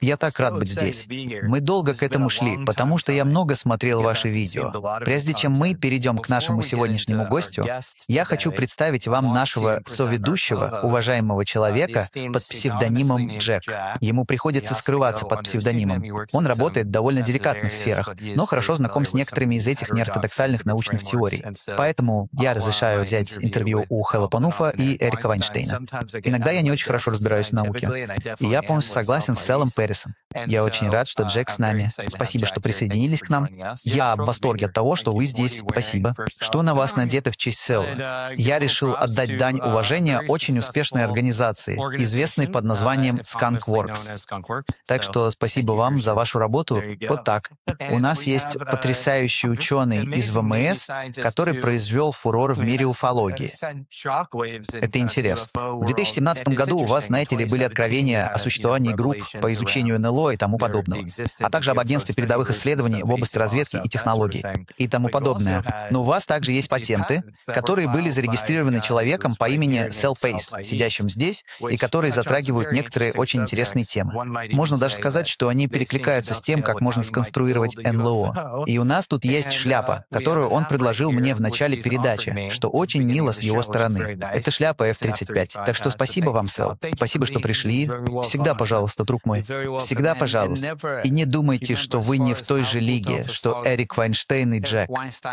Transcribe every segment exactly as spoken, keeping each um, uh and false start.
Я так рад быть здесь. Мы долго к этому шли, потому что я много смотрел ваши видео. Прежде чем мы перейдем к нашему сегодняшнему гостю, я хочу представить вам нашего соведущего, уважаемого человека под псевдонимом Джек. Ему приходится скрываться под псевдонимом. Он работает в довольно деликатных сферах, но хорошо знаком с некоторыми из этих неортодоксальных научных теорий. Поэтому я разрешаю взять интервью у Хэлла Пануфа и Эрика Вайнштейна. Иногда я не очень хорошо разбираюсь в науке. И я полностью согласен с Сэлом Пэрисом. Я очень рад, что Джек с нами. Спасибо, что присоединились к нам. Я в восторге от того, что вы здесь. Спасибо. Что на вас надето в честь Сэла? Я решил отдать дань уважения очень успешной организации, известной под названием Skunk Works. Так что спасибо вам за вашу работу. Вот так. У нас есть потрясающий ученый из ВМС, который произвел фурор в мире уфологии. Это интересно. В две тысячи семнадцатом году у вас, знаете ли, были откровения о существовании групп по изучению эн эл о и тому подобного, а также об агентстве передовых исследований в области разведки и технологий и тому подобное. Но у вас также есть патенты, которые были зарегистрированы человеком по имени Сэл Пейс, сидящим здесь, и которые затрагивают некоторые очень интересные темы. Можно даже сказать, что они перекликаются с тем, как можно сконструировать эн эл о. И у нас тут есть шляпа, которую он предложил мне в начале передачи, что очень мило с его стороны. Это шляпа эф тридцать пять. Так что спасибо вам, Сэл. Спасибо, что пришли. Всегда, пожалуйста, друг мой. Всегда, пожалуйста. И не думайте, что вы не в той же лиге, что Эрик Вайнштейн и Джек.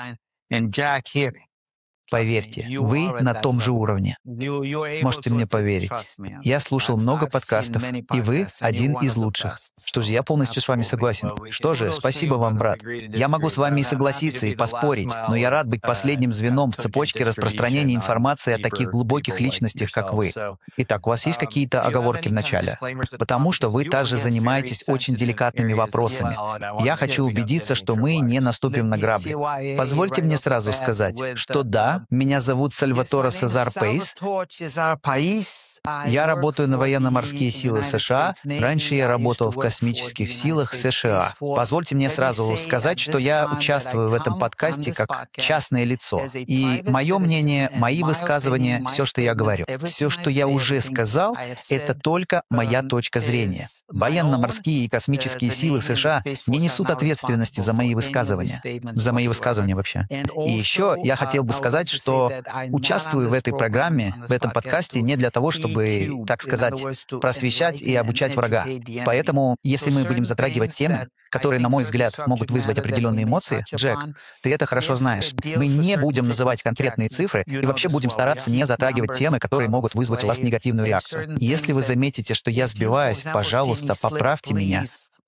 Поверьте, вы на том же уровне. Можете мне поверить. Я слушал много подкастов, и вы один из лучших. Что же, я полностью с вами согласен. Что же, спасибо вам, брат. Я могу с вами и согласиться, и поспорить, но я рад быть последним звеном в цепочке распространения информации о таких глубоких личностях, как вы. Итак, у вас есть какие-то оговорки в начале? Потому что вы также занимаетесь очень деликатными вопросами. Я хочу убедиться, что мы не наступим на грабли. Позвольте мне сразу сказать, что да, меня зовут Сальваторе Сезар Пейс. Я работаю на военно-морские силы США. Раньше я работал в космических силах США. Позвольте мне сразу сказать, что я участвую в этом подкасте как частное лицо. И мое мнение, мои высказывания, все, что я говорю, все, что я уже сказал, это только моя точка зрения. Военно-морские и космические силы США не несут ответственности за мои высказывания. За мои высказывания вообще. И еще я хотел бы сказать, что участвую в этой программе, в этом подкасте не для того, чтобы чтобы, так сказать, просвещать и обучать врага. Поэтому, если мы будем затрагивать темы, которые, на мой взгляд, могут вызвать определенные эмоции, Джек, ты это хорошо знаешь. Мы не будем называть конкретные цифры и вообще будем стараться не затрагивать темы, которые могут вызвать у вас негативную реакцию. Если вы заметите, что я сбиваюсь, пожалуйста, поправьте меня.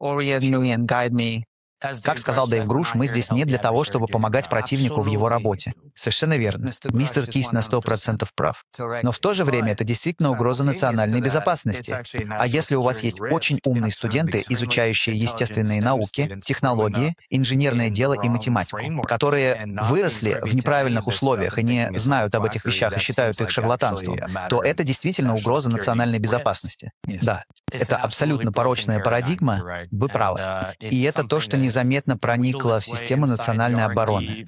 Как сказал Дэйв Груш, мы здесь не для того, чтобы помогать противнику в его работе. Совершенно верно. Мистер Кис на сто процентов прав. Но в то же время это действительно угроза национальной безопасности. А если у вас есть очень умные студенты, изучающие естественные науки, технологии, инженерное дело и математику, которые выросли в неправильных условиях и не знают об этих вещах и считают их шарлатанством, то это действительно угроза национальной безопасности. Да, это абсолютно порочная парадигма, вы правы. И это то, что не незаметно проникла в систему национальной обороны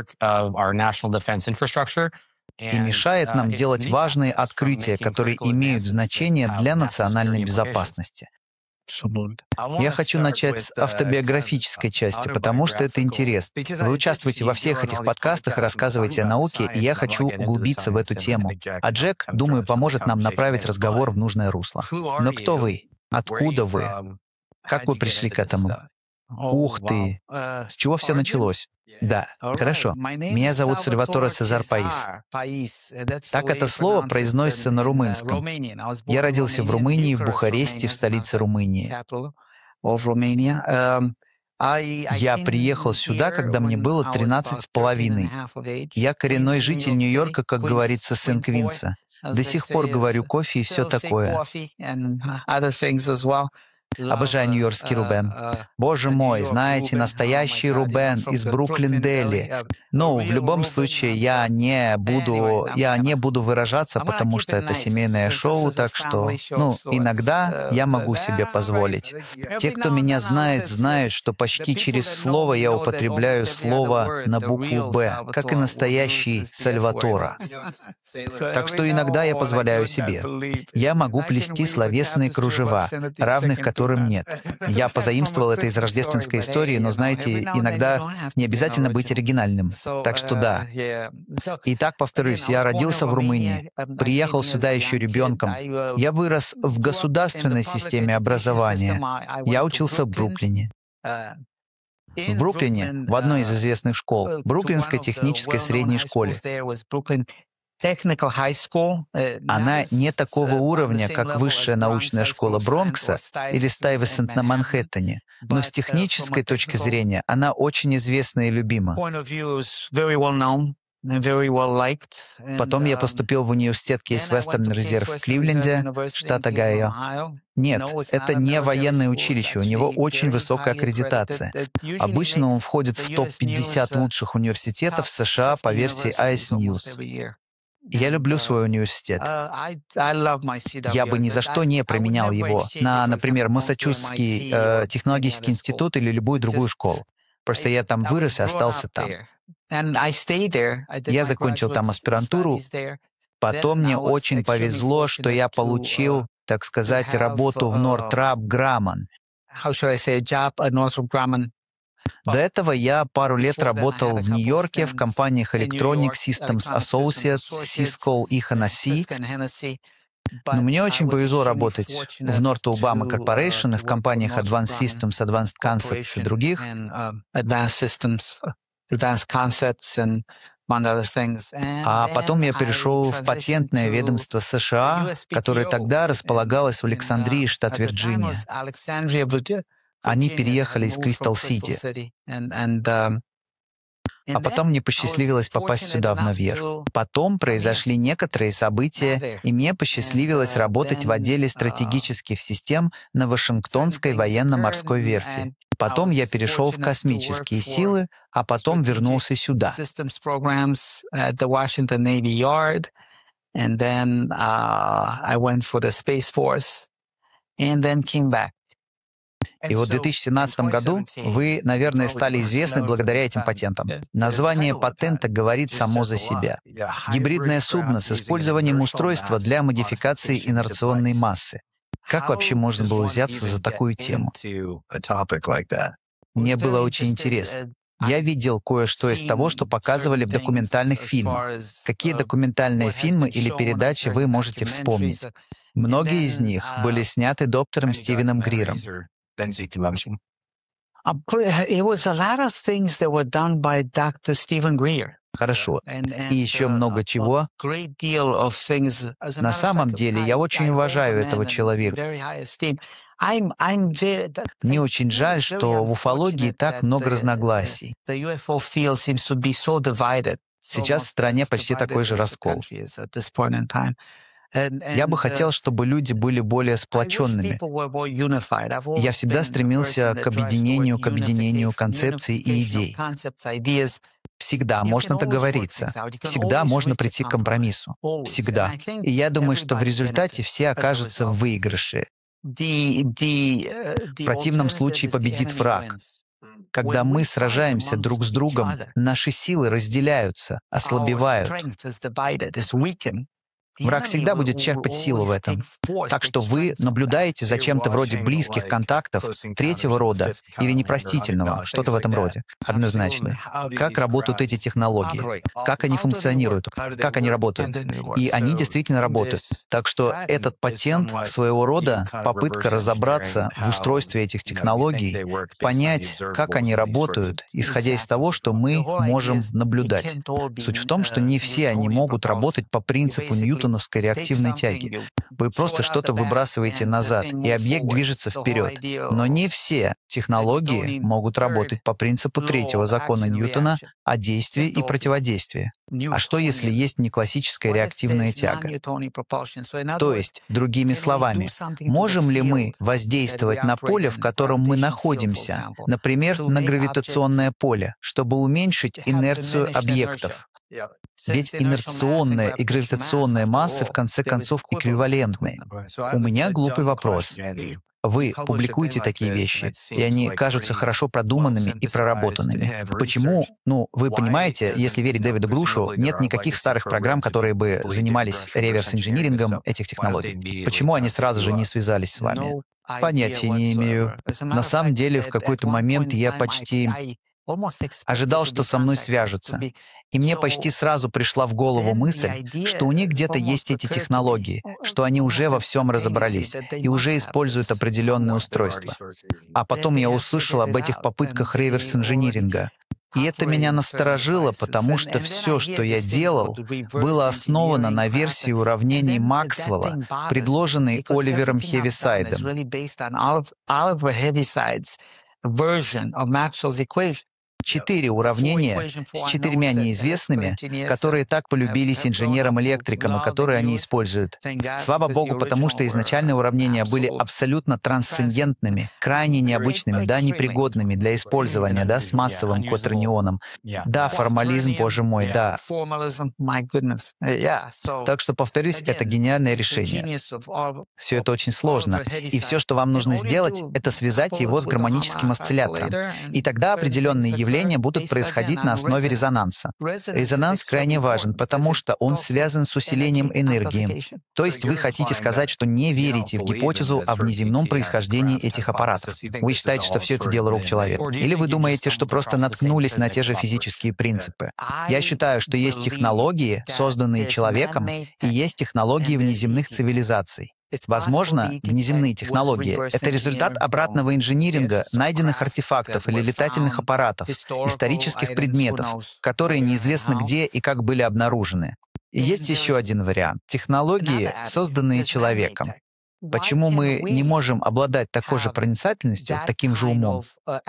и мешает нам делать важные открытия, которые имеют значение для национальной безопасности. Я хочу начать с автобиографической части, потому что это интересно. Вы участвуете во всех этих подкастах и рассказываете о науке, и я хочу углубиться в эту тему. А Джек, думаю, поможет нам направить разговор в нужное русло. Но кто вы? Откуда вы? Как вы пришли к этому? Ух ты! С чего все началось? Да, хорошо. Меня зовут Сальваторе Сезар Паис. Так это слово произносится на румынском. Я родился в Румынии, в Бухаресте, в столице Румынии. Я приехал сюда, когда мне было тринадцать с половиной. Я коренной житель Нью-Йорка, как говорится, сын Квинса. До сих пор говорю кофе и все такое. Обожаю нью-йоркский Рубен. Боже мой, знаете, настоящий Рубен из Бруклин-Дели. Ну, в любом случае, я не буду, я не буду выражаться, потому что это семейное шоу, так что, ну, иногда я могу себе позволить. Те, кто меня знает, знают, что почти через слово я употребляю слово на букву «Б», как и настоящий Сальватора. Так что иногда я позволяю себе. Я могу плести словесные кружева, равных которым которым нет. Я позаимствовал это из рождественской истории, но, знаете, иногда не обязательно быть оригинальным. Так что да. Итак, повторюсь, я родился в Румынии, приехал сюда еще ребенком. Я вырос в государственной системе образования. Я учился в Бруклине. В Бруклине, в одной из известных школ, Бруклинской технической средней школе. Она не такого уровня, как высшая научная школа Бронкса или Стайвесент на Манхэттене, но с технической точки зрения она очень известна и любима. Потом я поступил в университет Кейс Вестерн Резерв в Кливленде, штат Огайо. Нет, это не военное училище, у него очень высокая аккредитация. Обычно он входит в топ пятьдесят лучших университетов США по версии ай эс News. Я люблю свой университет. Я бы ни за что не променял его на, например, Массачусетский э, технологический институт или любую другую школу. Просто я там вырос и остался там. Я закончил там аспирантуру. Потом мне очень повезло, что я получил, так сказать, работу в Northrop Grumman. До этого я пару лет работал в Нью-Йорке в компаниях Electronic Systems Associates, Cisco и Hennessy. Но мне очень повезло работать в Northrop Grumman Corporation и в компаниях Advanced Systems, Advanced Concepts и других. А потом я перешел в патентное ведомство США, которое тогда располагалось в Александрии, штат Вирджиния. Они переехали из Кристал-Сити. А потом мне посчастливилось попасть сюда в наверх. Потом произошли некоторые события, и мне посчастливилось работать в отделе стратегических систем на Вашингтонской военно-морской верфи. Потом я перешел в космические силы, а потом вернулся сюда. И вот в две тысячи семнадцатом году вы, наверное, стали известны благодаря этим патентам. Название патента говорит само за себя. Гибридное судно с использованием устройства для модификации инерционной массы. Как вообще можно было взяться за такую тему? Мне было очень интересно. Я видел кое-что из того, что показывали в документальных фильмах. Какие документальные фильмы или передачи вы можете вспомнить? Многие из них были сняты доктором Стивеном Гриром. Хорошо. И еще много чего. На самом деле, я очень уважаю этого человека. Мне очень жаль, что в уфологии так много разногласий. Сейчас в стране почти такой же раскол. Я бы хотел, чтобы люди были более сплоченными. Я всегда стремился к объединению, к объединению концепций и идей. Всегда можно договориться. Всегда можно прийти к компромиссу. Всегда. И я думаю, что в результате все окажутся в выигрыше. В противном случае победит враг. Когда мы сражаемся друг с другом, наши силы разделяются, ослабевают. Враг всегда будет черпать силу в этом. Так что вы наблюдаете за чем-то вроде близких контактов третьего рода или непростительного, что-то в этом роде, однозначно. Как работают эти технологии, как они функционируют, как они работают. И они действительно работают. Так что этот патент своего рода попытка разобраться в устройстве этих технологий, понять, как они работают, исходя из того, что мы можем наблюдать. Суть в том, что не все они могут работать по принципу Ньютона реактивной тяги. Вы просто что-то выбрасываете назад, и объект движется вперед. Но не все технологии могут работать по принципу третьего закона Ньютона о действии и противодействии. А что, если есть неклассическая реактивная тяга? То есть, другими словами, можем ли мы воздействовать на поле, в котором мы находимся, например, на гравитационное поле, чтобы уменьшить инерцию объектов? Ведь инерционная и гравитационная массы в конце концов эквивалентны. У меня глупый вопрос. Вы публикуете такие вещи, и они кажутся хорошо продуманными и проработанными. Почему, ну, вы понимаете, если верить Дэвиду Грушу, нет никаких старых программ, которые бы занимались реверс-инжинирингом этих технологий? Почему они сразу же не связались с вами? Понятия не имею. На самом деле, в какой-то момент я почти ожидал, что со мной свяжутся. И мне почти сразу пришла в голову мысль, что у них где-то есть эти технологии, что они уже во всем разобрались и уже используют определенные устройства. А потом я услышал об этих попытках реверс-инжиниринга. И это меня насторожило, потому что все, что я делал, было основано на версии уравнений Максвелла, предложенной Оливером Хевисайдом. Четыре уравнения с четырьмя неизвестными, которые так полюбились инженерам-электрикам и которые они используют. Слава Богу, потому что изначальные уравнения были абсолютно трансцендентными, крайне необычными, да, непригодными для использования, да, с массовым кватранионом. Да, формализм, боже мой, да. Так что, повторюсь, это гениальное решение. Все это очень сложно. И все, что вам нужно сделать, это связать его с гармоническим осциллятором. И тогда определенные явления будут происходить на основе резонанса. Резонанс крайне важен, потому что он связан с усилением энергии. То есть вы хотите сказать, что не верите в гипотезу о внеземном происхождении этих аппаратов. Вы считаете, что все это дело рук человека. Или вы думаете, что просто наткнулись на те же физические принципы. Я считаю, что есть технологии, созданные человеком, и есть технологии внеземных цивилизаций. Возможно, внеземные технологии — это результат обратного инжиниринга найденных артефактов или летательных аппаратов, исторических предметов, которые неизвестно где и как были обнаружены. И есть еще один вариант — технологии, созданные человеком. Почему мы не можем обладать такой же проницательностью, таким же умом? Вы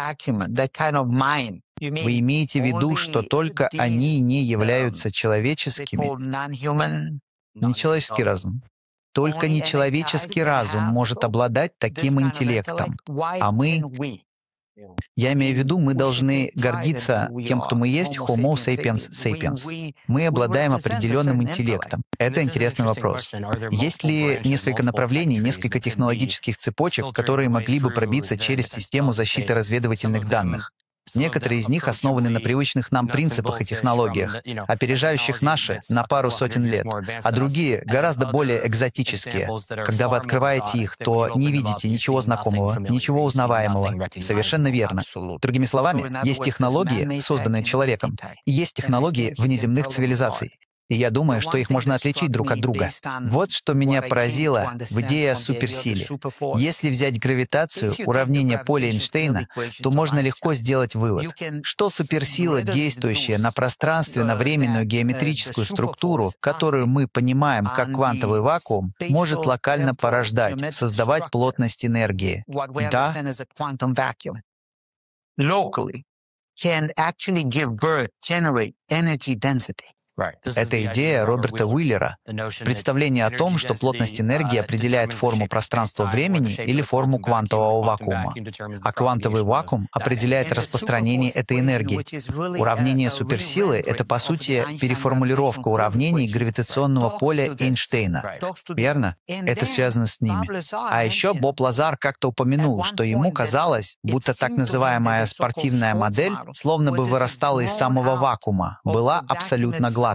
имеете в виду, что только они не являются человеческими? Нечеловеческий разум. Только нечеловеческий разум может обладать таким интеллектом. А мы... Я имею в виду, мы должны гордиться тем, кто мы есть, Homo sapiens sapiens. Мы обладаем определенным интеллектом. Это интересный вопрос. Есть ли несколько направлений, несколько технологических цепочек, которые могли бы пробиться через систему защиты разведывательных данных? Некоторые из них основаны на привычных нам принципах и технологиях, опережающих наши на пару сотен лет, а другие гораздо более экзотические. Когда вы открываете их, то не видите ничего знакомого, ничего узнаваемого. Совершенно верно. Другими словами, есть технологии, созданные человеком, и есть технологии внеземных цивилизаций. И я думаю, что их можно отличить друг от друга. Вот что меня поразило в идее о суперсиле. Если взять гравитацию, уравнение поля Эйнштейна, то можно легко сделать вывод, что суперсила, действующая на пространственно-временную геометрическую структуру, которую мы понимаем как квантовый вакуум, может локально порождать, создавать плотность энергии. Да. Это идея Роберта Уиллера, представление о том, что плотность энергии определяет форму пространства-времени или форму квантового вакуума, а квантовый вакуум определяет распространение этой энергии. Уравнение суперсилы — это, по сути, переформулировка уравнений гравитационного поля Эйнштейна. Верно? Это связано с ними. А еще Боб Лазар как-то упомянул, что ему казалось, будто так называемая спортивная модель словно бы вырастала из самого вакуума, была абсолютно гладкой.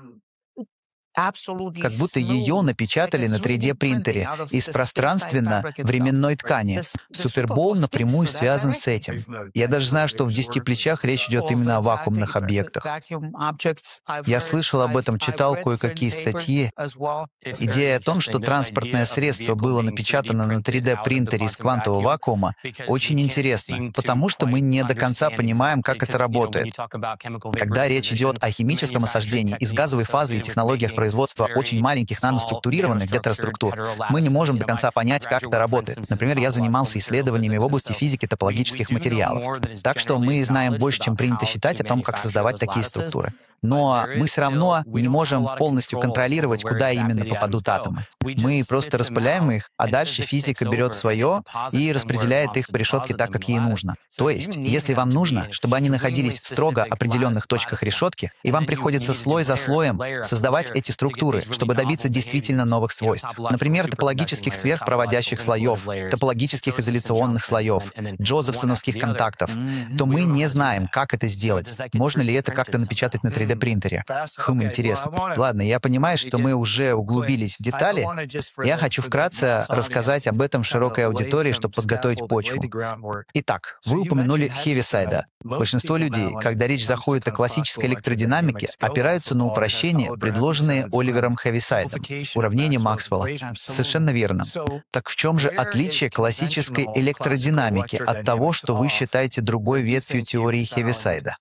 Как будто ее напечатали на три дэ принтере из пространственно-временной ткани. Супербол напрямую связан с этим. Я даже знаю, что в «Десяти плечах» речь идет именно о вакуумных объектах. Я слышал об этом, читал кое-какие статьи. Идея о том, что транспортное средство было напечатано на три дэ принтере из квантового вакуума, очень интересна, потому что мы не до конца понимаем, как это работает. Когда речь идет о химическом осаждении из газовой фазы и технологиях производства очень маленьких наноструктурированных гетероструктур, мы не можем до конца понять, как это работает. Например, я занимался исследованиями в области физики топологических материалов. Так что мы знаем больше, чем принято считать о том, как создавать такие структуры. Но мы все равно не можем полностью контролировать, куда именно попадут атомы. Мы просто распыляем их, а дальше физика берет свое и распределяет их по решетке так, как ей нужно. То есть, если вам нужно, чтобы они находились в строго определенных точках решетки, и вам приходится слой за слоем создавать эти структуры, чтобы добиться действительно новых свойств. Например, топологических сверхпроводящих слоев, топологических изоляционных слоев, джозефсоновских контактов, то мы не знаем, как это сделать. Можно ли это как-то напечатать на три дэ принтере? Хм, интересно. Ладно, я понимаю, что мы уже углубились в детали. Я хочу вкратце рассказать об этом широкой аудитории, чтобы подготовить почву. Итак, вы упомянули Хевисайда. Большинство людей, когда речь заходит о классической электродинамике, опираются на упрощения, предложенные Оливером Хевисайдом, уравнение Максвелла. Совершенно верно. Так в чем же отличие классической электродинамики от того, что вы считаете другой ветвью теории Хевисайда?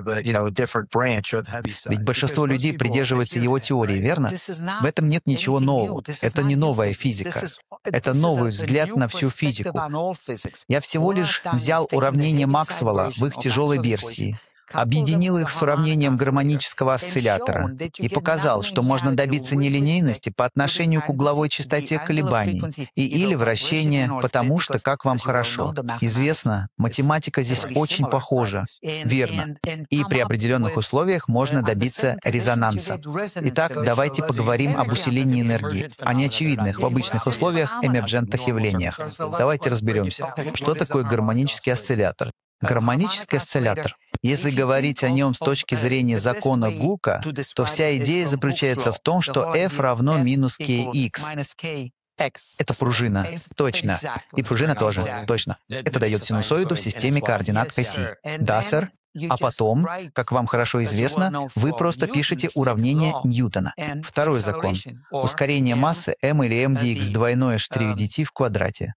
Ведь большинство людей придерживаются его теории, верно? В этом нет ничего нового. Это не новая физика. Это новый взгляд на всю физику. Я всего лишь взял уравнения Максвелла в их тяжелой версии, объединил их с уравнением гармонического осциллятора и показал, что можно добиться нелинейности по отношению к угловой частоте колебаний и или вращения, потому что, как вам хорошо известно, математика здесь очень похожа. Верно. И при определенных условиях можно добиться резонанса. Итак, давайте поговорим об усилении энергии, о неочевидных в обычных условиях эмерджентных явлениях. Давайте разберемся, что такое гармонический осциллятор. Гармонический осциллятор. Если говорить о нем с точки зрения закона Гука, то вся идея заключается в том, что f равно минус kx. Это пружина. Точно. И пружина тоже. Точно. Это дает синусоиду в системе координат оси. Да, сэр? А потом, как вам хорошо известно, вы просто пишете уравнение Ньютона. Второй закон. Ускорение массы m или mdx двойное штрих dt в квадрате.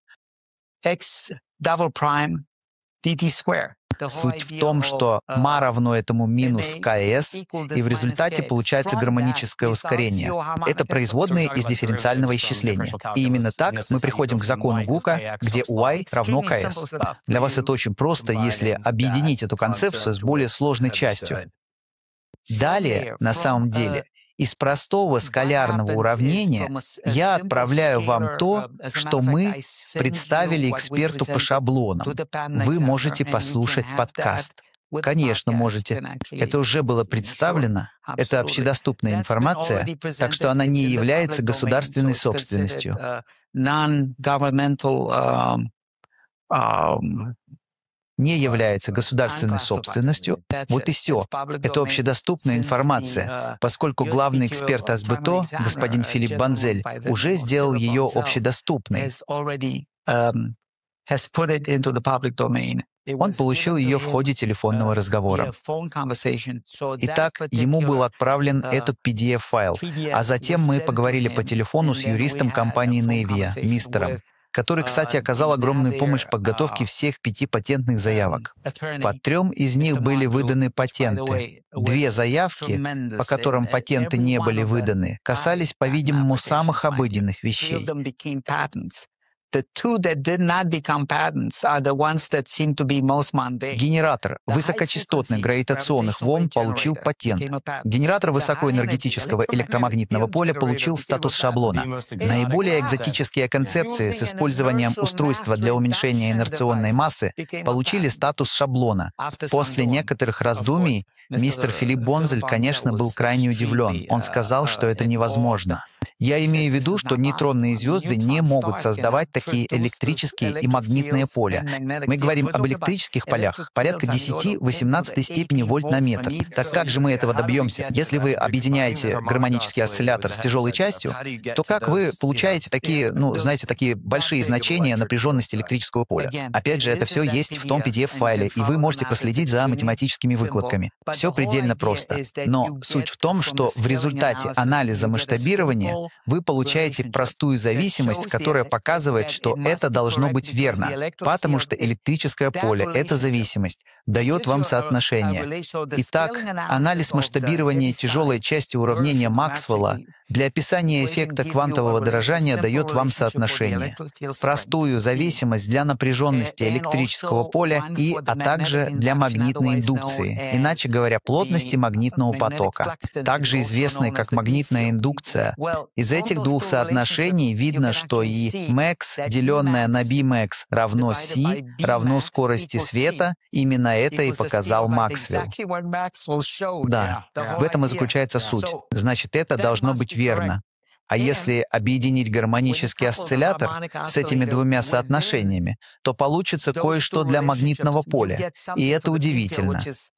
Суть в том, что ма равно этому минус КС, и в результате получается гармоническое ускорение. Это производные из дифференциального исчисления. И именно так мы приходим к закону Гука, где y равно КС. Для вас это очень просто, если объединить эту концепцию с более сложной частью. Далее, на самом деле, из простого скалярного уравнения я отправляю вам то, что мы представили эксперту по шаблонам. Вы можете послушать подкаст. Конечно, можете. Это уже было представлено. Это общедоступная информация, так что она не является государственной собственностью. Не является государственной собственностью. Вот и все. Это общедоступная информация, поскольку главный эксперт АСБТО, господин Филипп Банзель, уже сделал ее общедоступной. Он получил ее в ходе телефонного разговора. Итак, ему был отправлен этот пи ди эф-файл, а затем мы поговорили по телефону с юристом компании Navia, мистером, который, кстати, оказал огромную помощь в подготовке всех пяти патентных заявок. По трем из них были выданы патенты. Две заявки, по которым патенты не были выданы, касались, по-видимому, самых обыденных вещей. Генератор высокочастотных гравитационных волн получил патент. Генератор высокоэнергетического электромагнитного поля получил статус шаблона. Наиболее экзотические концепции с использованием устройства для уменьшения инерционной массы получили статус шаблона. После некоторых раздумий мистер Филипп Бонзель, конечно, был крайне удивлен. Он сказал, что это невозможно. Я имею в виду, что нейтронные звезды не могут создавать такие электрические и магнитные поля. Мы говорим об электрических полях порядка десяти-восемнадцатой степени вольт на метр. Так как же мы этого добьемся? Если вы объединяете гармонический осциллятор с тяжелой частью, то как вы получаете такие, ну, знаете, такие большие значения напряженности электрического поля? Опять же, это все есть в том пи ди эф-файле, и вы можете проследить за математическими выкладками. Все предельно просто. Но суть в том, что в результате анализа масштабирования вы получаете простую зависимость, которая показывает, что это должно быть верно, потому что электрическое поле, эта зависимость, дает вам соотношение. Итак, анализ масштабирования тяжелой части уравнения Максвелла Для описания эффекта квантового дрожания дает вам соотношение. Простую зависимость для напряженности электрического поля и, а также для магнитной индукции, иначе говоря, плотности магнитного потока, также известной как магнитная индукция. Из этих двух соотношений видно, что и max, деленное на Bmax, равно c, равно скорости света. Именно это и показал Максвелл. Да, в этом и заключается суть. Значит, это должно быть верно. А если объединить гармонический осциллятор с этими двумя соотношениями, то получится кое-что для магнитного поля. И это удивительно.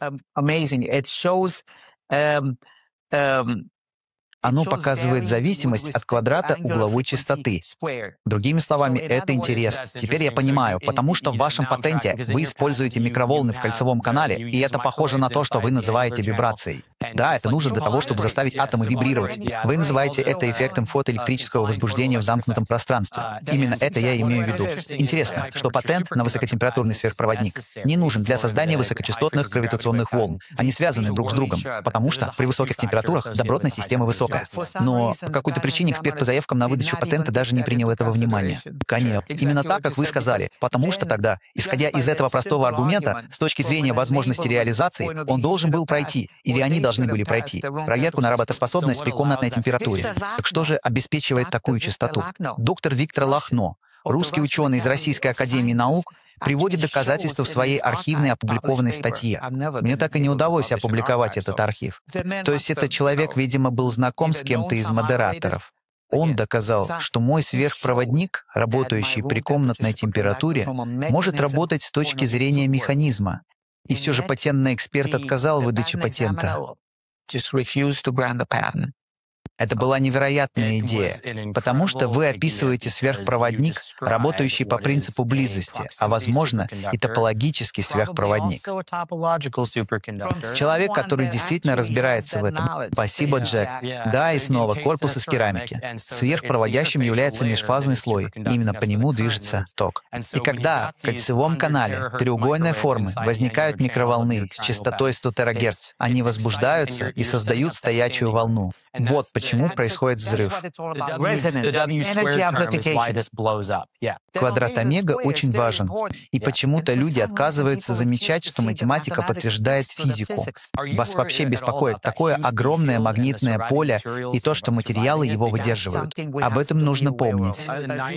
Оно показывает зависимость от квадрата угловой частоты. Другими словами, это интересно. Теперь я понимаю, потому что в вашем патенте вы используете микроволны в кольцевом канале, и это похоже на то, что вы называете вибрацией. Да, это нужно для того, чтобы заставить атомы вибрировать. Вы называете это эффектом фотоэлектрического возбуждения в замкнутом пространстве. Именно это я имею в виду. Интересно, что патент на высокотемпературный сверхпроводник не нужен для создания высокочастотных гравитационных волн. Они связаны друг с другом, потому что при высоких температурах добротная система высокая. Но по какой-то причине эксперт по заявкам на выдачу патента даже не принял этого внимания. Конечно, именно так, как вы сказали, потому что тогда, исходя из этого простого аргумента, с точки зрения возможности реализации, он должен был пройти, или они должны были пройти, проверку на работоспособность при комнатной температуре. Так что же обеспечивает такую частоту? Доктор Виктор Лахно, русский ученый из Российской академии наук, приводит доказательства в своей архивной опубликованной статье. Мне так и не удалось опубликовать этот архив. То есть этот человек, видимо, был знаком с кем-то из модераторов. Он доказал, что мой сверхпроводник, работающий при комнатной температуре, может работать с точки зрения механизма. И все же патентный эксперт отказал в выдаче патента. Это была невероятная идея, потому что вы описываете сверхпроводник, работающий по принципу близости, а, возможно, и топологический сверхпроводник. Человек, который действительно разбирается в этом. Спасибо, Джек. Да, и снова корпус из керамики. Сверхпроводящим является межфазный слой, и именно по нему движется ток. И когда в кольцевом канале треугольной формы возникают микроволны с частотой сто терагерц, они возбуждаются и создают стоячую волну. Вот почему происходит взрыв. Квадрат омега очень важен, и почему-то люди отказываются замечать, что математика подтверждает физику. Вас вообще беспокоит такое огромное магнитное поле и то, что материалы его выдерживают. Об этом нужно помнить.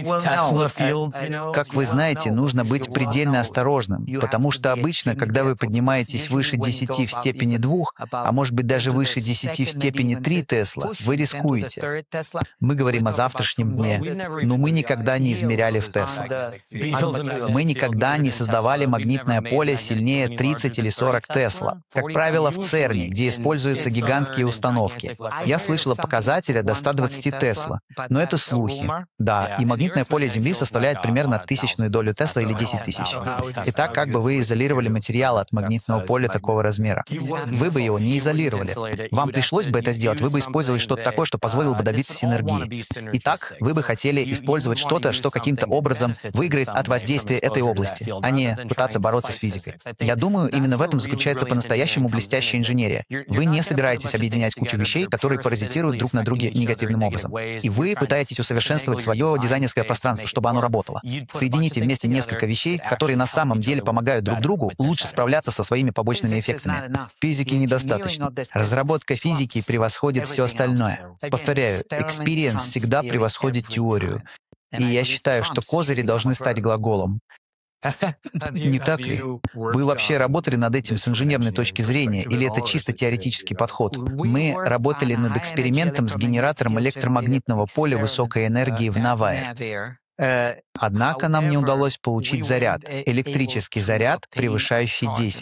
Как вы знаете, нужно быть предельно осторожным, потому что обычно, когда вы поднимаетесь выше десяти в степени двух, а может быть даже выше десяти в степени три Тесла, вы рискуете. Мы говорим о завтрашнем дне, но мы никогда не измеряли в Тесла. Мы никогда не создавали магнитное поле сильнее тридцать или сорок Тесла. Как правило, в ЦЕРНе, где используются гигантские установки. Я слышала показателя до ста двадцати Тесла, но это слухи. Да, и магнитное поле Земли составляет примерно тысячную долю Тесла или десять тысяч. Итак, как бы вы изолировали материал от магнитного поля такого размера? Вы бы его не изолировали. Вам пришлось бы это сделать, вы бы использовали что-то такое, что позволило бы добиться синергии. Итак, вы бы хотели использовать что-то, что каким-то образом выиграет от воздействия этой области, а не пытаться бороться с физикой. Я думаю, именно в этом заключается по-настоящему блестящая инженерия. Вы не собираетесь объединять кучу вещей, которые паразитируют друг на друге негативным образом. И вы пытаетесь усовершенствовать свое дизайнерское пространство, чтобы оно работало. Соедините вместе несколько вещей, которые на самом деле помогают друг другу лучше справляться со своими побочными эффектами. Физики недостаточно. Разработка физики превосходит все остальное. Повторяю, experience всегда превосходит теорию. И я считаю, что козыри должны стать глаголом. Не так ли? Вы вообще работали над этим с инженерной точки зрения, или это чисто теоретический подход? Мы работали над экспериментом с генератором электромагнитного поля высокой энергии в Навае. Однако нам не удалось получить заряд, электрический заряд, превышающий десять.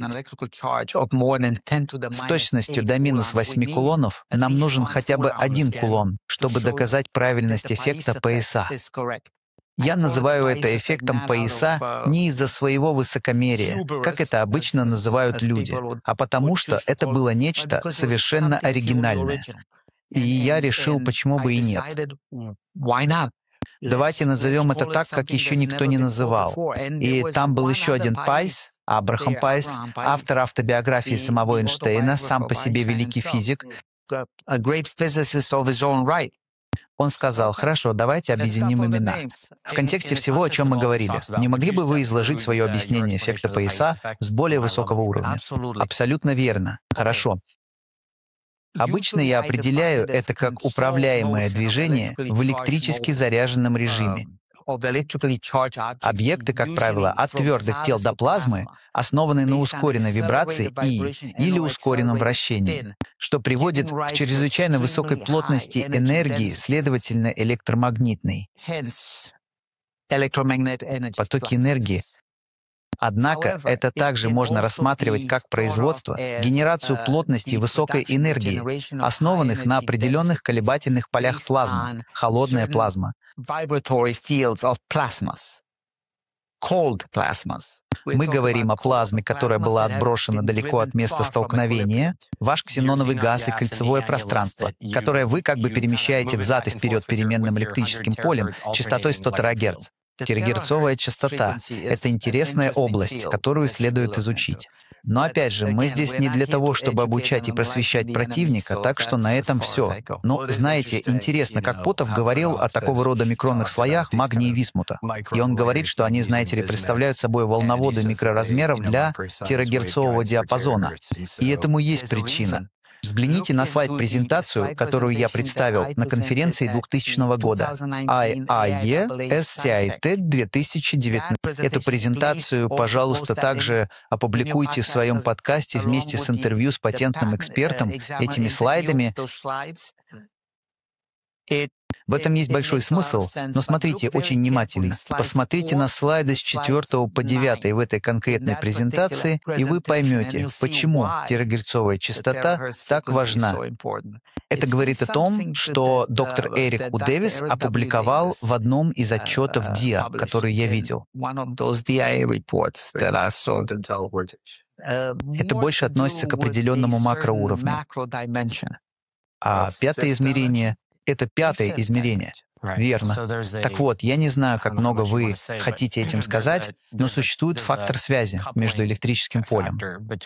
С точностью до минус восьми кулонов нам нужен хотя бы один кулон, чтобы доказать правильность эффекта пояса. Я называю это эффектом пояса не из-за своего высокомерия, как это обычно называют люди, а потому что это было нечто совершенно оригинальное. И я решил, почему бы и нет. Давайте назовем это так, как еще никто не называл. И там был еще один Пайс, Абрахам Пайс, автор автобиографии самого Эйнштейна, сам по себе великий физик. Он сказал: «Хорошо, давайте объединим имена». В контексте всего, о чем мы говорили, не могли бы вы изложить свое объяснение эффекта пояса с более высокого уровня? Абсолютно верно. Хорошо. Обычно я определяю это как управляемое движение в электрически заряженном режиме. Объекты, как правило, от твердых тел до плазмы, основаны на ускоренной вибрации и или ускоренном вращении, что приводит к чрезвычайно высокой плотности энергии, следовательно, электромагнитной. Потоки энергии. Однако это также можно рассматривать как производство, генерацию плотности высокой энергии, основанных на определенных колебательных полях плазмы, холодная плазма. Мы говорим о плазме, которая была отброшена далеко от места столкновения, ваш ксеноновый газ и кольцевое пространство, которое вы как бы перемещаете взад и вперед переменным электрическим полем частотой сто терагерц. Терагерцовая частота — это интересная область, которую следует изучить. Но опять же, мы здесь не для того, чтобы обучать и просвещать противника, так что на этом все. Но, знаете, интересно, как Потов говорил о такого рода микронных слоях магния и висмута. И он говорит, что они, знаете ли, представляют собой волноводы микроразмеров для терагерцового диапазона. И этому есть причина. Взгляните на слайд-презентацию, которую я представил на конференции двухтысячного года ай ай и эс си ай Tech две тысячи девятнадцать. Эту презентацию, пожалуйста, также опубликуйте в своем подкасте вместе с интервью с патентным экспертом этими слайдами. В этом есть большой смысл, но смотрите очень внимательно. Посмотрите на слайды с четвёртого по девятый в этой конкретной презентации, и вы поймете, почему терагерцовая частота так важна. Это говорит о том, что доктор Эрик У. Дэвис опубликовал в одном из отчетов ди эй, который я видел. Это больше относится к определенному макроуровню. А пятое измерение — это пятое измерение. Верно. Так вот, я не знаю, как много вы хотите этим сказать, но существует фактор связи между электрическим полем.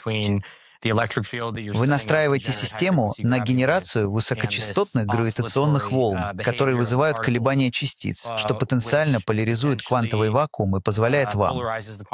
Вы настраиваете систему на генерацию высокочастотных гравитационных волн, которые вызывают колебания частиц, что потенциально поляризует квантовый вакуум и позволяет вам.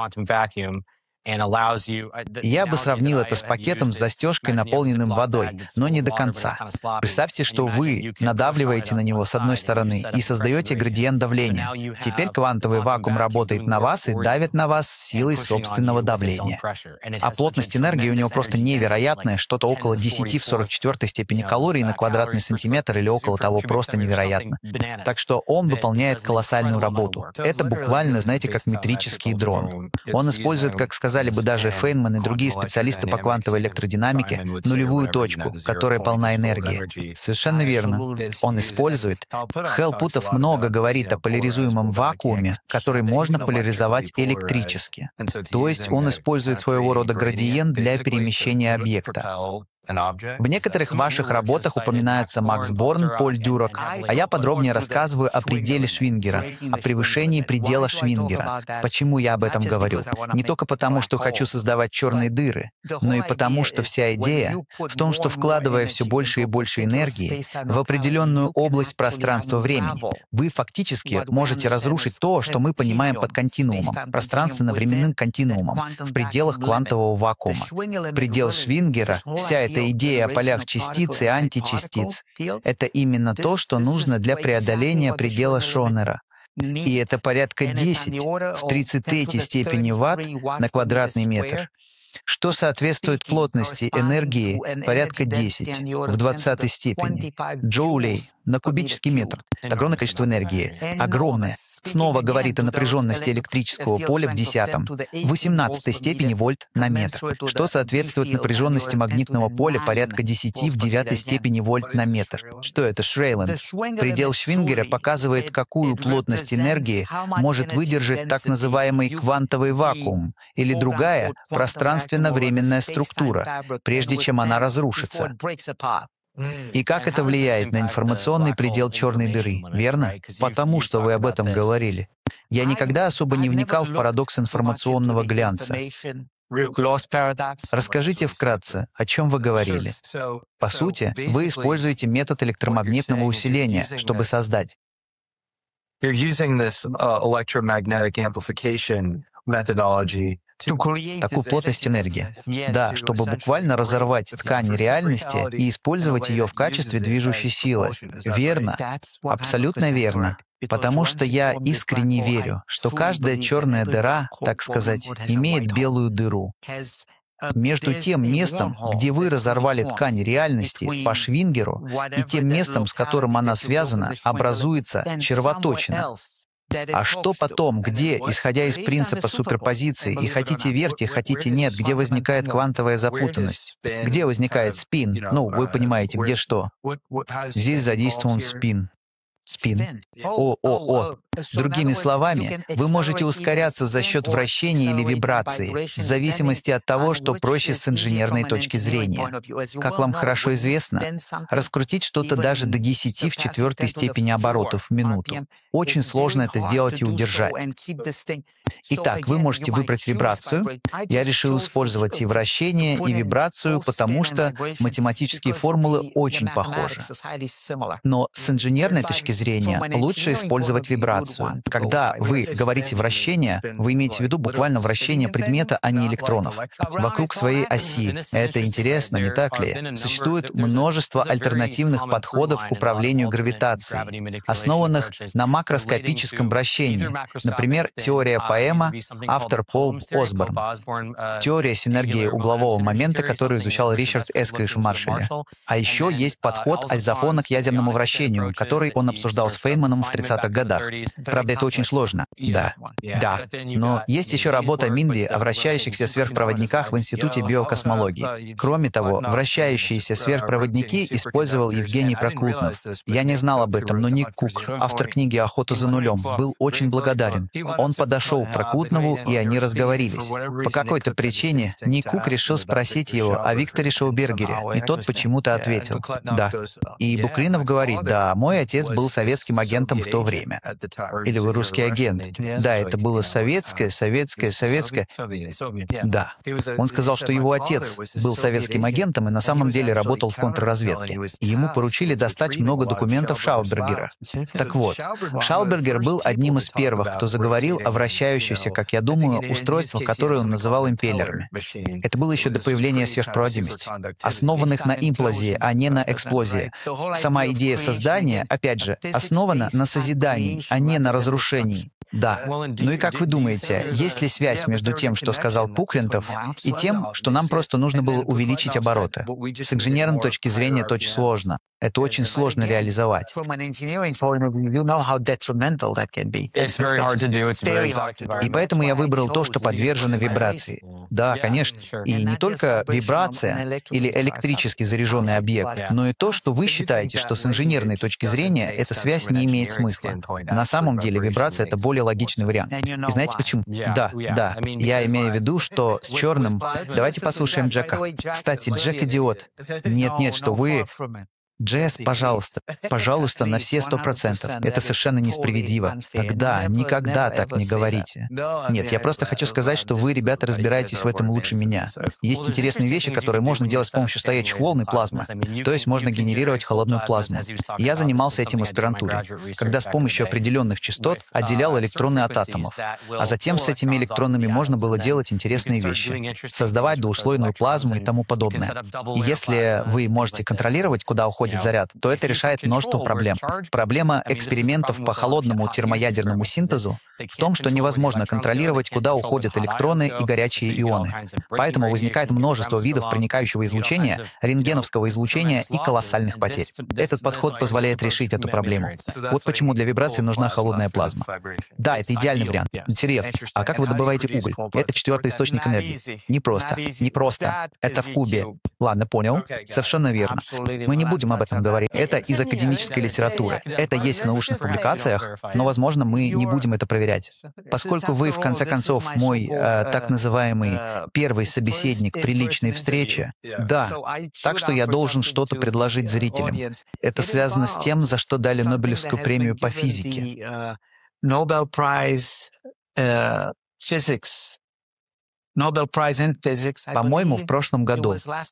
Я бы сравнил это с пакетом с застежкой, наполненным водой, но не до конца. Представьте, что вы надавливаете на него с одной стороны и создаете градиент давления. Теперь квантовый вакуум работает на вас и давит на вас силой собственного давления. А плотность энергии у него просто невероятная, что-то около десяти в сорок четвёртой степени калорий на квадратный сантиметр или около того, просто невероятно. Так что он выполняет колоссальную работу. Это буквально, знаете, как метрический дрон. Он использует, как сказали бы даже Фейнман и другие специалисты по квантовой электродинамике, нулевую точку, которая полна энергии. Совершенно верно. Он использует. Хелл Путов много говорит о поляризуемом вакууме, который можно поляризовать электрически. То есть он использует своего рода градиент для перемещения объекта. В некоторых ваших работах упоминается Макс Борн, Поль Дюрок, а я подробнее рассказываю о пределе Швингера, о превышении предела Швингера. Почему я об этом говорю? Не только потому, что хочу создавать черные дыры, но и потому, что вся идея в том, что вкладывая все больше и больше энергии в определенную область пространства-времени, вы фактически можете разрушить то, что мы понимаем под континуумом, пространственно-временным континуумом, в пределах квантового вакуума. Предел Швингера, вся эта идея о полях частиц и античастиц — это именно то, что нужно для преодоления предела Шонера. И это порядка десять в тридцать третьей степени ватт на квадратный метр, что соответствует плотности энергии порядка десять в двадцатой степени джоулей на кубический метр. Это огромное количество энергии. Огромное. Снова говорит о напряженности электрического поля в десятом, восемнадцатой степени вольт на метр, что соответствует напряженности магнитного поля порядка десяти в девятой степени вольт на метр. Что это, Шрейланд? Предел Швингера показывает, какую плотность энергии может выдержать так называемый квантовый вакуум или другая пространственно-временная структура, прежде чем она разрушится. И как это влияет на информационный предел черной дыры, верно? Потому что вы об этом говорили. Я никогда особо не вникал в парадокс информационного глянца. Расскажите вкратце, о чем вы говорили. По сути, вы используете метод электромагнитного усиления, чтобы создать. Такую плотность энергии. Да, чтобы буквально разорвать ткань реальности и использовать ее в качестве движущей силы. Верно. Абсолютно верно. Потому что я искренне верю, что каждая черная дыра, так сказать, имеет белую дыру. Между тем местом, где вы разорвали ткань реальности по Швингеру, и тем местом, с которым она связана, образуется червоточина. А что потом, где, исходя из принципа суперпозиции, и хотите верьте, хотите нет, где возникает квантовая запутанность? Где возникает спин? Ну, вы понимаете, где что? Здесь задействован спин. Спин. О, о, о. Другими словами, вы можете ускоряться за счет вращения или вибрации, в зависимости от того, что проще с инженерной точки зрения. Как вам хорошо известно, раскрутить что-то даже до десяти в четвертой степени оборотов в минуту. Очень сложно это сделать и удержать. Итак, вы можете выбрать вибрацию. Я решил использовать и вращение, и вибрацию, потому что математические формулы очень похожи. Но с инженерной точки зрения лучше использовать вибрацию. Когда вы говорите «вращение», вы имеете в виду буквально вращение предмета, а не электронов, вокруг своей оси. Это интересно, не так ли? Существует множество альтернативных подходов к управлению гравитацией, основанных на макроскопическом вращении. Например, теория поэма, автор Пол Осборн. Теория синергии углового момента, которую изучал Ричард Эскриш в Маршалле. А еще есть подход айзофона к ядерному вращению, который он обсуждал с Фейнманом в тридцатых годах. Правда, это очень сложно. Да. Да. Но есть еще работа Минди о вращающихся сверхпроводниках в Институте биокосмологии. Кроме того, вращающиеся сверхпроводники использовал Евгений Прокрутнов. Я не знал об этом, но Ник Кук, автор книги «Охота за нулем», был очень благодарен. Он подошел к Прокрутнову, и они разговорились. По какой-то причине Ник Кук решил спросить его о Викторе Шаубергере, и тот почему-то ответил «да». И Букринов говорит «да, мой отец был советским агентом в то время». Или вы русский агент. Да, это было советское, советское, советское. Да. Он сказал, что его отец был советским агентом и на самом деле работал в контрразведке. И ему поручили достать много документов Шаубергера. Так вот, Шаубергер был одним из первых, кто заговорил о вращающихся, как я думаю, устройствах, которые он называл импеллерами. Это было еще до появления сверхпроводимости, основанных на имплозии, а не на эксплозии. Сама идея создания, опять же, основана на созидании, а не на разрушении. Да. Ну и как вы думаете, есть ли связь между тем, что сказал Пуклентов, и тем, что нам просто нужно было увеличить обороты? С инженерной точки зрения это очень сложно. Это очень сложно реализовать. И поэтому я выбрал то, что подвержено вибрации. Да, конечно. И не только вибрация или электрически заряженный объект, но и то, что вы считаете, что с инженерной точки зрения эта связь не имеет смысла. На самом деле вибрация — это более логичный вариант. И знаете почему? Да, да. Я имею в виду, что с черным... Давайте послушаем Джека. Кстати, Джек идиот. Нет-нет, что вы... Джесс, пожалуйста, пожалуйста, на все сто процентов. Это совершенно несправедливо. Тогда никогда так не говорите. Нет, я просто хочу сказать, что вы, ребята, разбираетесь в этом лучше меня. Есть интересные вещи, которые можно делать с помощью стоячих волн и плазмы. То есть можно генерировать холодную плазму. Я занимался этим в аспирантуре, когда с помощью определенных частот отделял электроны от атомов. А затем с этими электронами можно было делать интересные вещи. Создавать двухслойную плазму и тому подобное. И если вы можете контролировать, куда уходит заряд, то это решает множество проблем. Проблема экспериментов по холодному термоядерному синтезу в том, что невозможно контролировать, куда уходят электроны и горячие ионы. Поэтому возникает множество видов проникающего излучения, рентгеновского излучения и колоссальных потерь. Этот подход позволяет решить эту проблему. Вот почему для вибрации нужна холодная плазма. Да, это идеальный вариант. Интересно. А как вы добываете уголь? Это четвертый источник энергии. Не просто. Не просто. Это в кубе. Ладно, понял. Совершенно верно. Мы не будем об этом говорить. Это из академической литературы. Это есть в научных публикациях, но, возможно, мы не будем это проверять. Поскольку вы, в конце концов, мой э, так называемый первый собеседник при личной встрече, да, так что я должен что-то предложить зрителям. Это связано с тем, за что дали Нобелевскую премию по физике. По-моему, в прошлом году.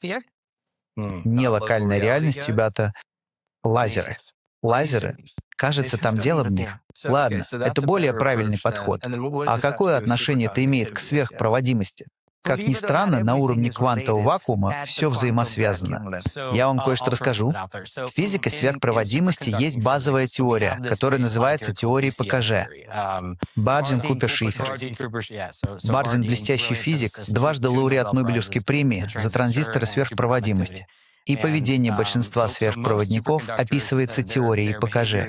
Не локальная реальность, ребята. Лазеры. Лазеры? Кажется, там дело в них. Ладно, это более правильный подход. А какое отношение это имеет к сверхпроводимости? Как ни странно, на уровне квантового вакуума все взаимосвязано. Я вам кое-что расскажу. В физике сверхпроводимости есть базовая теория, которая называется теорией ПКЖ. Барджин Купер Шифер. Барджин — блестящий физик, дважды лауреат Нобелевской премии за транзисторы сверхпроводимости. И поведение большинства сверхпроводников описывается теорией ПКЖ.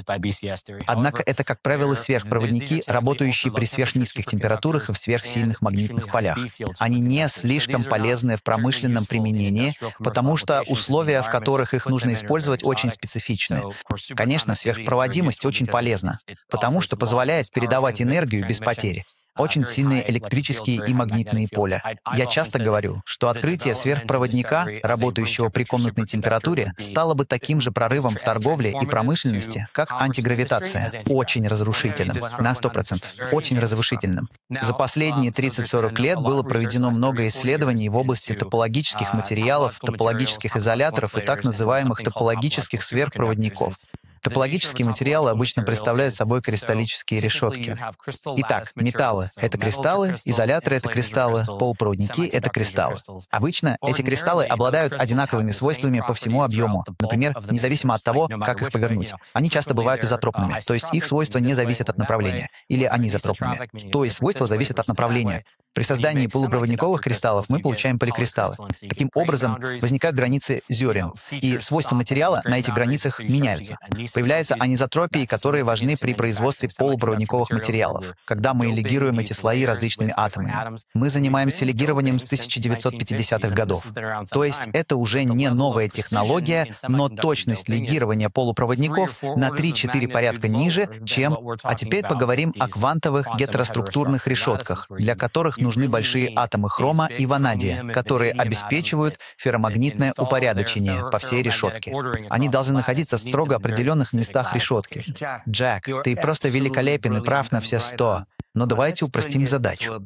Однако это, как правило, сверхпроводники, работающие при сверхнизких температурах и в сверхсильных магнитных полях. Они не слишком полезны в промышленном применении, потому что условия, в которых их нужно использовать, очень специфичны. Конечно, сверхпроводимость очень полезна, потому что позволяет передавать энергию без потери. Очень сильные электрические и магнитные поля. Я часто говорю, что открытие сверхпроводника, работающего при комнатной температуре, стало бы таким же прорывом в торговле и промышленности, как антигравитация. Очень разрушительным. На сто процентов. Очень разрушительным. За последние тридцать-сорок лет было проведено много исследований в области топологических материалов, топологических изоляторов и так называемых топологических сверхпроводников. Топологические материалы обычно представляют собой кристаллические решетки. Итак, металлы — это кристаллы, изоляторы — это кристаллы, полупроводники — это кристаллы. Обычно эти кристаллы обладают одинаковыми свойствами по всему объему, например, независимо от того, как их повернуть. Они часто бывают изотропными, то есть их свойства не зависят от направления, или анизотропными, то есть свойства зависят от направления. При создании полупроводниковых кристаллов мы получаем поликристаллы. Таким образом, возникают границы зерен, и свойства материала на этих границах меняются. Появляются анизотропии, которые важны при производстве полупроводниковых материалов, когда мы легируем эти слои различными атомами. Мы занимаемся легированием с тысяча девятьсот пятидесятых годов. То есть это уже не новая технология, но точность легирования полупроводников на три-четыре порядка ниже, чем... А теперь поговорим о квантовых гетероструктурных решетках, для которых нужны большие атомы хрома и ванадия, которые обеспечивают ферромагнитное упорядочение по всей решетке. Они должны находиться в строго определенных местах решетки. Джек, ты просто великолепен и прав на все сто. Но давайте упростим задачу.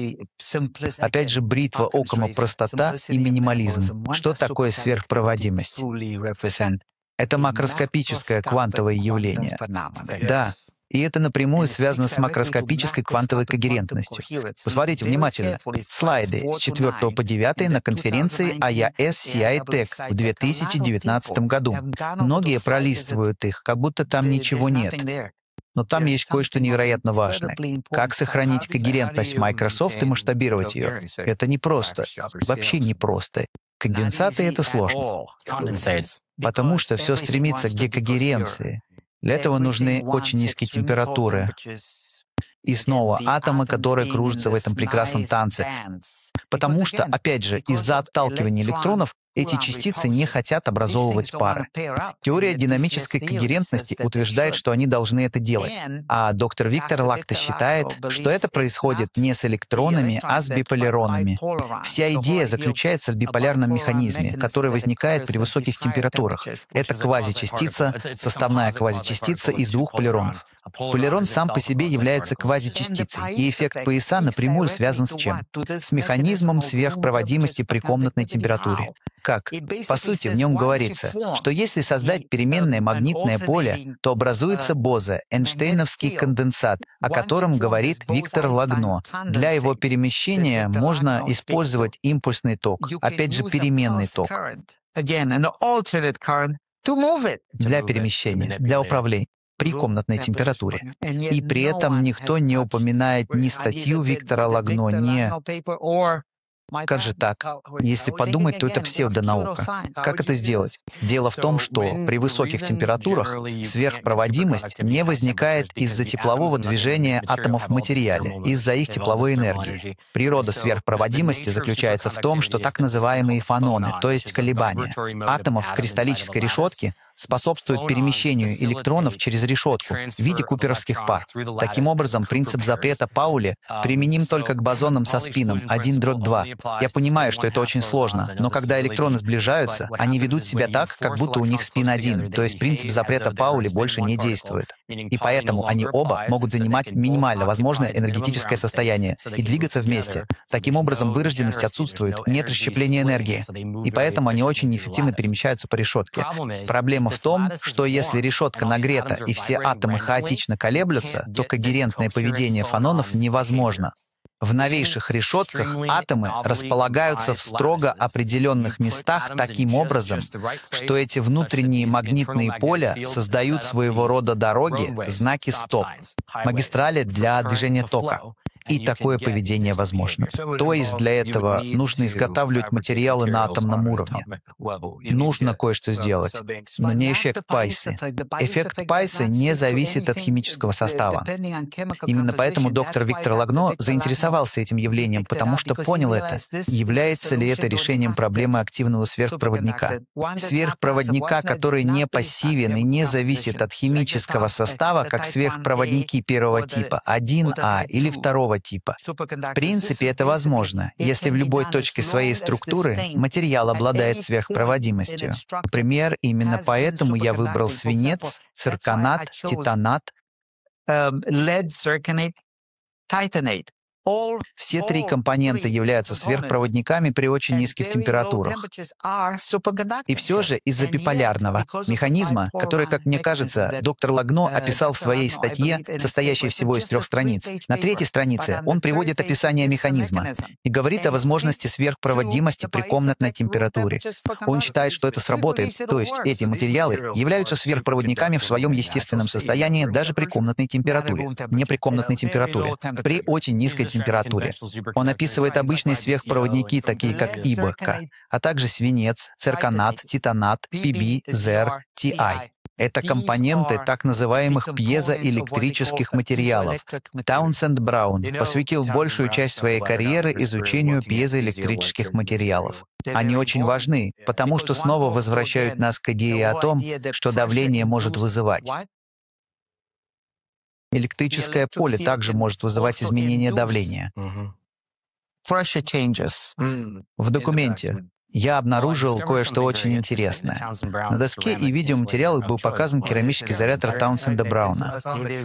Опять же, бритва Оккама, простота и минимализм. Что такое сверхпроводимость? Это макроскопическое квантовое явление. Да. И это напрямую связано с макроскопической квантовой когерентностью. Посмотрите внимательно. Слайды с четвёртого по девятый на конференции ай эй эс си ай Tech в две тысячи девятнадцатом году. Многие пролистывают их, как будто там ничего нет. Но там есть кое-что невероятно важное. Как сохранить когерентность Microsoft и масштабировать ее? Это непросто. Вообще непросто. Конденсаты — это сложно. Потому что все стремится к декогеренции. Для этого нужны очень низкие температуры. И снова атомы, которые кружатся в этом прекрасном танце. Потому что, опять же, из-за отталкивания электронов эти частицы не хотят образовывать пары. Теория динамической когерентности утверждает, что они должны это делать. А доктор Виктор Лакта считает, что это происходит не с электронами, а с биполяронами. Вся идея заключается в биполярном механизме, который возникает при высоких температурах. Это квазичастица, составная квазичастица из двух поляронов. Полярон сам по себе является квазичастицей, и эффект пояса напрямую связан с чем? С механизмом сверхпроводимости при комнатной температуре. Как? По сути, в нем говорится, что если создать переменное магнитное поле, то образуется боза, Эйнштейновский конденсат, о котором говорит Виктор Лагно. Для его перемещения можно использовать импульсный ток, опять же, переменный ток. Для перемещения, для управления при комнатной температуре. И при этом никто не упоминает ни статью Виктора Лагно, ни... Как же так? Если подумать, то это псевдонаука. Как это сделать? Дело в том, что при высоких температурах сверхпроводимость не возникает из-за теплового движения атомов в материале, из-за их тепловой энергии. Природа сверхпроводимости заключается в том, что так называемые фононы, то есть колебания атомов в кристаллической решетке, способствует перемещению электронов через решетку в виде куперовских пар. Таким образом, принцип запрета Паули применим только к бозонам со спином один дробь два. Я понимаю, что это очень сложно, но когда электроны сближаются, они ведут себя так, как будто у них спин один, то есть принцип запрета Паули больше не действует. И поэтому они оба могут занимать минимально возможное энергетическое состояние и двигаться вместе. Таким образом, вырожденность отсутствует, нет расщепления энергии. И поэтому они очень эффективно перемещаются по решетке. Проблема в том, что если решетка нагрета и все атомы хаотично колеблются, то когерентное поведение фононов невозможно. В новейших решетках атомы располагаются в строго определенных местах таким образом, что эти внутренние магнитные поля создают своего рода дороги, знаки «стоп», магистрали для движения тока. И такое поведение возможно. То есть для этого нужно изготавливать материалы на атомном уровне. Нужно кое-что сделать, но не эффект Пайсы. Эффект Пайсы не зависит от химического состава. Именно поэтому доктор Виктор Лагно заинтересовался этим явлением, потому что понял это. Является ли это решением проблемы активного сверхпроводника? Сверхпроводника, который не пассивен и не зависит от химического состава, как сверхпроводники первого типа, один А или второго типа. В принципе, это возможно, если в любой точке своей структуры материал обладает сверхпроводимостью. Например, именно поэтому я выбрал свинец, цирконат, титанат. Все три компонента являются сверхпроводниками при очень низких температурах. И все же из-за биполярного механизма, который, как мне кажется, доктор Лагно описал в своей статье, состоящей всего из трех страниц, на третьей странице он приводит описание механизма и говорит о возможности сверхпроводимости при комнатной температуре. Он считает, что это сработает, то есть эти материалы являются сверхпроводниками в своем естественном состоянии даже при комнатной температуре, не при комнатной температуре, при очень низкой температуре. температуре. Он описывает обычные сверхпроводники, такие как И Б К, а также свинец, цирконат, титанат, Пи Би, Зер, Ти Ай. Это компоненты так называемых пьезоэлектрических материалов. Таунсенд Браун посвятил большую часть своей карьеры изучению пьезоэлектрических материалов. Они очень важны, потому что снова возвращают нас к идее о том, что давление может вызывать. Электрическое поле также может вызывать изменение давления. В документе я обнаружил кое-что очень интересное. На доске и видеоматериалах был показан керамический зарядер Таунсенда Брауна.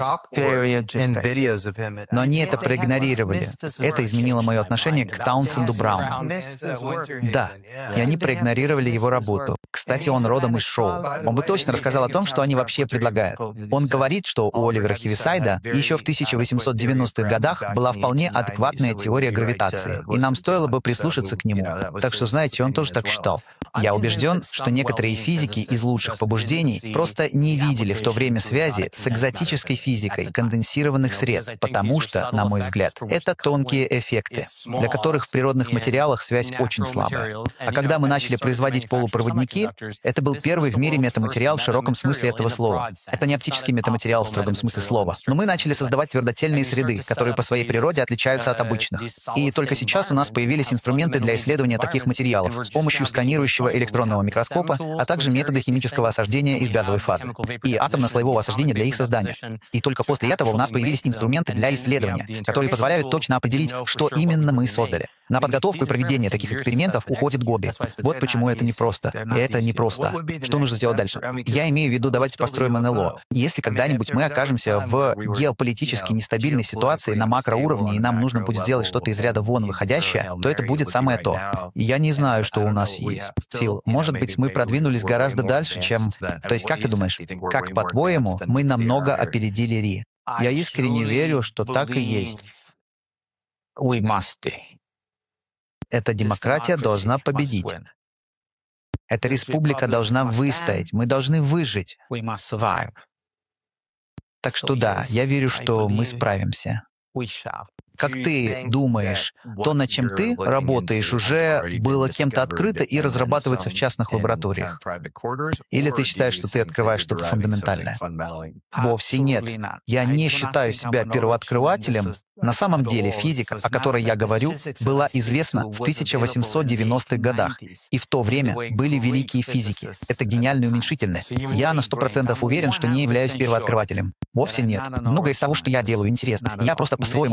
Но они это проигнорировали. Это изменило мое отношение к Таунсенду Брауну. Да, и они проигнорировали его работу. Кстати, он родом из шоу. Он бы точно рассказал о том, что они вообще предлагают. Он говорит, что у Оливера Хевисайда еще в тысяча восемьсот девяностых годах была вполне адекватная теория гравитации, и нам стоило бы прислушаться к нему. Так что, знаете, он тоже так считал. Я убежден, что некоторые физики из лучших побуждений просто не видели в то время связи с экзотической физикой конденсированных средств, потому что, на мой взгляд, это тонкие эффекты, для которых в природных материалах связь очень слабая. А когда мы начали производить полупроводники, это был первый в мире метаматериал в широком смысле этого слова. Это не оптический метаматериал в строгом смысле слова. Но мы начали создавать твердотельные среды, которые по своей природе отличаются от обычных. И только сейчас у нас появились инструменты для исследования таких материалов с помощью сканирующего электронного микроскопа, а также методы химического осаждения из газовой фазы и атомно-слоевого осаждения для их создания. И только после этого у нас появились инструменты для исследования, которые позволяют точно определить, что именно мы создали. На подготовку и проведение таких экспериментов уходят годы. Вот почему это непросто. И это непросто. Что нужно сделать дальше? Я имею в виду, давайте построим эн эл о. Если когда-нибудь мы окажемся в геополитически нестабильной ситуации на макроуровне, и нам нужно будет сделать что-то из ряда вон выходящее, то это будет самое то. И я не знаю, что у нас есть. Фил, может быть, мы продвинулись гораздо дальше, чем... То есть, как ты думаешь, как, по-твоему, мы намного опередили Ри? Я искренне верю, что так и есть. Эта демократия должна победить. Эта республика должна выстоять. Мы должны выжить. Так что да, я верю, что мы справимся. Как ты думаешь, то, над чем ты работаешь, уже было кем-то открыто и разрабатывается в частных лабораториях? Или ты считаешь, что ты открываешь что-то фундаментальное? Вовсе нет. Я не считаю себя первооткрывателем. На самом деле физика, о которой я говорю, была известна в тысяча восемьсот девяностых годах. И в то время были великие физики. Это гениальное уменьшительное. Я на сто процентов уверен, что не являюсь первооткрывателем. Вовсе нет. Многое из того, что я делаю, интересно. Я просто по-своему подхожу к изучению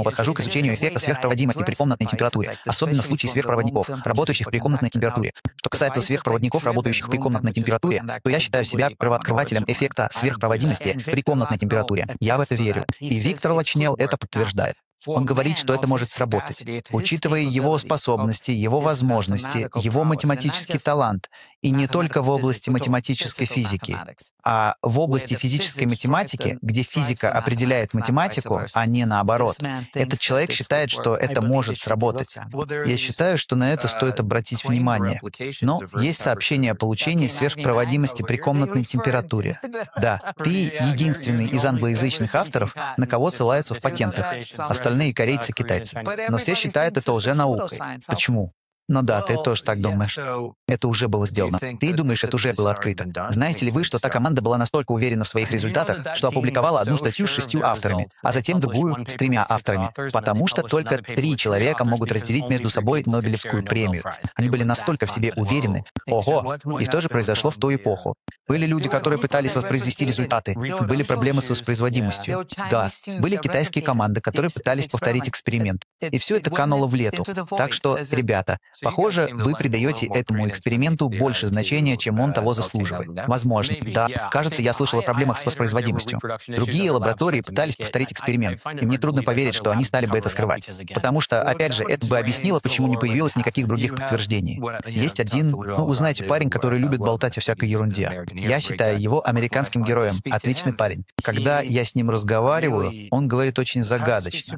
изучению эффекта сверхпроводимости при комнатной температуре, особенно в случае сверхпроводников, работающих при комнатной температуре. Что касается сверхпроводников, работающих при комнатной температуре, то я считаю себя первооткрывателем эффекта сверхпроводимости при комнатной температуре. Я в это верю. И Виктор Лачнел это подтверждает. Он говорит, что это может сработать. Учитывая его способности, его возможности, его математический талант, и не только в области математической физики, а в области физической математики, где физика определяет математику, а не наоборот. Этот человек считает, что это может сработать. Я считаю, что на это стоит обратить внимание. Но есть сообщение о получении сверхпроводимости при комнатной температуре. Да, ты единственный из англоязычных авторов, на кого ссылаются в патентах. Остальные корейцы, китайцы. Но все считают это уже наукой. Почему? Ну да, ты тоже так думаешь. Это уже было сделано. Ты думаешь, это уже было открыто. Знаете ли вы, что та команда была настолько уверена в своих результатах, что опубликовала одну статью с шестью авторами, а затем другую с тремя авторами? Потому что только три человека могут разделить между собой Нобелевскую премию. Они были настолько в себе уверены. Ого! И что же произошло в ту эпоху? Были люди, которые пытались воспроизвести результаты. Были проблемы с воспроизводимостью. Да, были китайские команды, которые пытались повторить эксперимент. И все это кануло в лету. Так что, ребята, похоже, вы придаете этому эксперименту больше значения, чем он того заслуживает. Возможно. Да, кажется, я слышал о проблемах с воспроизводимостью. Другие лаборатории пытались повторить эксперимент, и мне трудно поверить, что они стали бы это скрывать. Потому что, опять же, это бы объяснило, почему не появилось никаких других подтверждений. Есть один, ну, вы знаете, парень, который любит болтать о всякой ерунде. Я считаю его американским героем. Отличный парень. Когда я с ним разговариваю, он говорит очень загадочно.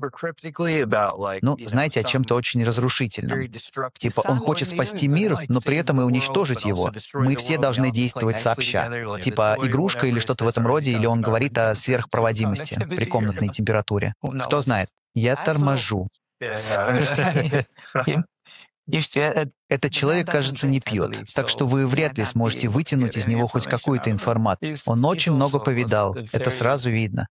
Ну, знаете, о чем-то очень разрушительном. Типа, он хочет спасти мир, но при этом и уничтожить его. Мы все должны действовать сообща. Типа, игрушка или что-то в этом роде, или он говорит о сверхпроводимости при комнатной температуре. Кто знает. Я торможу. Этот человек, кажется, не пьет, так что вы вряд ли сможете вытянуть из него хоть какую-то информацию. Он очень много повидал, это сразу видно.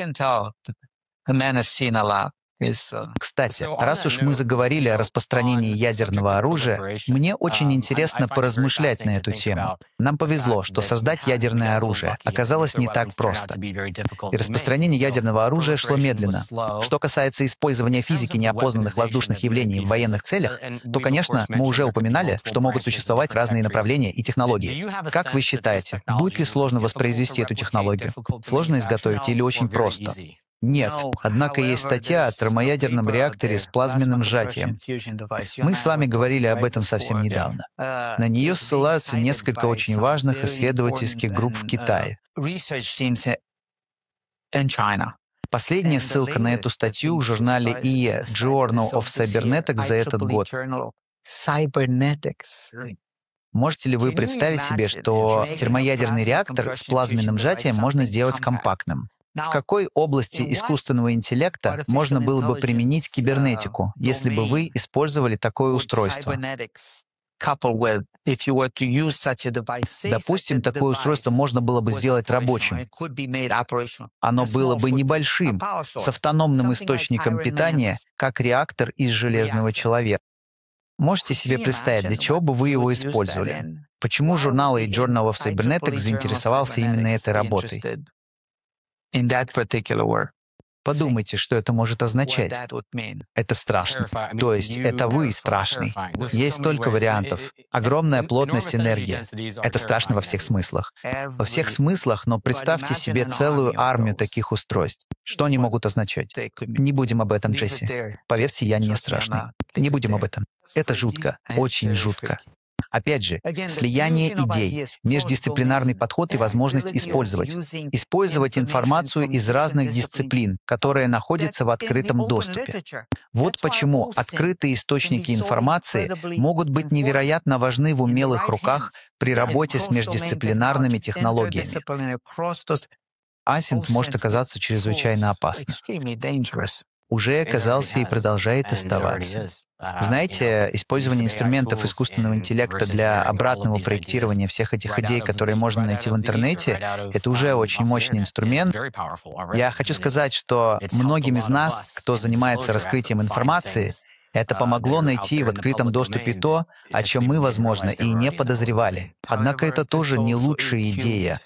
Кстати, раз уж мы заговорили о распространении ядерного оружия, мне очень интересно поразмышлять на эту тему. Нам повезло, что создать ядерное оружие оказалось не так просто. И распространение ядерного оружия шло медленно. Что касается использования физики неопознанных воздушных явлений в военных целях, то, конечно, мы уже упоминали, что могут существовать разные направления и технологии. Как вы считаете, будет ли сложно воспроизвести эту технологию? Сложно изготовить или очень просто? Нет, однако есть статья о термоядерном реакторе с плазменным сжатием. Мы с вами говорили об этом совсем недавно. На нее ссылаются несколько очень важных исследовательских групп в Китае. Последняя ссылка на эту статью в журнале и и и Journal of Cybernetics за этот год. Можете ли вы представить себе, что термоядерный реактор с плазменным сжатием можно сделать компактным? В какой области искусственного интеллекта можно было бы применить кибернетику, если бы вы использовали такое устройство? Допустим, такое устройство можно было бы сделать рабочим. Оно было бы небольшим, с автономным источником питания, как реактор из Железного человека. Можете себе представить, для чего бы вы его использовали? Почему журнал и Journal of Cybernetics заинтересовался именно этой работой? Подумайте, что это может означать. Это страшно. То есть это вы страшный. Есть столько вариантов. Огромная плотность энергии. Это страшно во всех смыслах. Во всех смыслах, но представьте себе целую армию таких устройств. Что они могут означать? Не будем об этом, Джесси. Поверьте, я не страшный. Не будем об этом. Это жутко. Очень жутко. Опять же, слияние идей, междисциплинарный подход и возможность использовать. Использовать информацию из разных дисциплин, которая находится в открытом доступе. Вот почему открытые источники информации могут быть невероятно важны в умелых руках при работе с междисциплинарными технологиями. Асинт может оказаться чрезвычайно опасным. Уже оказался и продолжает оставаться. Знаете, использование инструментов искусственного интеллекта для обратного проектирования всех этих идей, которые можно найти в интернете, это уже очень мощный инструмент. Я хочу сказать, что многим из нас, кто занимается раскрытием информации, это помогло найти в открытом доступе то, о чем мы, возможно, и не подозревали. Однако это тоже не лучшая идея.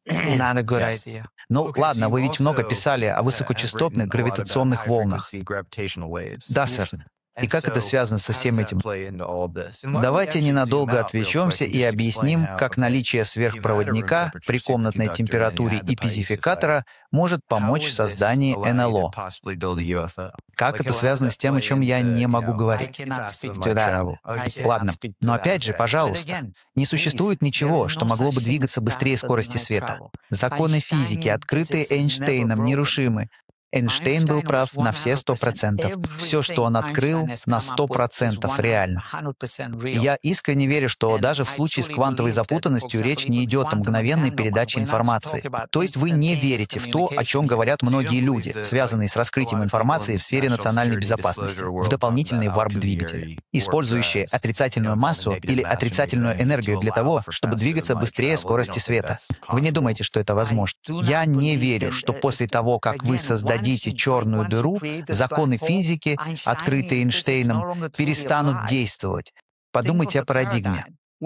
Ну, ладно, вы ведь много писали о высокочастотных гравитационных волнах. Да, сэр. И как это связано со всем этим? Давайте ненадолго отвлечемся и объясним, как наличие сверхпроводника при комнатной температуре и пизификатора может помочь в создании эн эл о. Как это связано с тем, о чем я не могу говорить? Ладно, но опять же, пожалуйста, не существует ничего, что могло бы двигаться быстрее скорости света. Законы физики, открытые Эйнштейном, нерушимы. Эйнштейн был прав на все сто процентов. Все, что он открыл, на сто процентов реально. И я искренне верю, что даже в случае с квантовой запутанностью речь не идет о мгновенной передаче информации. То есть вы не верите в то, о чем говорят многие люди, связанные с раскрытием информации в сфере национальной безопасности, в дополнительные варп-двигатели, использующие отрицательную массу или отрицательную энергию для того, чтобы двигаться быстрее скорости света. Вы не думаете, что это возможно? Я не верю, что после того, как вы создадите дадите черную дыру, законы физики, открытые Эйнштейном, перестанут действовать. Подумайте о парадигме.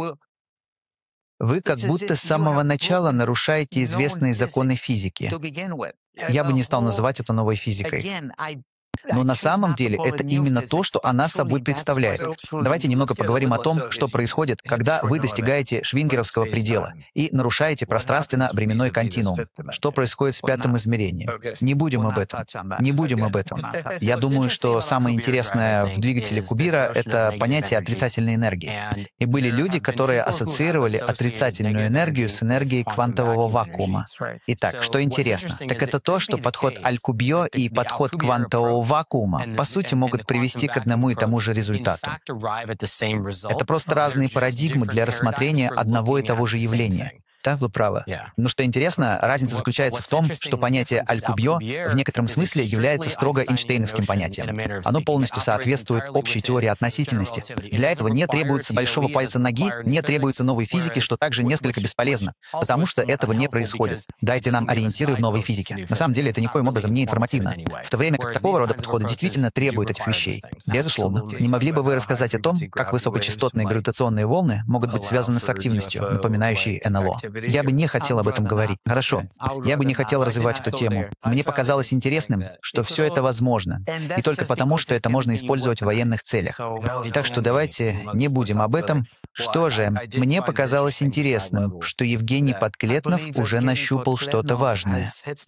Вы как будто с самого начала нарушаете известные законы физики. Я бы не стал называть это новой физикой. Но на самом деле это именно то, что она собой представляет. Давайте немного поговорим о том, что происходит, когда вы достигаете швингеровского предела и нарушаете пространственно-временной континуум. Что происходит в пятом измерении? Не будем об этом. Не будем об этом. Я думаю, что самое интересное в двигателе Кубира — это понятие отрицательной энергии. И были люди, которые ассоциировали отрицательную энергию с энергией квантового вакуума. Итак, что интересно? Так это то, что подход Алькубье и подход квантового вакуума, по сути, могут привести к одному и тому же результату. Это просто разные парадигмы для рассмотрения одного и того же явления. Да, вы правы. Но что интересно, разница заключается в том, что понятие Алькубье в некотором смысле является строго эйнштейновским понятием. Оно полностью соответствует общей теории относительности. Для этого не требуется большого пальца ноги, не требуется новой физики, что также несколько бесполезно, потому что этого не происходит. Дайте нам ориентиры в новой физике. На самом деле это никоим образом не информативно. В то время как такого рода подходы действительно требуют этих вещей. Безусловно. Не могли бы вы рассказать о том, как высокочастотные гравитационные волны могут быть связаны с активностью, напоминающей эн эл о? Я бы не хотел об этом говорить. Хорошо. Я бы не хотел развивать эту тему. Мне показалось интересным, что все это возможно. И только потому, что это можно использовать в военных целях. Так что давайте не будем об этом. Что же, мне показалось интересным, что Евгений Подклетнов уже нащупал что-то важное.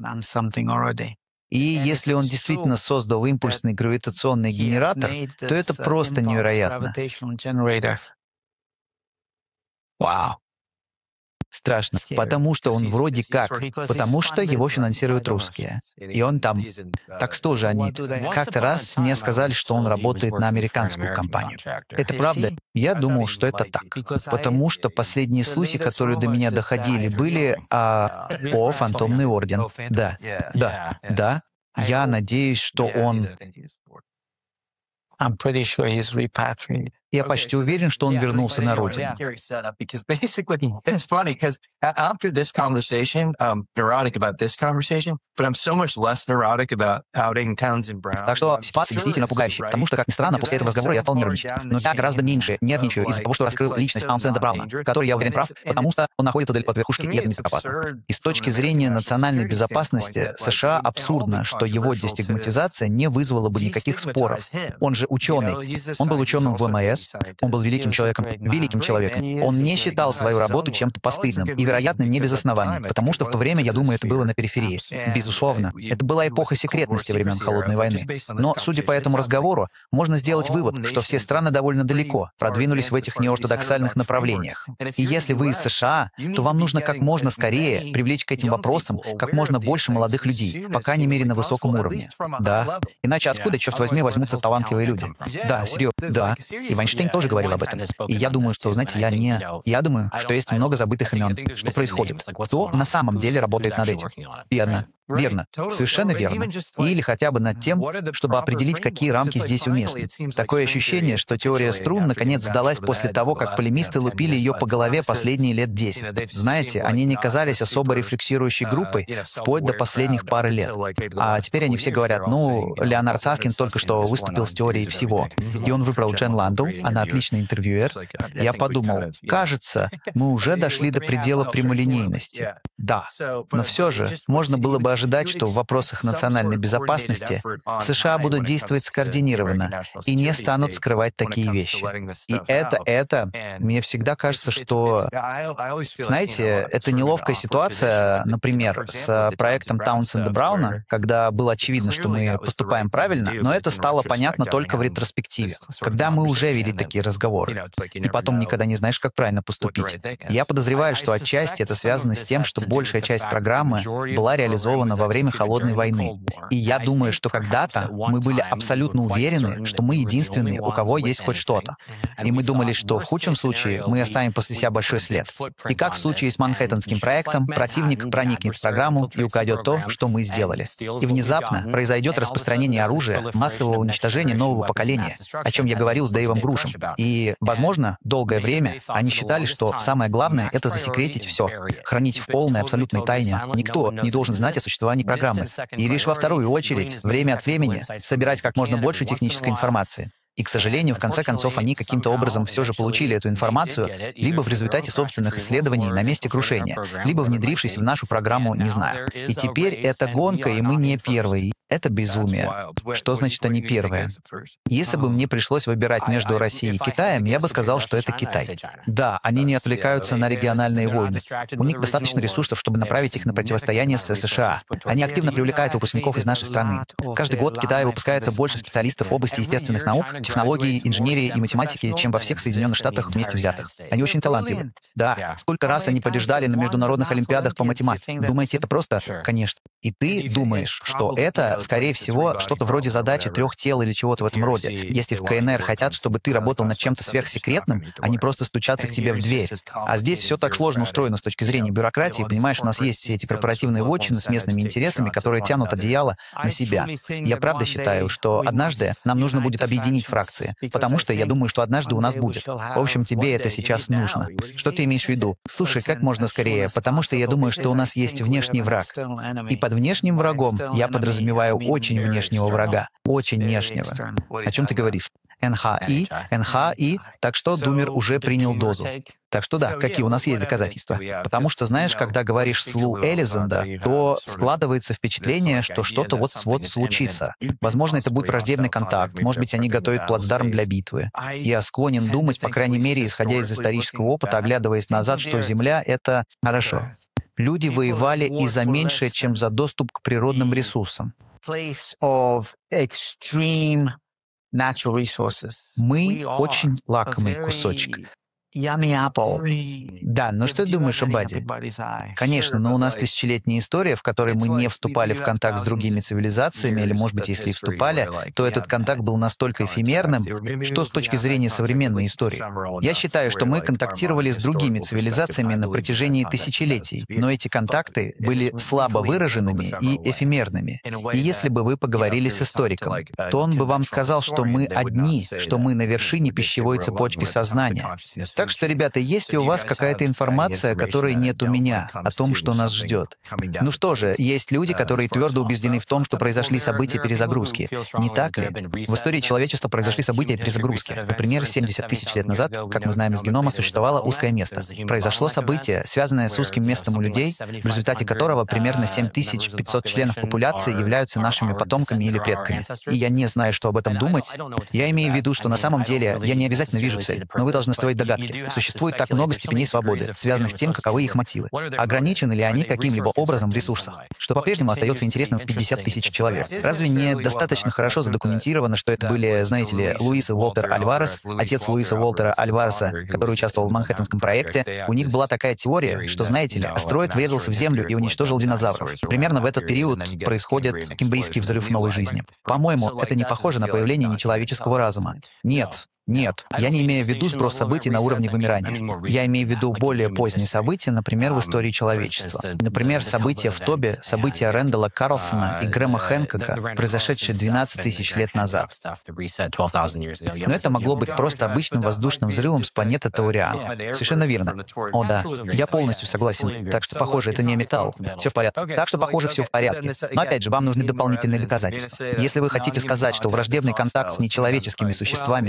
И если он действительно создал импульсный гравитационный генератор, то это просто невероятно. Вау. Страшно, потому что он вроде как, потому что его финансируют русские. И он там. Так что же они? Как-то раз мне сказали, что он работает на американскую компанию. Это правда? Я думал, что это так. Потому что последние слухи, которые до меня доходили, были о, о фантомный орден. Да, да, да. Я надеюсь, что он... Я почти уверен, что он вернулся на родину. Так что ситуация действительно пугающая, потому что, как ни странно, после этого разговора я стал нервничать. Но я гораздо меньше нервничаю из-за того, что раскрыл личность Таунсенда Брауна, который, я уверен, прав, потому что он находится далеко от верхушки, и это небезопасно. И с точки зрения национальной безопасности США абсурдно, что его дестигматизация не вызвала бы никаких споров. Он же ученый. Он был ученым в эм а эс, он был великим человеком, великим человеком. Он не считал свою работу чем-то постыдным, и, вероятно, не без оснований, потому что в то время, я думаю, это было на периферии. Безусловно. Это была эпоха секретности времен Холодной войны. Но, судя по этому разговору, можно сделать вывод, что все страны довольно далеко продвинулись в этих неортодоксальных направлениях. И если вы из США, то вам нужно как можно скорее привлечь к этим вопросам как можно больше молодых людей, по крайней мере, на высоком уровне. Да. Иначе откуда, черт возьми, возьмутся талантливые люди? Да, серьезно. Да. И Вайнштейн тоже говорил об этом. И я думаю, что, знаете, я не... Я думаю, что есть много забытых имен. Что происходит? Кто на самом деле работает над этим? Верно. Верно. Совершенно верно. Или хотя бы над тем, чтобы определить, какие рамки здесь уместны. Такое ощущение, что теория струн наконец сдалась после того, как полемисты лупили ее по голове последние лет десять. Знаете, они не казались особо рефлексирующей группой вплоть до последних пары лет. А теперь они все говорят, ну, Леонард Саскин только что выступил с теорией всего. И он выбрал Джен Ландау, она отличный интервьюер. Я подумал, кажется, мы уже дошли до предела прямолинейности. Да, но все же можно было бы ожидать, что в вопросах национальной безопасности США будут действовать скоординированно и не станут скрывать такие вещи. И это, это, мне всегда кажется, что, знаете, это неловкая ситуация, например, с проектом Таунсенда Брауна, когда было очевидно, что мы поступаем правильно, но это стало понятно только в ретроспективе, когда мы уже вели такие разговоры. И потом никогда не знаешь, как правильно поступить. Я подозреваю, что отчасти это связано с тем, что большая часть программы была реализована во время Холодной войны. И я думаю, что когда-то мы были абсолютно уверены, что мы единственные, у кого есть хоть что-то. И мы думали, что в худшем случае мы оставим после себя большой след. И как в случае с Манхэттенским проектом, противник проникнет в программу и украдет то, что мы сделали. И внезапно произойдет распространение оружия, массового уничтожения нового поколения, о чем я говорил с Дэйвом Грушем. И, возможно, долгое время они считали, что самое главное — это засекретить все, хранить в полной абсолютной тайне. Никто не должен знать о существовании программы. И лишь во вторую очередь, время от времени, собирать как можно больше технической информации. И, к сожалению, в конце концов, они каким-то образом все же получили эту информацию, либо в результате собственных исследований на месте крушения, либо внедрившись в нашу программу, не знаю. И теперь это гонка, и мы не первые. Это безумие. Что значит они первые? Если бы мне пришлось выбирать между Россией и Китаем, я бы сказал, что это Китай. Да, они не отвлекаются на региональные войны. У них достаточно ресурсов, чтобы направить их на противостояние с США. Они активно привлекают выпускников из нашей страны. Каждый год в Китае выпускается больше специалистов в области естественных наук, технологии, инженерии и математики, чем во всех Соединенных Штатах вместе взятых. Они очень талантливы. Да, сколько раз они побеждали на международных олимпиадах по математике. Думаете, это просто? Конечно. И ты думаешь, что это, скорее всего, что-то вроде задачи трех тел или чего-то в этом роде. Если в КНР хотят, чтобы ты работал над чем-то сверхсекретным, они просто стучатся к тебе в дверь. А здесь все так сложно устроено с точки зрения бюрократии. Понимаешь, у нас есть все эти корпоративные вотчины с местными интересами, которые тянут одеяло на себя. Я правда считаю, что однажды нам нужно будет объединить фракции, потому что я думаю, что однажды у нас будет. В общем, тебе это сейчас нужно. Что ты имеешь в виду? Слушай, как можно скорее, потому что я думаю, что у нас есть внешний враг. И под внешним врагом я подразумеваю очень внешнего врага, очень внешнего. О чем ты говоришь? эн ха и, эн ха и, так что Думер уже принял дозу. Так что да, какие у нас есть доказательства? Потому что, знаешь, когда говоришь с Лу Элизенда, то складывается впечатление, что что-то вот-вот случится. Возможно, это будет враждебный контакт, может быть, они готовят плацдарм для битвы. Я склонен думать, по крайней мере, исходя из исторического опыта, оглядываясь назад, что Земля — это хорошо. Люди воевали и за меньшее, чем за доступ к природным ресурсам. Мы очень лакомый кусочек. Да, но что ты думаешь об Аде? Конечно, но у нас тысячелетняя история, в которой мы не вступали в контакт с другими цивилизациями, или, может быть, если и вступали, то этот контакт был настолько эфемерным, что с точки зрения современной истории. Я считаю, что мы контактировали с другими цивилизациями на протяжении тысячелетий, но эти контакты были слабо выраженными и эфемерными. И если бы вы поговорили с историком, то он бы вам сказал, что мы одни, что мы на вершине пищевой цепочки сознания. Так что, ребята, есть ли у вас какая-то информация, которой нет у меня, о том, что нас ждет? Ну что же, есть люди, которые твердо убеждены в том, что произошли события перезагрузки. Не так ли? В истории человечества произошли события перезагрузки. Например, семьдесят тысяч лет назад, как мы знаем из генома, существовало узкое место. Произошло событие, связанное с узким местом у людей, в результате которого примерно семь тысяч пятьсот членов популяции являются нашими потомками или предками. И я не знаю, что об этом думать. Я имею в виду, что на самом деле я не обязательно вижу цель, но вы должны строить догадки. Существует так много степеней свободы, связанных с тем, каковы их мотивы. Ограничены ли они каким-либо образом в ресурсах? Что по-прежнему остается интересным в пятьдесят тысяч человек. Разве не достаточно хорошо задокументировано, что это были, знаете ли, Луис и Уолтер Альварес, отец Луиса Уолтера Альвареса, который участвовал в Манхэттенском проекте? У них была такая теория, что, знаете ли, астероид врезался в Землю и уничтожил динозавров. Примерно в этот период происходит Кембрийский взрыв новой жизни. По-моему, это не похоже на появление нечеловеческого разума. Нет. Нет, я не имею в виду сброс событий на уровне вымирания. Я имею в виду более поздние события, например, в истории человечества. Например, события в Тобе, события Рэндала Карлсона и Грэма Хэнкока, произошедшие двенадцать тысяч лет назад. Но это могло быть просто обычным воздушным взрывом с планеты Тауриан. Совершенно верно. О да, я полностью согласен. Так что, похоже, это не металл. Все в порядке. Так что, похоже, все в порядке. Но опять же, вам нужны дополнительные доказательства. Если вы хотите сказать, что враждебный контакт с нечеловеческими существами становится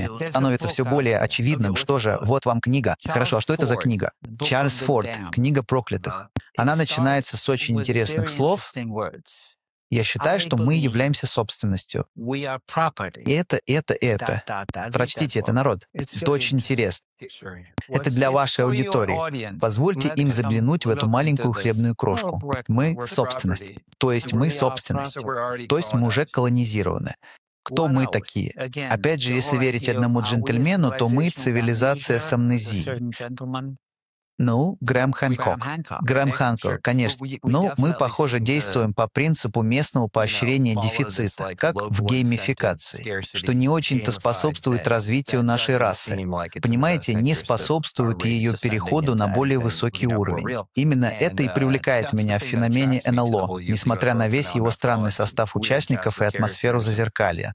становится все более очевидным, что же, вот вам книга. Хорошо, а что это за книга? Чарльз Форд, «Книга проклятых». Она начинается с очень интересных слов. Я считаю, что мы являемся собственностью. И это, это, это. Прочтите это, народ. Это очень интересно. Это для вашей аудитории. Позвольте им заглянуть в эту маленькую хлебную крошку. Мы — собственность. То есть мы — собственность. То есть мы уже колонизированы. Кто мы такие? Опять же, если верить одному джентльмену, то мы — цивилизация с амнезией. Ну, Грэм Хэнкок. Грэм Хэнкок, конечно. Ну, мы, похоже, действуем по принципу местного поощрения дефицита, как в геймификации, что не очень-то способствует развитию нашей расы. Понимаете, не способствует ее переходу на более высокий уровень. Именно это и привлекает меня в феномене эн эл о, несмотря на весь его странный состав участников и атмосферу зазеркалья.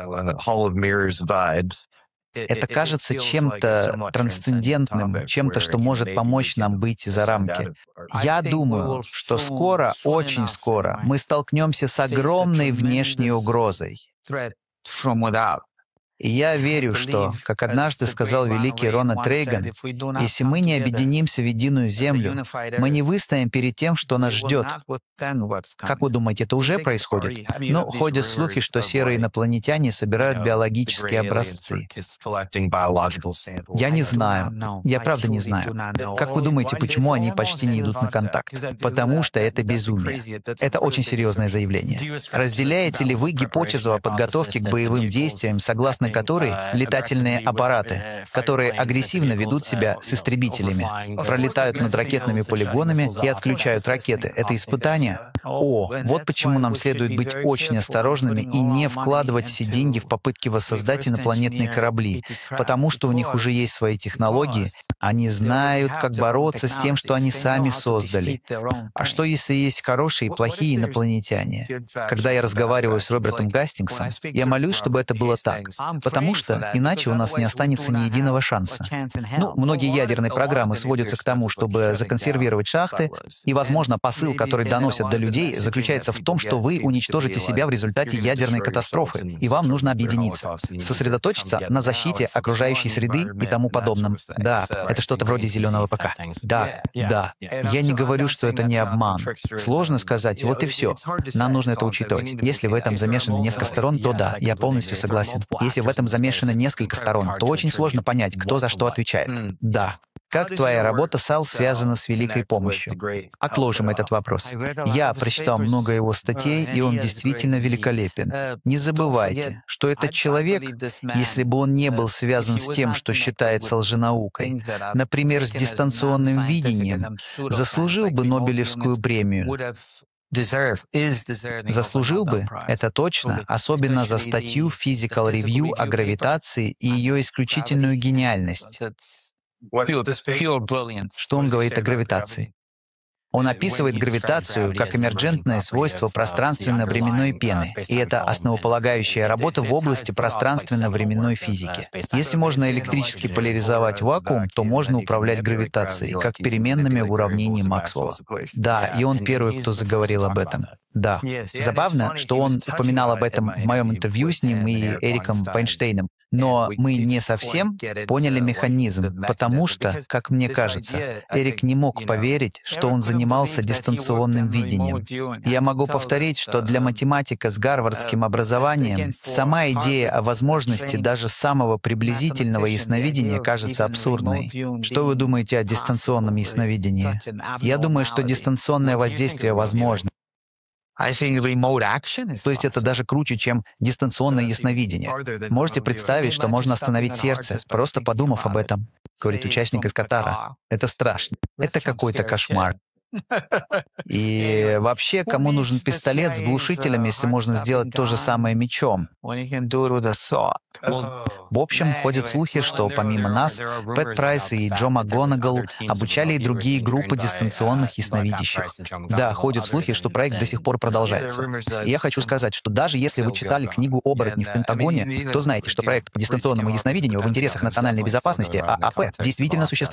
Это кажется чем-то трансцендентным, чем-то, что может помочь нам выйти за рамки. Я думаю, что скоро, очень скоро, мы столкнемся с огромной внешней угрозой. И я верю, что, как однажды сказал великий Рональд Рейган, если мы не объединимся в единую землю, мы не выстоим перед тем, что нас ждет. Как вы думаете, это уже происходит? Ну, ходят слухи, что серые инопланетяне собирают биологические образцы. Я не знаю. Я правда не знаю. Как вы думаете, почему они почти не идут на контакт? Потому что это безумие. Это очень серьезное заявление. Разделяете ли вы гипотезу о подготовке к боевым действиям, согласно которой летательные аппараты, которые агрессивно ведут себя с истребителями, пролетают над ракетными полигонами и отключают ракеты? Это испытание? О, вот почему нам следует быть очень осторожными и не вкладывать все деньги в попытки воссоздать инопланетные корабли, потому что у них уже есть свои технологии, они знают, как бороться с тем, что они сами создали. А что, если есть хорошие и плохие инопланетяне? Когда я разговариваю с Робертом Гастингсом, я молюсь, чтобы это было так, потому что иначе у нас не останется ни единого шанса. Ну, многие ядерные программы сводятся к тому, чтобы законсервировать шахты, и, возможно, посыл, который доносят до людей, заключается в том, что вы уничтожите себя в результате ядерной катастрофы, и вам нужно объединиться, сосредоточиться на защите окружающей среды и тому подобном. Да, это что-то вроде зеленого ПК. Да, да. Я не говорю, что это не обман. Сложно сказать, вот и все. Нам нужно это учитывать. Если в этом замешаны несколько сторон, то да, я полностью согласен. Если в этом замешано несколько сторон, то очень сложно понять, кто за что отвечает. Да. Как твоя работа, Сал, связана с великой помощью? Отложим этот вопрос. Я прочитал много его статей, и он действительно великолепен. Не забывайте, что этот человек, если бы он не был связан с тем, что считается лженаукой, например, с дистанционным видением, заслужил бы Нобелевскую премию. Заслужил бы, это точно, особенно за статью в Physical Review о гравитации и ее исключительную гениальность. Что он говорит о гравитации? Он описывает гравитацию как эмерджентное свойство пространственно-временной пены, и это основополагающая работа в области пространственно-временной физики. Если можно электрически поляризовать вакуум, то можно управлять гравитацией, как переменными в уравнении Максвелла. Да, и он первый, кто заговорил об этом. Да. Забавно, что он упоминал об этом в моем интервью с ним и Эриком Вайнштейном. Но мы не совсем поняли механизм, потому что, как мне кажется, Эрик не мог поверить, что он занимался дистанционным видением. Я могу повторить, что для математика с гарвардским образованием сама идея о возможности даже самого приблизительного ясновидения кажется абсурдной. Что вы думаете о дистанционном ясновидении? Я думаю, что дистанционное воздействие возможно. То есть это даже круче, чем дистанционное ясновидение. Можете представить, что можно остановить сердце, просто подумав об этом, говорит участник из Катара. Это страшно. Это какой-то кошмар. И вообще, кому нужен пистолет с глушителем, если можно сделать то же самое мечом? В общем, ходят слухи, что помимо нас, Пэт Прайс и Джо МакГонагал обучали и другие группы дистанционных ясновидящих. Да, ходят слухи, что проект до сих пор продолжается. И я хочу сказать, что даже если вы читали книгу «Оборотни в Пентагоне», то знаете, что проект по дистанционному ясновидению в интересах национальной безопасности, а а пэ, действительно существовал.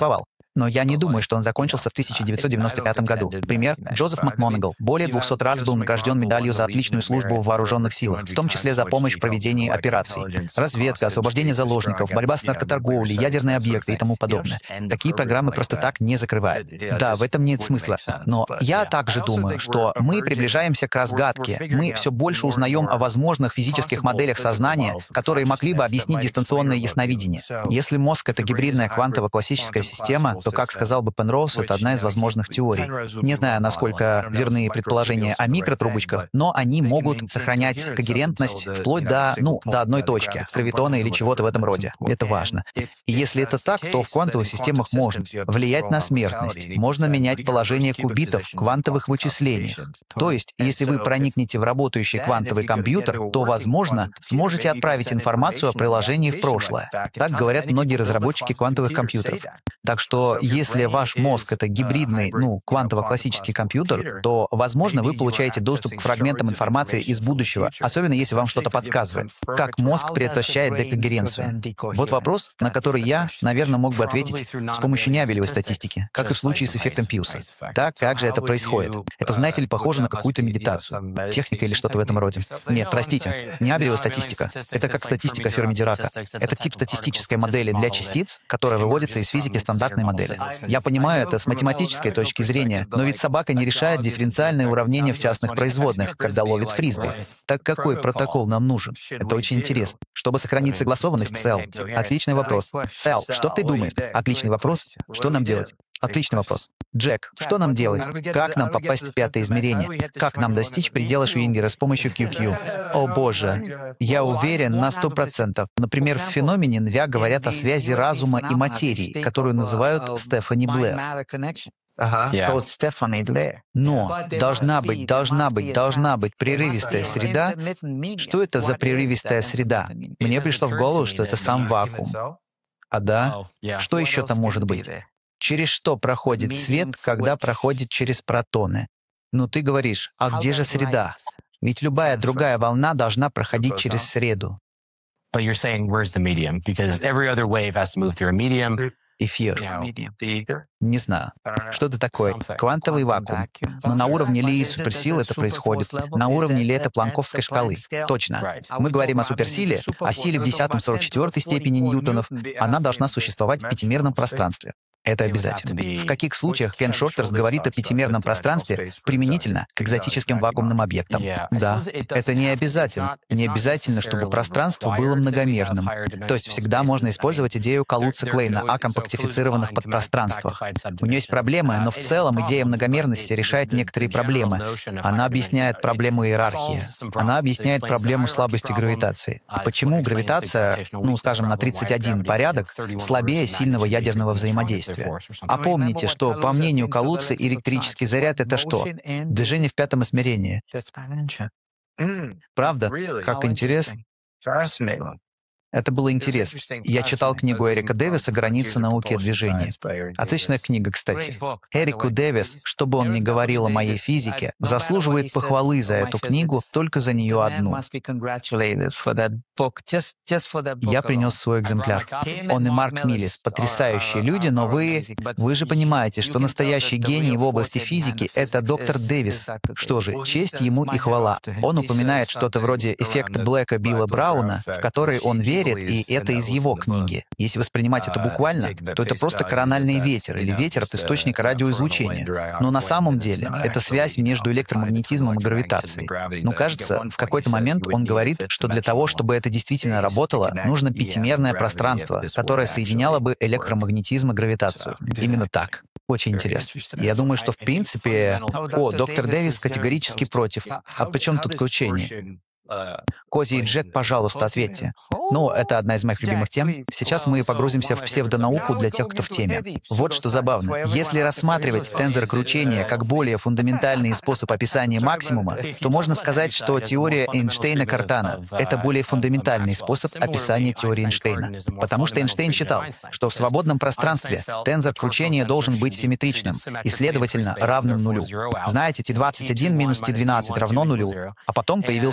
Но я не думаю, что он закончился в тысяча девятьсот девяносто пятом году. Пример. Джозеф МакМонагал более двухсот раз был награжден медалью за отличную службу в вооруженных силах, в том числе за помощь в проведении операций. Разведка, освобождение заложников, борьба с наркоторговлей, ядерные объекты и тому подобное. Такие программы просто так не закрывают. Да, в этом нет смысла. Но я также думаю, что мы приближаемся к разгадке. Мы все больше узнаем о возможных физических моделях сознания, которые могли бы объяснить дистанционное ясновидение. Если мозг — это гибридная квантово-классическая система, то, как сказал бы Пенроуз, это одна из возможных теорий. Не знаю, насколько верны предположения о микротрубочках, но они могут сохранять когерентность вплоть до, ну, до одной точки, гравитона или чего-то в этом роде. Это важно. И если это так, то в квантовых системах можно влиять на смертность, можно менять положение кубитов в квантовых вычислениях. То есть, если вы проникнете в работающий квантовый компьютер, то, возможно, сможете отправить информацию о приложении в прошлое. Так говорят многие разработчики квантовых компьютеров. Так что, если ваш мозг — это гибридный, ну, квантово-классический компьютер, то, возможно, вы получаете доступ к фрагментам информации из будущего, особенно если вам что-то подсказывает. Как мозг предотвращает декогеренцию? Вот вопрос, на который я, наверное, мог бы ответить с помощью неабелевой статистики, как и в случае с эффектом Пьюса. Так, как же это происходит? Это, знаете ли, похоже на какую-то медитацию, техника или что-то в этом роде. Нет, простите, неабелева статистика. Это как статистика Ферми-Дирака. Это тип статистической модели для частиц, которая выводится из физики стандартной модели. Я понимаю это с математической точки зрения, но ведь собака не решает дифференциальные уравнения в частных производных, когда ловит фрисби. Так какой протокол нам нужен? Это очень интересно. Чтобы сохранить согласованность, Сэл. Отличный вопрос. Сэл, что ты думаешь? Отличный вопрос. Что нам делать? Отличный вопрос. Джек, что нам делать? Как нам попасть в пятое измерение? Как нам достичь предела Швингера с помощью кью кью? О боже, я уверен на сто процентов. Например, в феномене Нвя говорят о связи разума и материи, которую называют Стефани Блэр. Yeah. Но должна быть, должна быть, должна быть прерывистая среда. Что это за прерывистая среда? Мне пришло в голову, что это сам вакуум. А да? Что еще там может быть? Через что проходит свет, когда проходит через протоны? Ну, ты говоришь, а где же среда? Ведь любая другая волна должна проходить через среду. But you're saying, where's the medium? Because every other wave has to move through a medium. Эфир. Не знаю. Что это такое? Квантовый вакуум. Но на уровне ли суперсил это происходит? На уровне ли это планковской шкалы? Точно. Мы говорим о суперсиле, о силе в десятом сорок четвёртой степени ньютонов. Она должна существовать в пятимерном пространстве. Это обязательно. В каких случаях Кен Шортерс говорит о пятимерном пространстве применительно к экзотическим вакуумным объектам? Да, это не обязательно. Не обязательно, чтобы пространство было многомерным. То есть всегда можно использовать идею Калуца-Клейна о компактифицированных подпространствах. У нее есть проблемы, но в целом идея многомерности решает некоторые проблемы. Она объясняет проблему иерархии. Она объясняет проблему слабости гравитации. Почему гравитация, ну, скажем, на тридцать один порядок, слабее сильного ядерного взаимодействия? А помните, что, по мнению Калуцы, электрический заряд — это что? Движение в пятом измерении. Правда? Как интересно. Это было интересно. Я читал книгу Эрика Дэвиса «Границы науки и движения». Отличная книга, кстати. Эрику Дэвис, что бы он ни говорил о моей физике, заслуживает похвалы за эту книгу, только за нее одну. Я принес свой экземпляр. Он и Марк Миллис — потрясающие люди, но вы... Вы же понимаете, что настоящий гений в области физики — это доктор Дэвис. Что же, честь ему и хвала. Он упоминает что-то вроде эффекта Блэка Билла Брауна, в который он верит, и это из его книги. Если воспринимать это буквально, то это просто корональный ветер или ветер от источника радиоизлучения. Но на самом деле это связь между электромагнетизмом и гравитацией. Но кажется, в какой-то момент он говорит, что для того, чтобы это действительно работало, нужно пятимерное пространство, которое соединяло бы электромагнетизм и гравитацию. Именно так. Очень интересно. Я думаю, что в принципе... О, доктор Дэвис категорически против. А почему тут кручение? Кози и Джек, пожалуйста, ответьте. Ну, это одна из моих любимых тем. Сейчас мы погрузимся в псевдонауку для тех, кто в теме. Вот что забавно. Если рассматривать тензор кручения как более фундаментальный способ описания максимума, то можно сказать, что теория Эйнштейна-Картана — это более фундаментальный способ описания теории Эйнштейна. Потому что Эйнштейн считал, что в свободном пространстве тензор кручения должен быть симметричным и, следовательно, равным нулю. Знаете, Т двадцать один минус Т двенадцать равно нулю, а потом появился Эли Капелла,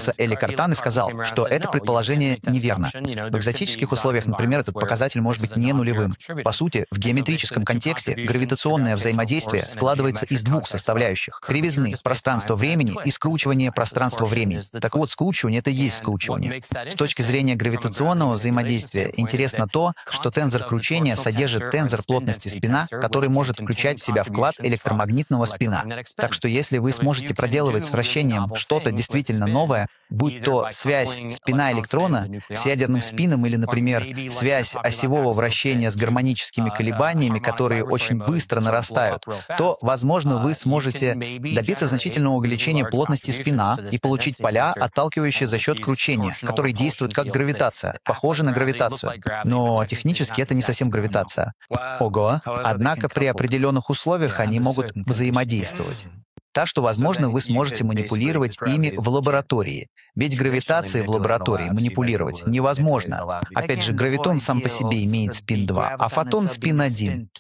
Картан и сказал, что это предположение неверно. В экзотических условиях, например, этот показатель может быть не нулевым. По сути, в геометрическом контексте гравитационное взаимодействие складывается из двух составляющих — кривизны пространства-времени и скручивания пространства-времени. Так вот, скручивание — это и есть скручивание. С точки зрения гравитационного взаимодействия интересно то, что тензор кручения содержит тензор плотности спина, который может включать в себя вклад электромагнитного спина. Так что если вы сможете проделывать с вращением что-то действительно новое, будь то связь спина электрона с ядерным спином или, например, связь осевого вращения с гармоническими колебаниями, которые очень быстро нарастают, то, возможно, вы сможете добиться значительного увеличения плотности спина и получить поля, отталкивающие за счет кручения, которые действуют как гравитация, похожи на гравитацию. Но технически это не совсем гравитация. Ого! Однако при определенных условиях они могут взаимодействовать. Так что, возможно, вы сможете манипулировать ими в лаборатории. Ведь гравитацией в лаборатории манипулировать невозможно. Опять же, гравитон сам по себе имеет спин два, а фотон — спин один.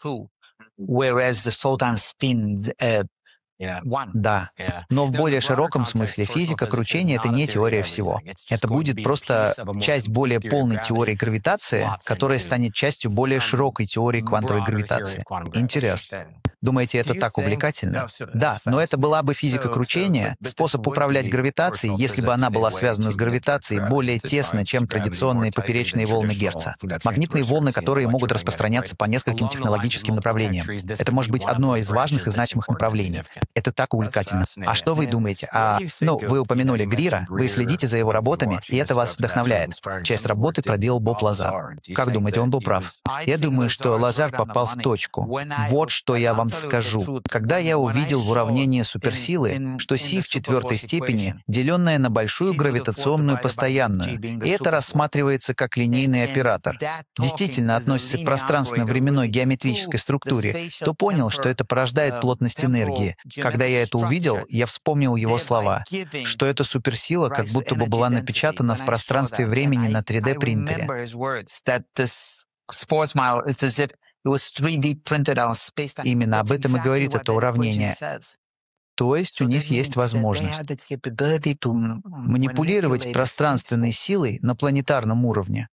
Да, но в более широком смысле физика кручения — это не теория всего. Это будет просто часть более полной теории гравитации, которая станет частью более широкой теории квантовой гравитации. Интересно. Думаете, это так увлекательно? Да, но это была бы физика кручения, способ управлять гравитацией, если бы она была связана с гравитацией более тесно, чем традиционные поперечные волны Герца. Магнитные волны, которые могут распространяться по нескольким технологическим направлениям. Это может быть одно из важных и значимых направлений. Это так увлекательно. А что вы думаете? А, ну, вы упомянули Грира, вы следите за его работами, и это вас вдохновляет. Часть работы проделал Боб Лазар. Как думаете, он был прав? Я думаю, что Лазар попал в точку. Вот что я вам скажу. Когда я увидел в уравнении суперсилы, что си в четвертой степени, деленное на большую гравитационную постоянную, и это рассматривается как линейный оператор, действительно относится к пространственно-временной геометрической структуре, то понял, что это порождает плотность энергии. Когда я это увидел, я вспомнил его слова, что эта суперсила как будто бы была напечатана в пространстве времени на три дэ принтере. Именно об этом и говорит это уравнение. То есть у них есть возможность манипулировать пространственной силой на планетарном уровне.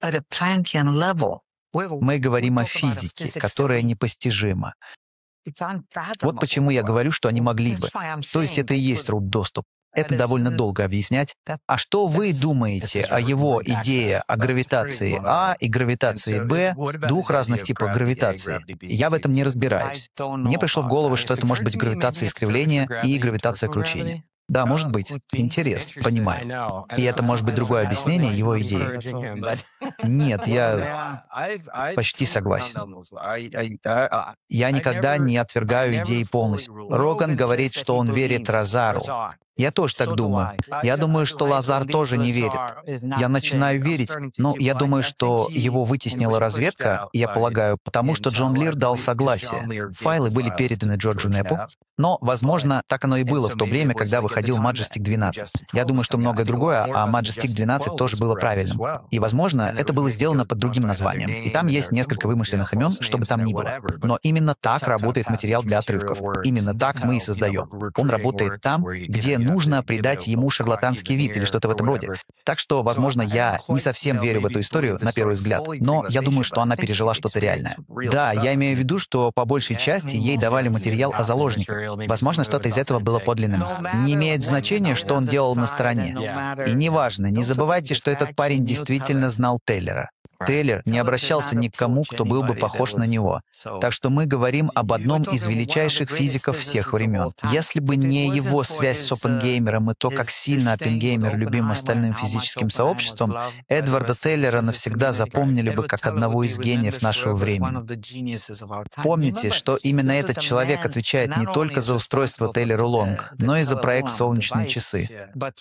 Мы говорим о физике, которая непостижима. Вот почему я говорю, что они могли бы. То есть это и есть root-доступ. Это довольно долго объяснять. А что вы думаете о его идее о гравитации А и гравитации Б, двух разных типах гравитации? Я в этом не разбираюсь. Мне пришло в голову, что это может быть гравитация искривления и гравитация кручения. Да, может быть. Интересно, понимаю. И это может быть другое объяснение его идеи. Нет, я почти согласен. Я никогда не отвергаю идеи полностью. Роган говорит, что он верит Лазару. Я тоже так думаю. Я думаю, что Лазар тоже не верит. Я начинаю верить, но я думаю, что его вытеснила разведка, я полагаю, потому что Джон Лир дал согласие. Файлы были переданы Джорджу Неппу, но, возможно, так оно и было в то время, когда выходил Majestic двенадцать. Я думаю, что многое другое о Majestic двенадцать тоже было правильным. И, возможно, это было сделано под другим названием. И там есть несколько вымышленных имен, что бы там ни было. Но именно так работает материал для отрывков. Именно так мы и создаем. Он работает там, где нужно придать ему шарлатанский вид или что-то в этом роде. Так что, возможно, я не совсем верю в эту историю на первый взгляд, но я думаю, что она пережила что-то реальное. Да, я имею в виду, что по большей части ей давали материал о заложниках. Возможно, что-то из этого было подлинным. Не имеет значения, что он делал на стороне. И неважно, не забывайте, что этот парень действительно знал Тейлора. Тейлор не обращался ни к кому, кто был бы похож на него. Так что мы говорим об одном из величайших физиков всех времен. Если бы не его связь с Оппенгеймером и то, как сильно Оппенгеймер любим остальным физическим сообществом, Эдварда Тейлора навсегда запомнили бы как одного из гениев нашего времени. Помните, что именно этот человек отвечает не только за устройство Тейлор-Лонг, но и за проект «Солнечные часы».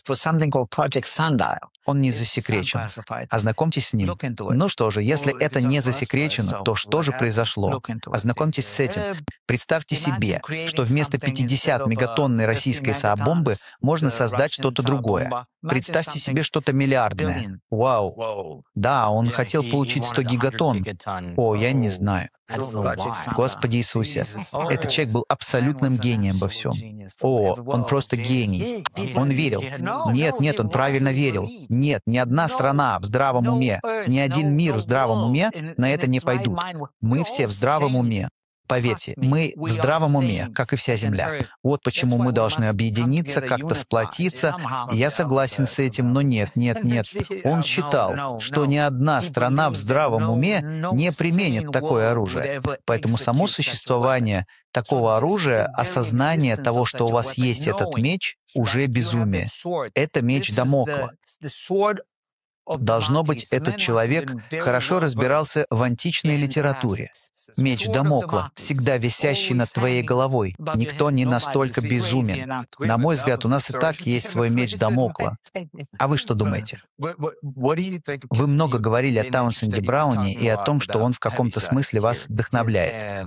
Он не засекречен. Ознакомьтесь с ним. Ну что же, если это не засекречено, то что же произошло? Ознакомьтесь с этим. Представьте себе, что вместо пятидесятой мегатонной российской СА-бомбы можно создать что-то другое. Представьте себе что-то миллиардное. Вау. Да, он хотел получить сто гигатонн. О, я не знаю. Господи Иисусе. Этот человек был абсолютным гением во всем. О, он просто гений. Он верил. Нет, нет, он правильно верил. Нет, ни одна страна в здравом уме, ни один мир в здравом уме на это не пойдут. Мы все в здравом уме. Поверьте, мы в здравом уме, как и вся Земля. Вот почему мы должны объединиться, как-то сплотиться. И я согласен с этим, но нет, нет, нет. Он считал, что ни одна страна в здравом уме не применит такое оружие. Поэтому само существование такого оружия, осознание того, что у вас есть этот меч, уже безумие. Это меч Дамокла. Должно быть, этот человек хорошо разбирался в античной литературе. Меч Дамокла, всегда висящий над твоей головой. Никто не настолько безумен. На мой взгляд, у нас и так есть свой меч Дамокла. А вы что думаете? Вы много говорили о Таунсенде Брауне и о том, что он в каком-то смысле вас вдохновляет.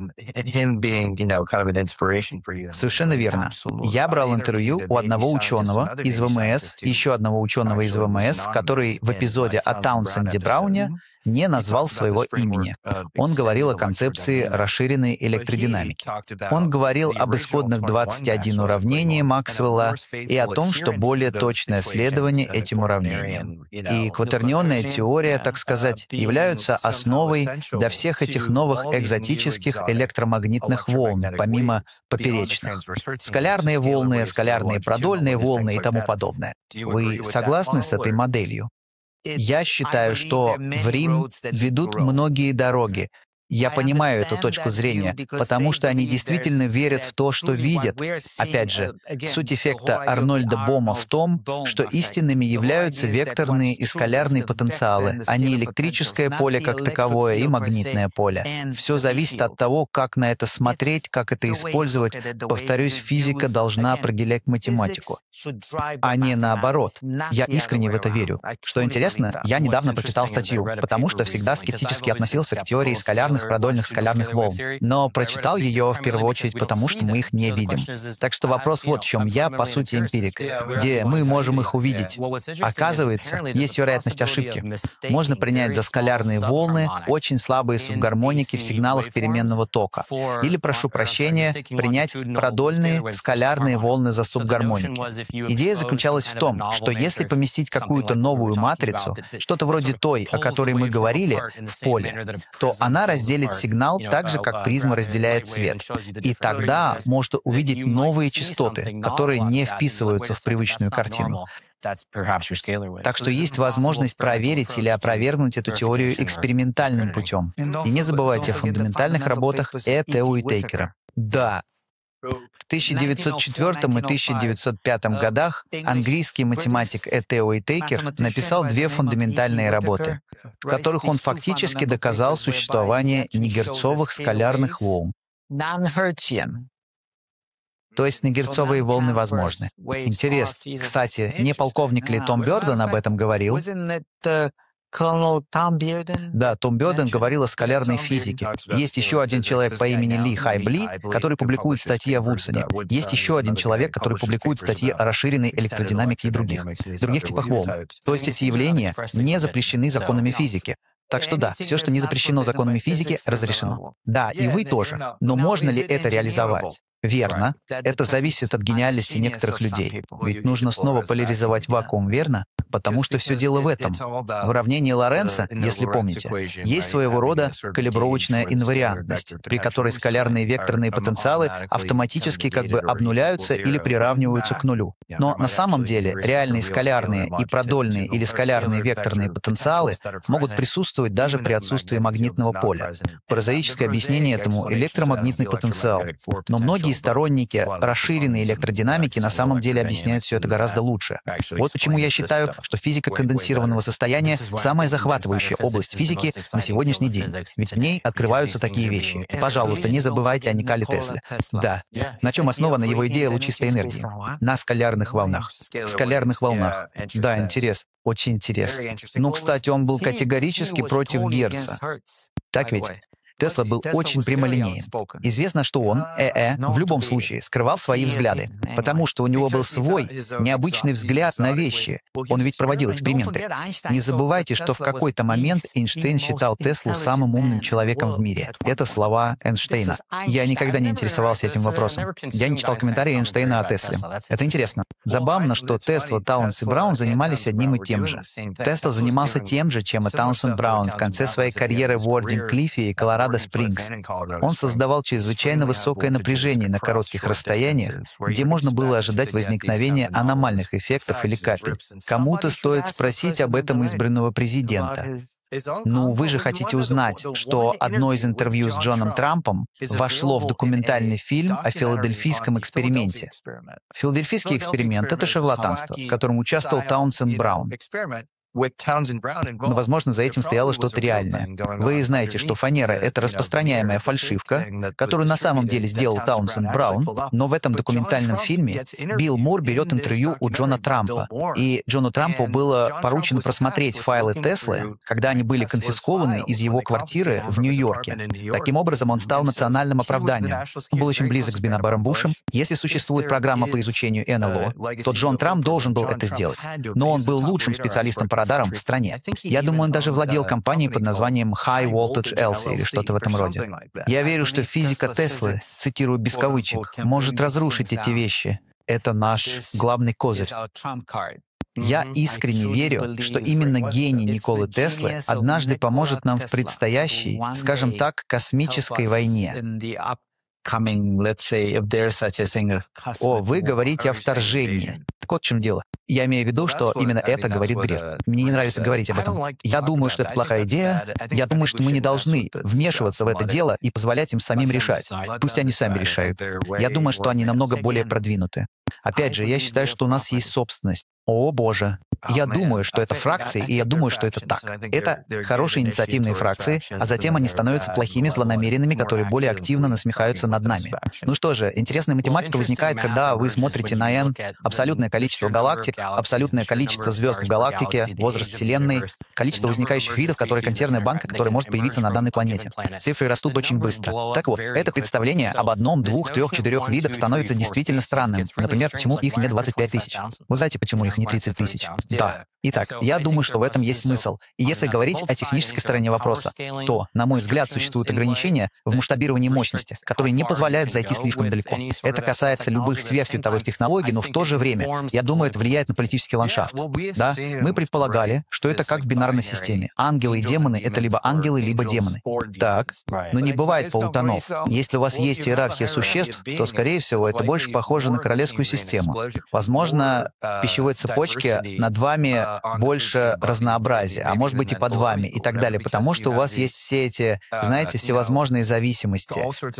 Совершенно верно. Я брал интервью у одного ученого из ВМС, еще одного ученого из ВМС, который в эпизоде о Таунсенде Брауне не назвал своего имени. Он говорил о концепции расширенной электродинамики. Он говорил об исходных двадцати одних уравнении Максвелла и о том, что более точное следование этим уравнениям. И кватернионная теория, так сказать, являются основой для всех этих новых экзотических электромагнитных волн, помимо поперечных. Скалярные волны, скалярные продольные волны и тому подобное. Вы согласны с этой моделью? Я считаю, что в Рим ведут многие дороги. Я понимаю эту точку зрения, потому что они действительно верят в то, что видят. Опять же, суть эффекта Арнольда Бома в том, что истинными являются векторные и скалярные потенциалы, а не электрическое поле как таковое и магнитное поле. Все зависит от того, как на это смотреть, как это использовать. Повторюсь, физика должна определять математику, а не наоборот. Я искренне в это верю. Что интересно, я недавно прочитал статью, потому что всегда скептически относился к теории скалярных продольных скалярных волн, но прочитал ее в первую очередь потому, что мы их не видим. Так что вопрос вот в чем. Я, по сути, эмпирик, где мы можем их увидеть. Оказывается, есть вероятность ошибки. Можно принять за скалярные волны очень слабые субгармоники в сигналах переменного тока. Или, прошу прощения, принять продольные скалярные волны за субгармоники. Идея заключалась в том, что если поместить какую-то новую матрицу, что-то вроде той, о которой мы говорили, в поле, то она разделит сигнал так же, как призма разделяет свет. И тогда можно увидеть новые частоты, которые не вписываются в привычную картину. Так что есть возможность проверить или опровергнуть эту теорию экспериментальным путем. И не забывайте о фундаментальных работах Тео и Тейкера. Да, в тысяча девятьсот четвёртом и тысяча девятьсот пятом годах английский математик Тео и Тейкер написал две фундаментальные работы, в которых он фактически доказал существование негерцовых скалярных волн. То есть негерцовые волны возможны. Интересно. Кстати, не полковник ли Том Бёрден об этом говорил? Да, Том Бёрден говорил о скалярной физике. Есть еще один человек по имени Ли Хайб Ли, который публикует статьи о Вудсоне. Есть еще один человек, который публикует статьи о расширенной электродинамике и других, других типах волн. То есть эти явления не запрещены законами физики. Так что да, все, что не запрещено законами физики, разрешено. Да, и вы тоже. Но можно ли это реализовать? Верно. Это зависит от гениальности некоторых людей. Ведь нужно снова поляризовать вакуум, верно? Потому что все дело в этом. В уравнении Лоренца, если помните, есть своего рода калибровочная инвариантность, при которой скалярные векторные потенциалы автоматически как бы обнуляются или приравниваются к нулю. Но на самом деле реальные скалярные и продольные или скалярные векторные потенциалы могут присутствовать даже при отсутствии магнитного поля. Прозаическое объяснение этому — электромагнитный потенциал. Но многие сторонники расширенной электродинамики на самом деле объясняют все это гораздо лучше. Вот почему я считаю, что физика конденсированного состояния — самая захватывающая область физики на сегодняшний день. Ведь в ней открываются такие вещи. И, пожалуйста, не забывайте о Николе Тесле. Да. На чем основана его идея лучистой энергии? На скалярных волнах. Скалярных волнах. Да, интерес. Очень интересно. Ну, кстати, он был категорически против Герца. Так ведь? Тесла был очень прямолинеен. Известно, что он, ЭЭ, в любом случае, скрывал свои взгляды, потому что у него был свой, необычный взгляд на вещи. Он ведь проводил эксперименты. Не забывайте, что в какой-то момент Эйнштейн считал Теслу самым умным человеком в мире. Это слова Эйнштейна. Я никогда не интересовался этим вопросом. Я не читал комментарии Эйнштейна о Тесле. Это интересно. Забавно, что Тесла, Таунс и Браун занимались одним и тем же. Тесла занимался тем же, чем и Таунсенд Браун в конце своей карьеры в Уординг-Клиффе и Колорадо-Спрингс. Он создавал чрезвычайно высокое напряжение на коротких расстояниях, где можно было ожидать возникновения аномальных эффектов или капель. Кому-то стоит спросить об этом избранного президента. Ну, вы же хотите узнать, что одно из интервью с Джоном Трампом вошло в документальный фильм о филадельфийском эксперименте. Филадельфийский эксперимент — это шарлатанство, в котором участвовал Таунсенд Браун. Но, возможно, за этим стояло что-то реальное. Вы знаете, что фанера — это распространяемая фальшивка, которую на самом деле сделал Таунсенд Браун, но в этом документальном фильме Билл Мур берет интервью у Джона Трампа, и Джону Трампу было поручено просмотреть файлы Теслы, когда они были конфискованы из его квартиры в Нью-Йорке. Таким образом, он стал национальным оправданием. Он был очень близок с Бинабаром Бушем. Если существует программа по изучению эн эл о, то Джон Трамп должен был это сделать. Но он был лучшим специалистом по радарам в стране. Я думаю, он даже владел компанией под названием High Voltage эл си или что-то в этом роде. Я верю, что физика Теслы, цитирую без кавычек, может разрушить эти вещи. Это наш главный козырь. Я искренне верю, что именно гений Николы Теслы однажды поможет нам в предстоящей, скажем так, космической войне. О, вы говорите о вторжении. Так вот в чем дело. Я имею в виду, что именно это говорит грех. Мне не нравится говорить об этом. Я думаю, что это плохая идея. Я думаю, что мы не должны вмешиваться в это дело и позволять им самим решать. Пусть они сами решают. Я думаю, что они намного более продвинуты. Опять же, я считаю, что у нас есть собственность. О, боже. Я думаю, что это фракции, и я думаю, что это так. Это хорошие инициативные фракции, а затем они становятся плохими злонамеренными, которые более активно насмехаются над нами. Ну что же, интересная математика возникает, когда вы смотрите на n, абсолютное количество галактик, абсолютное количество звезд в галактике, возраст Вселенной, количество возникающих видов, которые консервная банка, которая может появиться на данной планете. Цифры растут очень быстро. Так вот, это представление об одном, двух, трех, четырех видах становится действительно странным. Например, почему их не двадцать пять тысяч? Вы знаете, почему их не тридцать тысяч? Да. Итак, я думаю, что в этом есть смысл. И если говорить о технической стороне вопроса, то, на мой взгляд, существуют ограничения в масштабировании мощности, которые не позволяют зайти слишком далеко. Это касается любых сверхсветовых технологий, но в то же время, я думаю, это влияет на политический ландшафт. Да, мы предполагали, что это как в бинарной системе. Ангелы и демоны — это либо ангелы, либо демоны. Так, но не бывает полутонов. Если у вас есть иерархия существ, то, скорее всего, это больше похоже на королевскую систему. Возможно, в пищевой цепочке над вами больше разнообразия, а может быть и под вами, и так далее, потому что у вас есть все эти, знаете, всевозможные зависимости.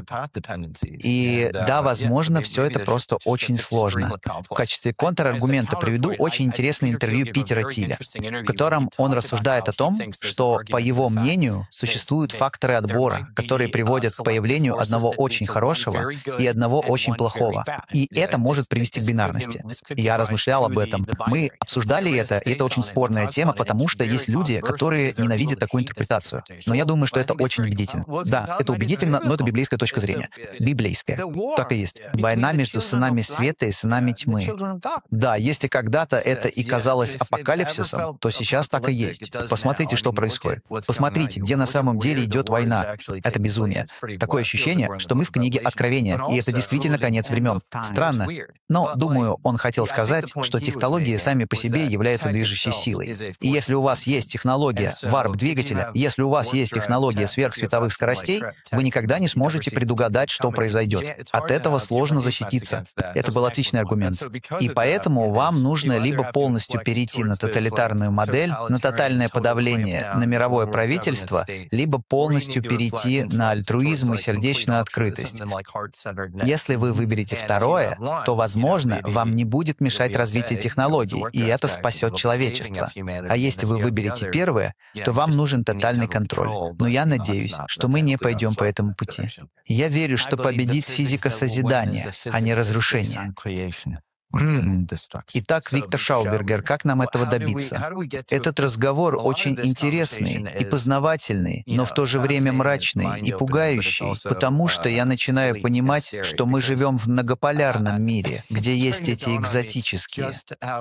И да, возможно, все это просто очень сложно. В качестве контраргумента приведу очень интересное интервью Питера Тиля, в котором он рассуждает о том, что, по его мнению, существуют факторы отбора, которые приводят к появлению одного очень хорошего и одного очень плохого. И это может привести к бинарности. Я размышлял об этом. Мы обсуждали это, и это очень спорная тема, потому что есть люди, которые ненавидят такую интерпретацию. Но я думаю, что это очень убедительно. Да, это убедительно, но это библейская точка зрения. Библейская. Так и есть. Война между сынами света и сынами тьмы. Да, если когда-то это и казалось апокалипсисом, то сейчас так и есть. Посмотрите, что происходит. Посмотрите, где на самом деле идет война. Это безумие. Такое ощущение, что мы в книге Откровения, и это действительно конец времен. Странно. Но, думаю, он хотел сказать, что технологии сами по себе являются движущей силой. И если у вас есть технология варп-двигателя, если у вас есть технология сверхсветовых скоростей, вы никогда не сможете предугадать, что произойдет. От этого сложно защититься. Это был отличный аргумент. И поэтому вам нужно либо полностью перейти на тоталитарную модель, на тотальное подавление, на мировое правительство, либо полностью перейти на альтруизм и сердечную открытость. Если вы выберете второе, то, возможно, вам не будет мешать развитие технологий, и это спасет человечество. А если вы выберете первое, то вам нужен тотальный контроль. Но я надеюсь, что мы не пойдем по этому пути. Я верю, что победит физика созидания, а не разрушения. Итак, Виктор Шаубергер, как нам этого добиться? Этот разговор очень интересный и познавательный, но в то же время мрачный и пугающий, потому что я начинаю понимать, что мы живем в многополярном мире, где есть эти экзотические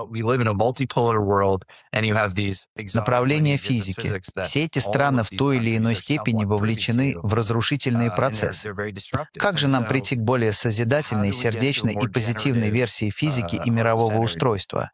направления физики. Все эти страны в той или иной степени вовлечены в разрушительные процессы. Как же нам прийти к более созидательной, сердечной и позитивной версии физики и мирового устройства?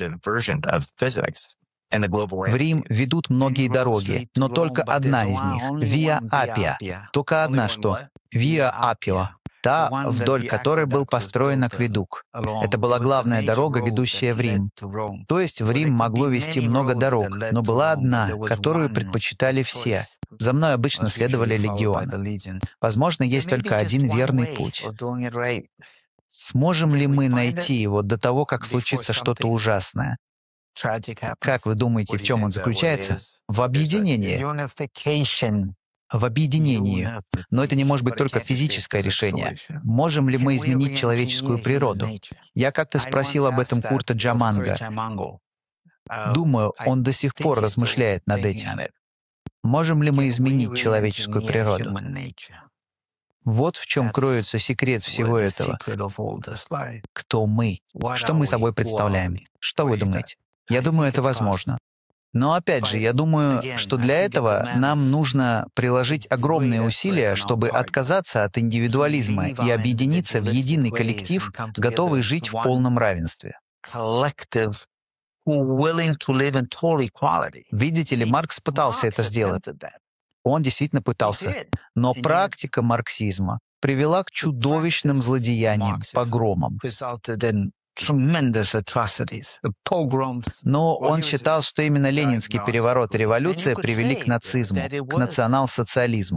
В Рим ведут многие дороги, но только одна из них — Виа Аппия. Только одна что? Виа Аппио. Та, вдоль которой был построен акведук. Это была главная дорога, ведущая в Рим. То есть в Рим могло вести много дорог, но была одна, которую предпочитали все. За мной обычно следовали легионы. Возможно, есть только один верный путь. Сможем ли мы найти его до того, как случится что-то ужасное? Как вы думаете, в чем он заключается? В объединении. В объединении. Но это не может быть только физическое решение. Можем ли мы изменить человеческую природу? Я как-то спросил об этом Курта Джаманга. Думаю, он до сих пор размышляет над этим. Можем ли мы изменить человеческую природу? Вот в чем кроется секрет всего этого. Кто мы? Что мы собой представляем? Что вы думаете? Я думаю, это возможно. Но опять же, я думаю, что для этого нам нужно приложить огромные усилия, чтобы отказаться от индивидуализма и объединиться в единый коллектив, готовый жить в полном равенстве. Видите ли, Маркс пытался это сделать. Он действительно пытался. Но практика марксизма привела к чудовищным злодеяниям, погромам. Но он считал, что именно ленинский переворот и революция привели к нацизму, к национал-социализму.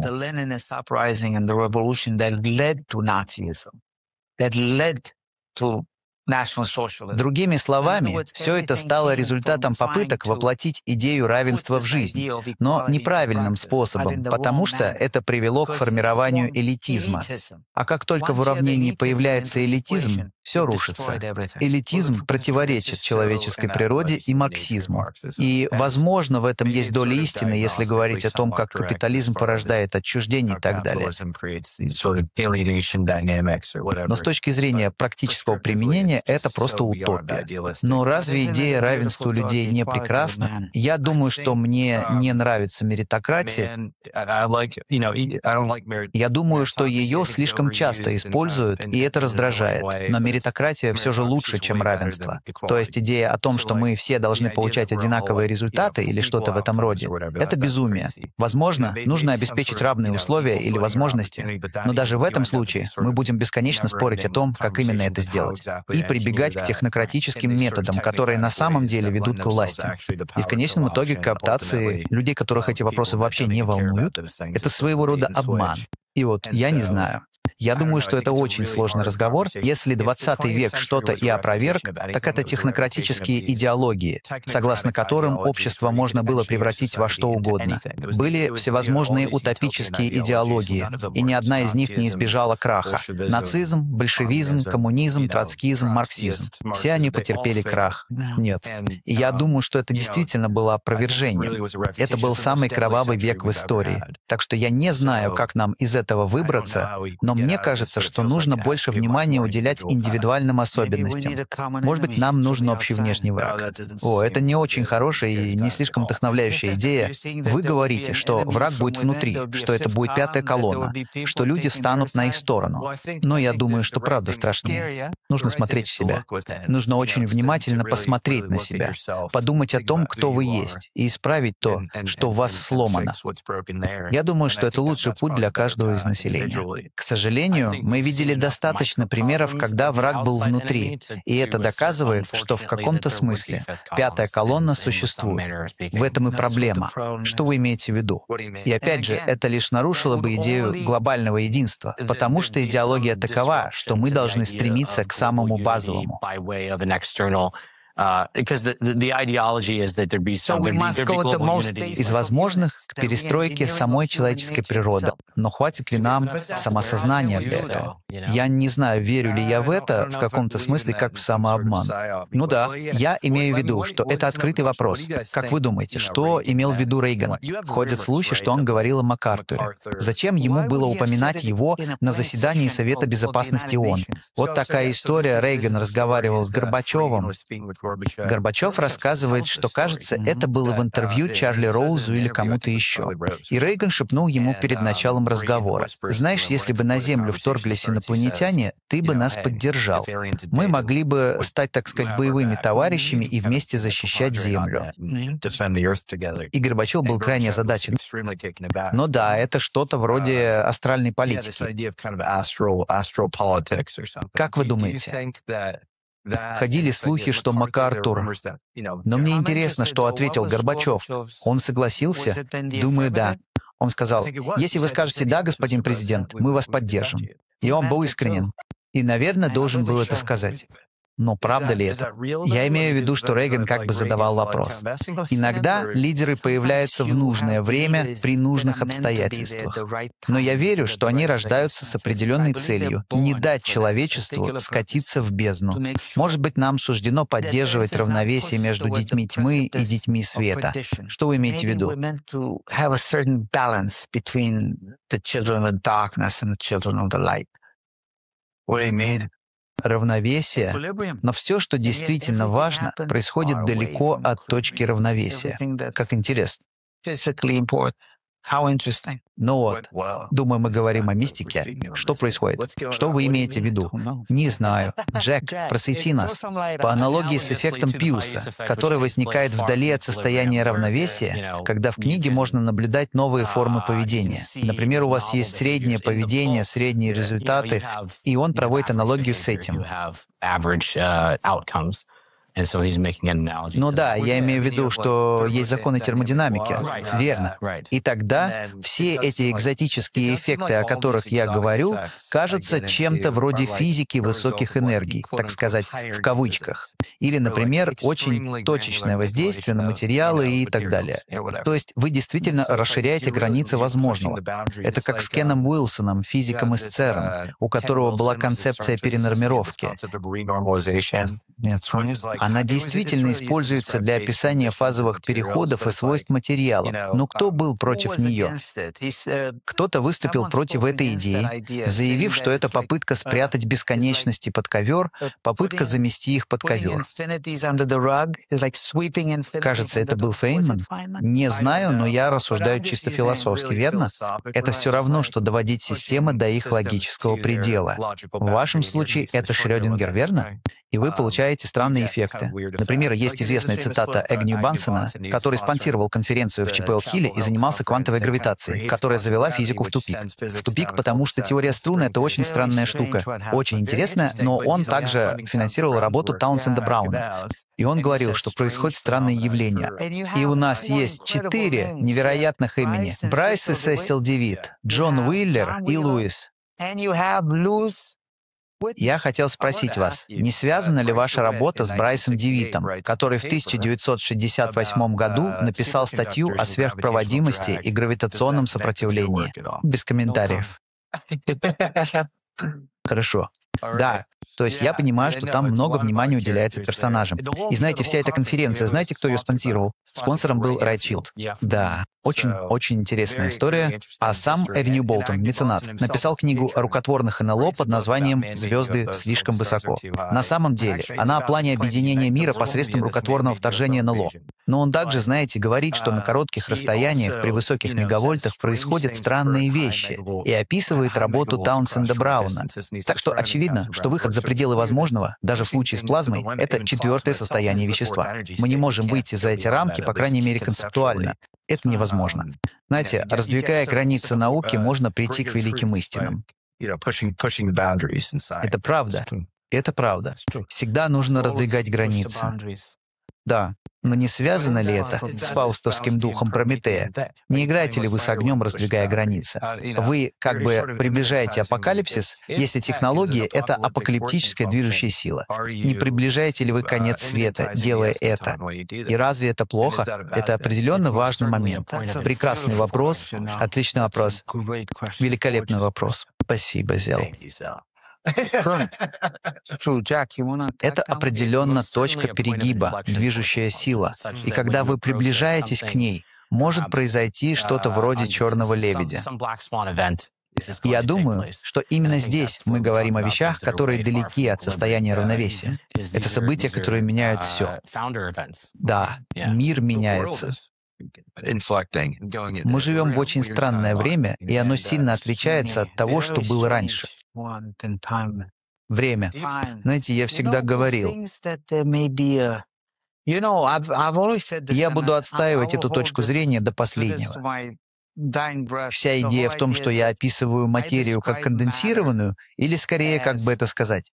Другими словами, все это стало результатом попыток воплотить идею равенства в жизнь, но неправильным способом, потому что это привело к формированию элитизма. А как только в уравнении появляется элитизм, все рушится. Элитизм противоречит человеческой природе и марксизму. И, возможно, в этом есть доля истины, если говорить о том, как капитализм порождает отчуждение и так далее. Но с точки зрения практического применения, это просто утопия. Но разве идея равенства людей не прекрасна? Я думаю, что мне не нравится меритократия. Я думаю, что ее слишком часто используют, и это раздражает. Но меритократия все же лучше, чем равенство. То есть идея о том, что мы все должны получать одинаковые результаты или что-то в этом роде, это безумие. Возможно, нужно обеспечить равные условия или возможности, но даже в этом случае мы будем бесконечно спорить о том, как именно это сделать, и прибегать к технократическим методам, которые на самом деле ведут к власти. И в конечном итоге к кооптации людей, которых эти вопросы вообще не волнуют, это своего рода обман. И вот я не знаю. Я думаю, что это очень сложный разговор. Если двадцатый век что-то и опроверг, так это технократические идеологии, согласно которым общество можно было превратить во что угодно. Были всевозможные утопические идеологии, и ни одна из них не избежала краха. Нацизм, большевизм, коммунизм, троцкизм, марксизм. Все они потерпели крах. Нет. И я думаю, что это действительно было опровержением. Это был самый кровавый век в истории. Так что я не знаю, как нам из этого выбраться, но мне кажется, что нужно больше внимания уделять индивидуальным особенностям. Может быть, нам нужен общий внешний враг. О, это не очень хорошая и не слишком вдохновляющая идея. Вы говорите, что враг будет внутри, что это будет пятая колонна, что люди встанут на их сторону. Но я думаю, что правда страшнее. Нужно смотреть в себя. Нужно очень внимательно посмотреть на себя, подумать о том, кто вы есть, и исправить то, что в вас сломано. Я думаю, что это лучший путь для каждого из населения. К сожалению, мы видели достаточно примеров, когда враг был внутри, и это доказывает, что в каком-то смысле пятая колонна существует. В этом и проблема. Что вы имеете в виду? И опять же, это лишь нарушило бы идею глобального единства, потому что идеология такова, что мы должны стремиться к самому базовому. Из возможных к перестройке самой человеческой природы. Но хватит ли нам самосознания для этого? Я не знаю, верю ли я в это в каком-то смысле как в самообман. Ну да, я имею в виду, что это открытый вопрос. Как вы думаете, что имел в виду Рейган? Ходят слухи, что он говорил о МакАртуре. Зачем ему было упоминать его на заседании Совета Безопасности ООН? Вот такая история. Рейган разговаривал с Горбачевым. Горбачев рассказывает, что, кажется, это было в интервью Чарли Роузу или кому-то еще. И Рейган шепнул ему перед началом разговора: «Знаешь, если бы на Землю вторглись инопланетяне, ты бы нас поддержал. Мы могли бы стать, так сказать, боевыми товарищами и вместе защищать Землю». И Горбачев был крайне озадачен. Но да, это что-то вроде астральной политики. Как вы думаете? Ходили слухи, что МакАртур... Но мне интересно, что ответил Горбачев. Он согласился? Думаю, да. Он сказал: «Если вы скажете «да, господин президент», мы вас поддержим». И он был искренен. И, наверное, должен был это сказать. Но правда ли это? Я имею в виду, что Рейган как бы задавал вопрос. Иногда лидеры появляются в нужное время при нужных обстоятельствах. Но я верю, что они рождаются с определенной целью — не дать человечеству скатиться в бездну. Может быть, нам суждено поддерживать равновесие между детьми тьмы и детьми света. Что вы имеете в виду? Равновесие, но все, что действительно важно, происходит далеко от точки равновесия. Как интересно. Ну вот, думаю, мы говорим о мистике. Что происходит? Что вы имеете в виду? Не знаю. Джек, просвети нас. По аналогии с эффектом Пиуса, который возникает вдали от состояния равновесия, когда в книге можно наблюдать новые формы поведения. Например, у вас есть среднее поведение, средние результаты, и он проводит аналогию с этим. Ну да, я имею в виду, что есть законы термодинамики. Верно. И тогда все эти экзотические эффекты, о которых я говорю, кажутся чем-то вроде физики высоких энергий, так сказать, в кавычках. Или, например, очень точечное воздействие на материалы и так далее. То есть вы действительно расширяете границы возможного. Это как с Кеном Уилсоном, физиком из ЦЕРН, у которого была концепция перенормировки. Она действительно используется для описания фазовых переходов и свойств материала. Но кто был против нее? Кто-то выступил против этой идеи, заявив, что это попытка спрятать бесконечности под ковер, попытка замести их под ковер. Кажется, это был Фейнман. Не знаю, но я рассуждаю чисто философски, верно? Это все равно, что доводить системы до их логического предела. В вашем случае это Шрёдингер, верно? И вы получаете странные эффекты. Например, есть известная цитата Эгню Бансона, который спонсировал конференцию в Чапел-Хилле и занимался квантовой гравитацией, которая завела физику в тупик. В тупик, потому что теория струн — это очень странная штука, очень интересная, но он также финансировал работу Таунсенда Брауна. И он говорил, что происходят странные явления. И у нас есть четыре невероятных имени: Брайс и Сесил Девит, Джон Уиллер и Луис. Я хотел спросить вас, не связана ли ваша работа с Брайсом Девитом, который в тысяча девятьсот шестьдесят восьмом году написал статью о сверхпроводимости и гравитационном сопротивлении? Без комментариев. Хорошо. Да. То есть я понимаю, что там много внимания уделяется персонажам. И знаете, вся эта конференция, знаете, кто ее спонсировал? Спонсором был Райтшилд. Да, очень-очень интересная история. А сам Эвеню Болтон, меценат, написал книгу о рукотворных эн эл о под названием «Звезды слишком высоко». На самом деле, она о плане объединения мира посредством рукотворного вторжения эн эл о. Но он также, знаете, говорит, что на коротких расстояниях при высоких мегавольтах происходят странные вещи, и описывает работу Таунсенда Брауна. Так что очевидно, что выход за пределы возможного, даже в случае с плазмой, это четвертое состояние вещества. Мы не можем выйти за эти рамки, по крайней мере, концептуально. Это невозможно. Знаете, раздвигая границы науки, можно прийти к великим истинам. Это правда. Это правда. Всегда нужно раздвигать границы. Да, но не связано ли это с фаустовским духом Прометея? Не играете ли вы с огнем, раздвигая границы? Вы как бы приближаете апокалипсис, если технология — это апокалиптическая движущая сила. Не приближаете ли вы конец света, делая это? И разве это плохо? Это определенно важный момент. Прекрасный вопрос, отличный вопрос, великолепный вопрос. Спасибо, Зел. Это определенно точка перегиба, движущая сила. И когда вы приближаетесь к ней, может произойти что-то вроде черного лебедя. Я думаю, что именно здесь мы говорим о вещах, которые далеки от состояния равновесия. Это события, которые меняют все. Да, мир меняется. Мы живем в очень странное время, и оно сильно отличается от того, что было раньше. Время. Знаете, я всегда говорил, я буду отстаивать эту точку зрения до последнего. Вся идея в том, что я описываю материю как конденсированную, или скорее, как бы это сказать?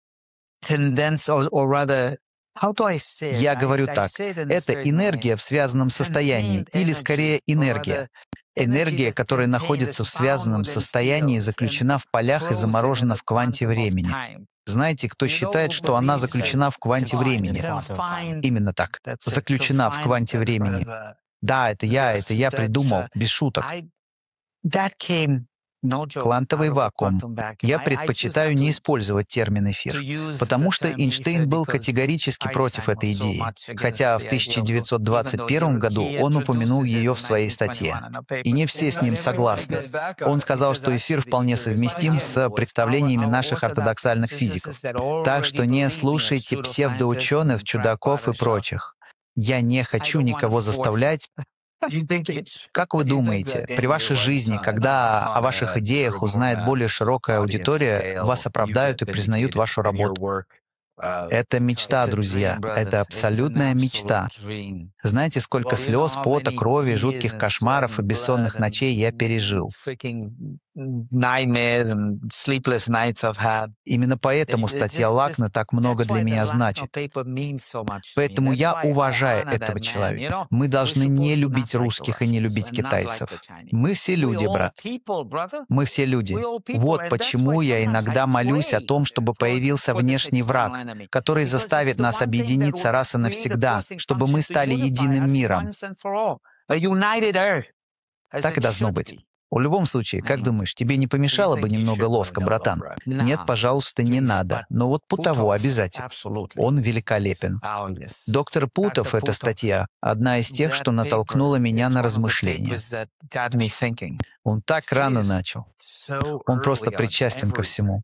Я говорю так, это энергия в связанном состоянии, или скорее энергия. Энергия, которая находится в связанном состоянии, заключена в полях и заморожена в кванте времени. Знаете, кто считает, что она заключена в кванте времени? Именно так. Заключена в кванте времени. Да, это я, это я придумал, без шуток. Квантовый вакуум. Я предпочитаю не использовать термин «эфир», потому что Эйнштейн был категорически против этой идеи, хотя в тысяча девятьсот двадцать первом году он упомянул ее в своей статье. И не все с ним согласны. Он сказал, что эфир вполне совместим с представлениями наших ортодоксальных физиков. Так что не слушайте псевдоученых, чудаков и прочих. Я не хочу никого заставлять. Как вы думаете, при вашей жизни, когда о ваших идеях узнает более широкая аудитория, вас оправдают и признают вашу работу? Это мечта, друзья. Это абсолютная мечта. Знаете, сколько слез, пота, крови, жутких кошмаров и бессонных ночей я пережил? Именно поэтому статья Лакна так много для меня значит. Поэтому я уважаю этого человека. Мы должны не любить русских и не любить китайцев. Мы все люди, брат. Мы все люди. Вот почему я иногда молюсь о том, чтобы появился внешний враг, который заставит нас объединиться раз и навсегда, чтобы мы стали единым миром. Так и должно быть. В любом случае, как думаешь, тебе не помешало бы немного лоска, братан? Нет, пожалуйста, не надо. Но вот Путову обязательно. Он великолепен. Доктор Путов, эта статья, одна из тех, что натолкнула меня на размышления. Он так рано начал. Он просто причастен ко всему.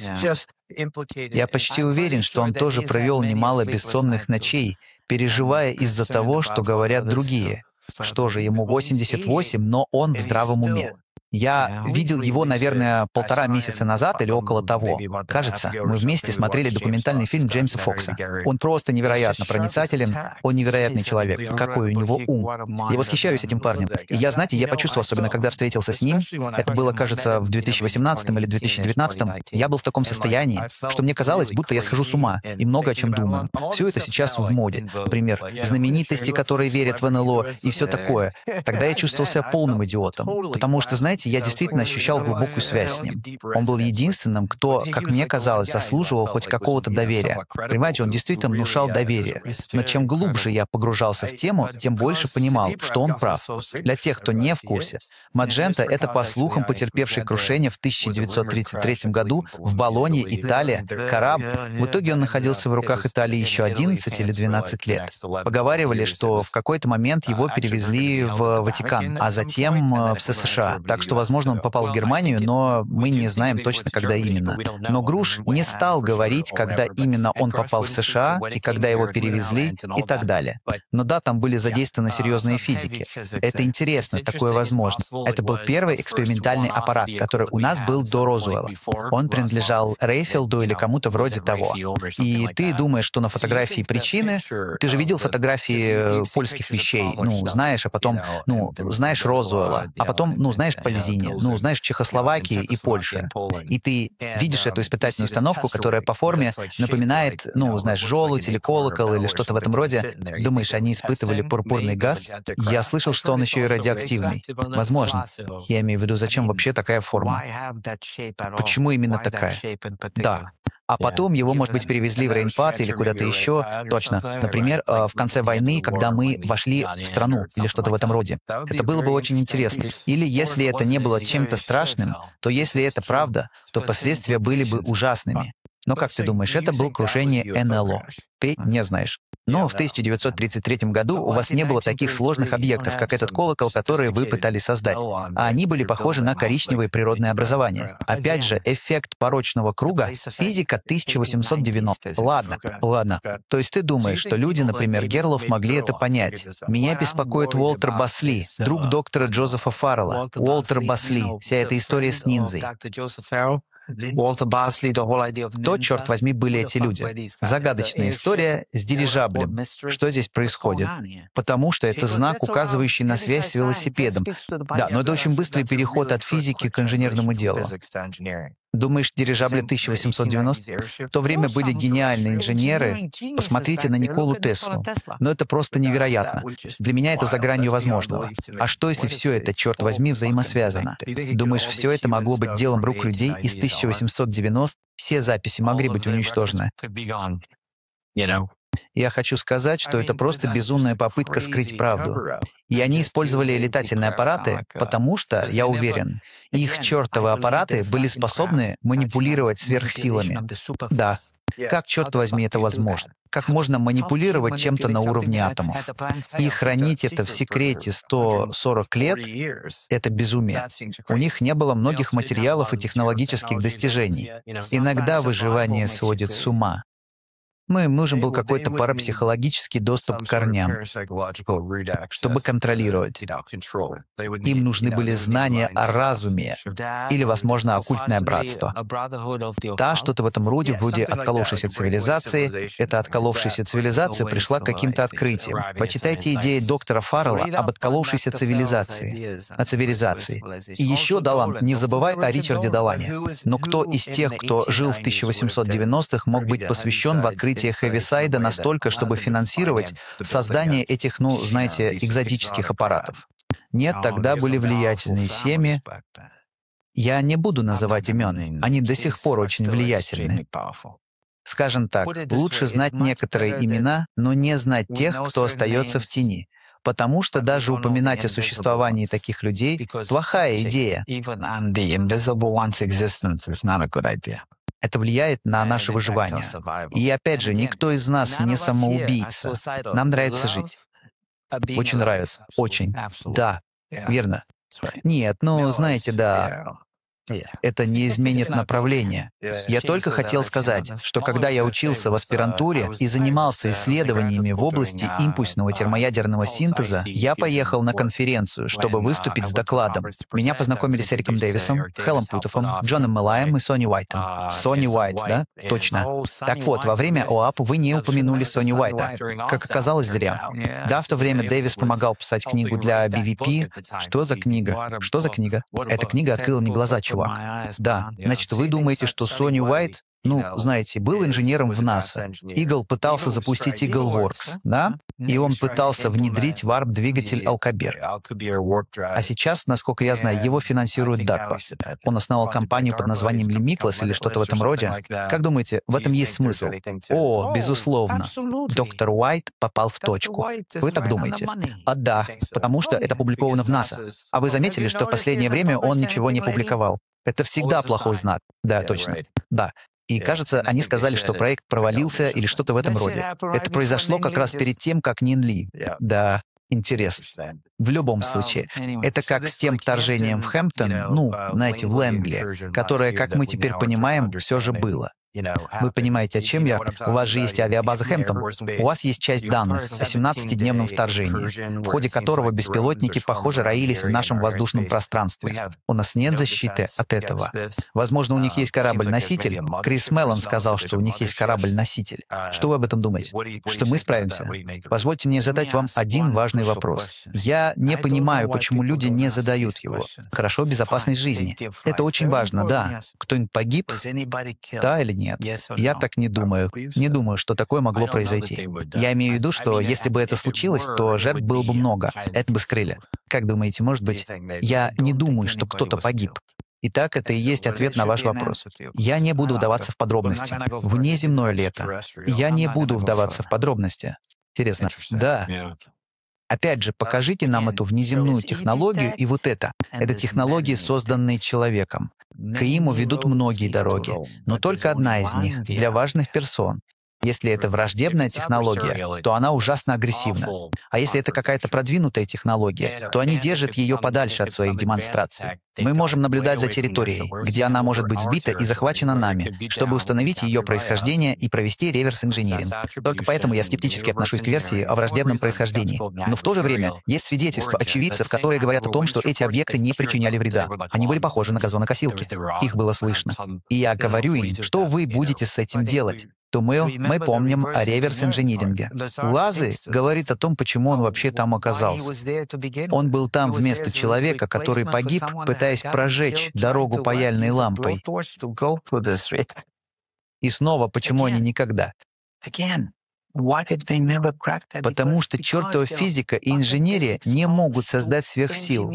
Я почти уверен, что он тоже провел немало бессонных ночей, переживая из-за того, что говорят другие. Что же, ему восемьдесят восемь, но он в здравом уме. Я видел его, наверное, полтора месяца назад или около того. Кажется, мы вместе смотрели документальный фильм Джеймса Фокса. Он просто невероятно проницателен, он невероятный человек. Какой у него ум. Я восхищаюсь этим парнем. И я, знаете, я почувствовал, особенно когда встретился с ним, это было, кажется, в две тысячи восемнадцатом или две тысячи девятнадцатом, я был в таком состоянии, что мне казалось, будто я схожу с ума и много о чем думаю. Все это сейчас в моде. Например, знаменитости, которые верят в эн эл о и все такое. Тогда я чувствовал себя полным идиотом. Потому что, знаете, я действительно ощущал глубокую связь с ним. Он был единственным, кто, как мне казалось, заслуживал хоть какого-то доверия. Понимаете, он действительно внушал доверие. Но чем глубже я погружался в тему, тем больше понимал, что он прав. Для тех, кто не в курсе, Маджента — это, по слухам, потерпевший крушение в тысяча девятьсот тридцать третьем году в Болонье, Италия, корабль. В итоге он находился в руках Италии еще одиннадцать или двенадцать лет. Поговаривали, что в какой-то момент его перевезли в Ватикан, а затем в эс эс эс а. Так что, возможно, он попал в Германию, но мы не знаем точно, когда именно. Но Груш не стал говорить, когда именно он попал в США и когда его перевезли и так далее. Но да, там были задействованы серьезные физики. Это интересно, такое возможно. Это был первый экспериментальный аппарат, который у нас был до Розуэлла. Он принадлежал Рейфилду или кому-то вроде того. И ты думаешь, что на фотографии причины... Ты же видел фотографии польских вещей, ну, знаешь, а потом, ну, знаешь Розуэлла, а потом, ну, знаешь, полетели дрезине, ну, знаешь, Чехословакии и Польши. И ты видишь эту испытательную установку, которая по форме напоминает, ну, знаешь, желудь или колокол или что-то в этом роде. Думаешь, они испытывали пурпурный газ? Я слышал, что он еще и радиоактивный. Возможно. Я имею в виду, зачем вообще такая форма? Почему именно такая? Да. А потом его, может быть, перевезли в Рейнпад или куда-то еще. Точно. Например, э, в конце войны, когда мы вошли в страну или что-то в этом роде. Это было бы очень интересно. Или если это не было чем-то страшным, то если это правда, то последствия были бы ужасными. Но как ты думаешь, это было крушение эн эл о? Ты не знаешь. Но в тысяча девятьсот тридцать третьем году у вас не было таких сложных объектов, как этот колокол, который вы пытались создать. А они были похожи на коричневые природные образования. Опять же, эффект порочного круга, физика тысяча восемьсот девяностых. Ладно, ладно. То есть ты думаешь, что люди, например, Герлов, могли это понять. Меня беспокоит Уолтер Басли, друг доктора Джозефа Фаррелла. Уолтер Басли, вся эта история с ниндзей. Кто, черт возьми, были эти люди? Загадочная история с дирижаблем. Что здесь происходит? Потому что это знак, указывающий на связь с велосипедом. Да, но это очень быстрый переход от физики к инженерному делу. Думаешь, дирижабли тысяча восемьсот девяностых? В то время были гениальные инженеры. Посмотрите на Николу Теслу. Но это просто невероятно. Для меня это за гранью возможного. А что, если все это, черт возьми, взаимосвязано? Думаешь, все это могло быть делом рук людей из тысяча восемьсот девяностых? Все записи могли быть уничтожены. Я хочу сказать, что это просто безумная попытка скрыть правду. И они использовали летательные аппараты, потому что, я уверен, их чертовы аппараты были способны манипулировать сверхсилами. Да. Как, черт возьми, это возможно? Как можно манипулировать чем-то на уровне атомов? И хранить это в секрете сто сорок лет — это безумие. У них не было многих материалов и технологических достижений. Иногда выживание сводит с ума. Ну, им нужен был какой-то парапсихологический доступ к корням, чтобы контролировать. Им нужны были знания о разуме или, возможно, оккультное братство. Да, что-то в этом роде, вроде отколовшейся цивилизации. Эта отколовшаяся цивилизация пришла к каким-то открытиям. Почитайте идеи доктора Фаррелла об отколовшейся цивилизации, о цивилизации. И еще, Далан, не забывай о Ричарде Далане. Но кто из тех, кто жил в тысяча восемьсот девяностых, мог быть посвящен в открытие Хэвисайда настолько, чтобы финансировать создание этих, ну, знаете, экзотических аппаратов? Нет, тогда были влиятельные семьи. Я не буду называть имен. Они до сих пор очень влиятельны. Скажем так, лучше знать некоторые имена, но не знать тех, кто остается в тени. Потому что даже упоминать о существовании таких людей — плохая идея. Это влияет на наше выживание. И опять же, никто из нас не самоубийца. Нам нравится жить. Очень нравится. Очень. Да, верно. Нет, ну, знаете, да. Это не изменит направление. Я только хотел сказать, что когда я учился в аспирантуре и занимался исследованиями в области импульсного термоядерного синтеза, я поехал на конференцию, чтобы выступить с докладом. Меня познакомили с Эриком Дэвисом, Хеллом Путофом, Джоном Мэлаем и Сони Уайтом. Сони Уайт, да? Точно. Так вот, во время ОАП вы не упомянули Сони Уайта. Как оказалось, зря. Да, в то время Дэвис помогал писать книгу для би ви пи. Что за книга? Что за книга? Эта книга открыла мне глаза, чувак. Да, значит, вы думаете, что Сони Уайт, ну, знаете, был инженером в НАСА. Игл пытался запустить Eagleworks, да? И он пытался внедрить варп-двигатель Алкабер. А сейчас, насколько я знаю, его финансирует дарпа. Он основал компанию под названием Limitless или что-то в этом роде. Как думаете, в этом есть смысл? О, безусловно. Доктор Уайт попал в точку. Вы так думаете? А да, потому что это опубликовано в НАСА. А вы заметили, что в последнее время он ничего не публиковал? Это всегда плохой знак. Да, точно. Да. И, кажется, они сказали, что проект провалился или что-то в этом роде. Это произошло как раз перед тем, как Нин Ли. Да, интересно. В любом случае, это как с тем вторжением в Хэмптон, ну, знаете, в Лэнгли, которое, как мы теперь понимаем, все же было. Вы понимаете, о чем я? У вас же есть авиабаза Хэмптон. У вас есть часть данных о семнадцатидневном вторжении, в ходе которого беспилотники, похоже, роились в нашем воздушном пространстве. У нас нет защиты от этого. Возможно, у них есть корабль-носитель. Крис Меллон сказал, что у них есть корабль-носитель. Что вы об этом думаете? Что мы справимся? Позвольте мне задать вам один важный вопрос. Я не понимаю, почему люди не задают его. Хорошо, безопасность жизни. Это очень важно, да. Кто-нибудь погиб? Да или нет? Нет, я так не думаю. Не думаю, что такое могло произойти. Я имею в виду, что если бы это случилось, то жертв было бы много. Это бы скрыли. Как думаете, может быть? Я не думаю, что кто-то погиб. Итак, это и есть ответ на ваш вопрос. Я не буду вдаваться в подробности. Внеземное ли это? Я не буду вдаваться в подробности. Интересно. Да. Опять же, покажите нам эту внеземную технологию и вот это. Это технологии, созданные человеком. К Иму ведут многие дороги, но только одна из них — для важных персон. Если это враждебная технология, то она ужасно агрессивна. А если это какая-то продвинутая технология, то они держат ее подальше от своих демонстраций. Мы можем наблюдать за территорией, где она может быть сбита и захвачена нами, чтобы установить ее происхождение и провести реверс-инжиниринг. Только поэтому я скептически отношусь к версии о враждебном происхождении. Но в то же время есть свидетельства очевидцев, которые говорят о том, что эти объекты не причиняли вреда. Они были похожи на газонокосилки. Их было слышно. И я говорю им, что вы будете с этим делать? То мы, мы помним о реверс-инжиниринге. Лазы говорит о том, почему он вообще там оказался. Он был там вместо человека, который погиб, пытаясь прожечь дорогу паяльной лампой. И снова, почему они никогда? Потому что чертова физика и инженерия не могут создать сверхсилу.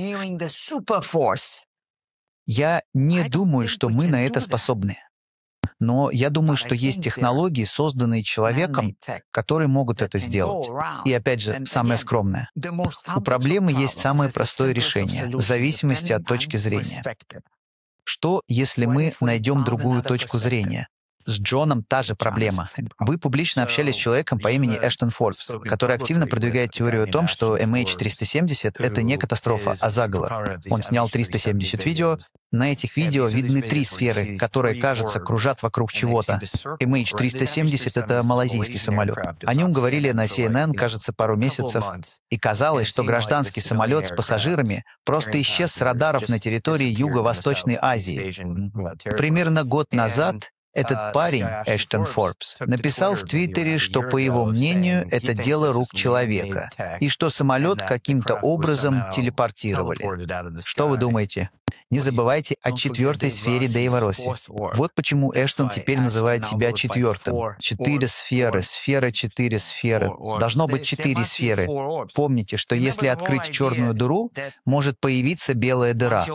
Я не думаю, что мы на это способны. Но я думаю, что есть технологии, созданные человеком, которые могут это сделать. И опять же, самое скромное. У проблемы есть самое простое решение, в зависимости от точки зрения. Что, если мы найдем другую точку зрения? С Джоном та же проблема. Вы публично общались с человеком по имени Эштон Форбс, который активно продвигает теорию о том, что эм эйч триста семьдесят — это не катастрофа, а заговор. Он снял триста семьдесят видео. На этих видео видны три сферы, которые, кажется, кружат вокруг чего-то. эм эйч триста семьдесят — это малайзийский самолет. О нем говорили на си эн эн, кажется, пару месяцев. И казалось, что гражданский самолет с пассажирами просто исчез с радаров на территории Юго-Восточной Азии. Примерно год назад этот парень, Эштон Форбс, написал в Твиттере, что, по его мнению, это дело рук человека, и что самолет каким-то образом телепортировали. Что вы думаете? Не забывайте о четвертой сфере Дэйва Росси. Вот почему Эштон теперь называет себя четвертым. Четыре сферы, сфера четыре сферы. Должно быть четыре сферы. Помните, что если открыть черную дыру, может появиться белая дыра.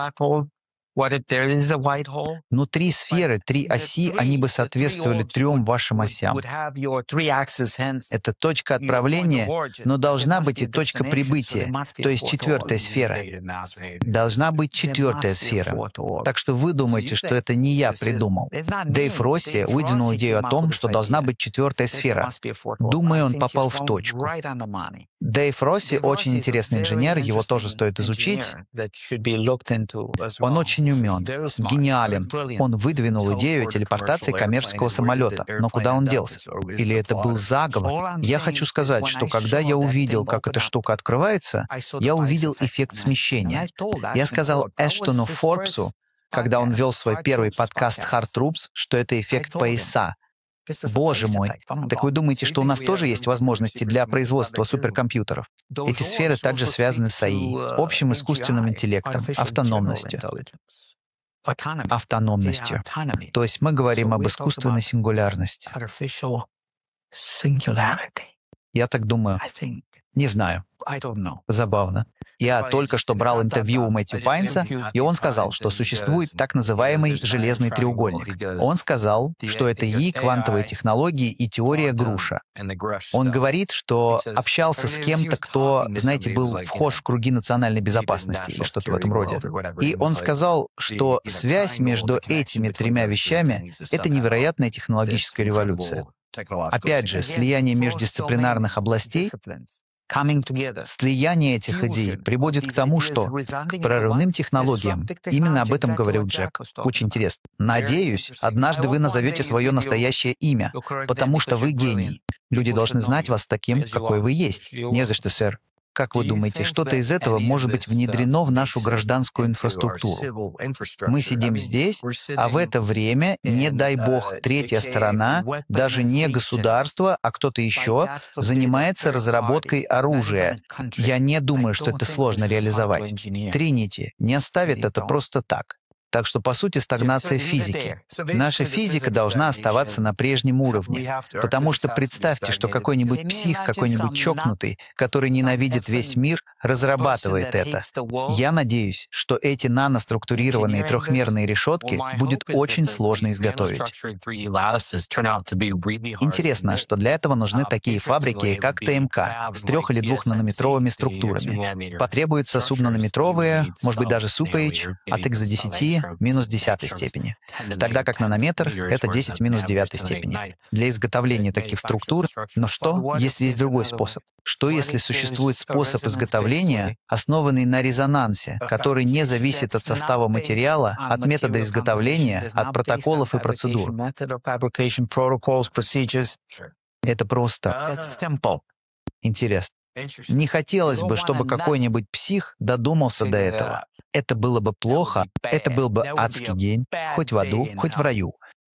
Но три сферы, три оси, они бы соответствовали трем вашим осям. Это точка отправления, но должна быть и точка прибытия, то есть четвертая сфера. Должна быть четвертая сфера. Так что вы думаете, что это не я придумал. Дэйв Росси выдвинул идею о том, что должна быть четвертая сфера. Думаю, он попал в точку. Дэйв Росси очень интересный инженер, его тоже стоит изучить. Он очень умен, гениален. Он выдвинул идею телепортации коммерческого самолета. Но куда он делся? Или это был заговор? Я хочу сказать, что когда я увидел, как эта штука открывается, я увидел эффект смещения. Я сказал Эштону Форбсу, когда он вел свой первый подкаст Hard Troops, что это эффект пояса. Боже мой! Так вы думаете, что у нас тоже есть возможности для производства суперкомпьютеров? Эти сферы также связаны с эй ай, общим искусственным интеллектом, автономностью. Автономностью. То есть мы говорим об искусственной сингулярности. Я так думаю. Не знаю. Забавно. Я только что брал интервью у Мэтью Пайнса, и он сказал, что существует так называемый железный треугольник. Он сказал, что это и квантовые технологии, и теория Груша. Он говорит, что общался с кем-то, кто, знаете, был вхож в круги национальной безопасности или что-то в этом роде. И он сказал, что связь между этими тремя вещами — это невероятная технологическая революция. Опять же, слияние междисциплинарных областей. Слияние этих идей приводит к тому, что к прорывным технологиям. Именно об этом говорил Джек. Очень интересно. Надеюсь, однажды вы назовете свое настоящее имя, потому что вы гений. Люди должны знать вас таким, какой вы есть. Не за что, сэр. Как вы думаете, что-то из этого может быть внедрено в нашу гражданскую инфраструктуру? Мы сидим здесь, а в это время, не дай бог, третья сторона, даже не государство, а кто-то еще, занимается разработкой оружия. Я не думаю, что это сложно реализовать. Тринити не оставит это просто так. Так что, по сути, стагнация физики. Наша физика должна оставаться на прежнем уровне. Потому что представьте, что какой-нибудь псих, какой-нибудь чокнутый, который ненавидит весь мир, разрабатывает это. Я надеюсь, что эти наноструктурированные трехмерные решетки будет очень сложно изготовить. Интересно, что для этого нужны такие фабрики, как ТМК, с трех- или двухнанометровыми структурами. Потребуются субнанометровые, может быть, даже суб-H, от х до десяти минус десятой степени, тогда как нанометр — это десять минус девятой степени. Для изготовления таких структур, но что, если есть другой способ? Что, если существует способ изготовления, основанный на резонансе, который не зависит от состава материала, от метода изготовления, от протоколов и процедур? Это просто интересно. Не хотелось бы, чтобы какой-нибудь псих додумался до этого. Это было бы плохо, это был бы адский день, хоть в аду, хоть в раю.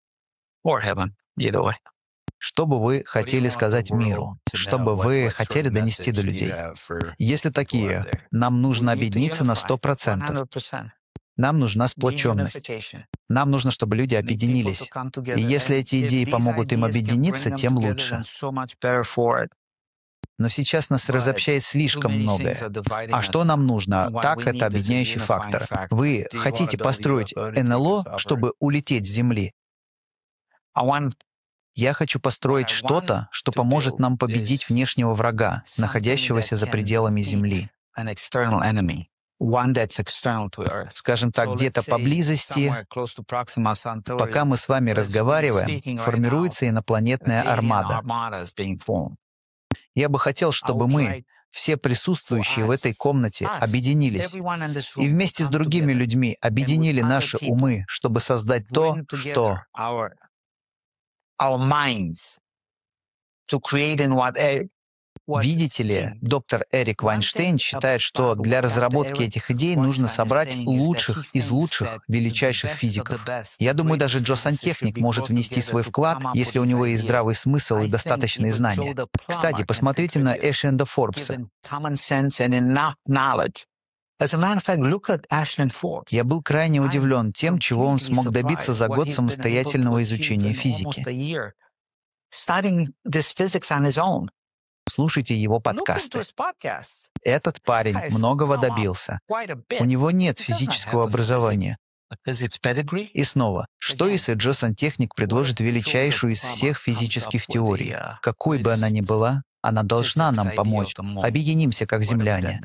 Что бы вы хотели сказать миру? Что бы вы хотели донести до людей? Если такие, нам нужно объединиться на сто процентов. Нам нужна сплоченность. Нам нужно, чтобы люди объединились. И если эти идеи помогут им объединиться, тем лучше. Но сейчас нас разобщает слишком многое. А что нам нужно? Так, это объединяющий фактор. Вы хотите построить эн эл о, чтобы улететь с Земли? Я хочу построить что-то, что поможет нам победить внешнего врага, находящегося за пределами Земли. Скажем так, где-то поблизости, пока мы с вами разговариваем, формируется инопланетная армада. Я бы хотел, чтобы мы, все присутствующие в этой комнате, объединились и вместе с другими людьми объединили наши умы, чтобы создать то, что... Видите ли, доктор Эрик Вайнштейн считает, что для разработки этих идей нужно собрать лучших из лучших, величайших физиков. Я думаю, даже Джо Сантехник может внести свой вклад, если у него есть здравый смысл и достаточные знания. Кстати, посмотрите на Эшленда Форбса. Я был крайне удивлен тем, чего он смог добиться за год самостоятельного изучения физики. Слушайте его подкасты. Этот парень многого добился. У него нет физического образования. И снова, что если Джо Сантехник предложит величайшую из всех физических теорий? Какой бы она ни была, она должна нам помочь. Объединимся как земляне.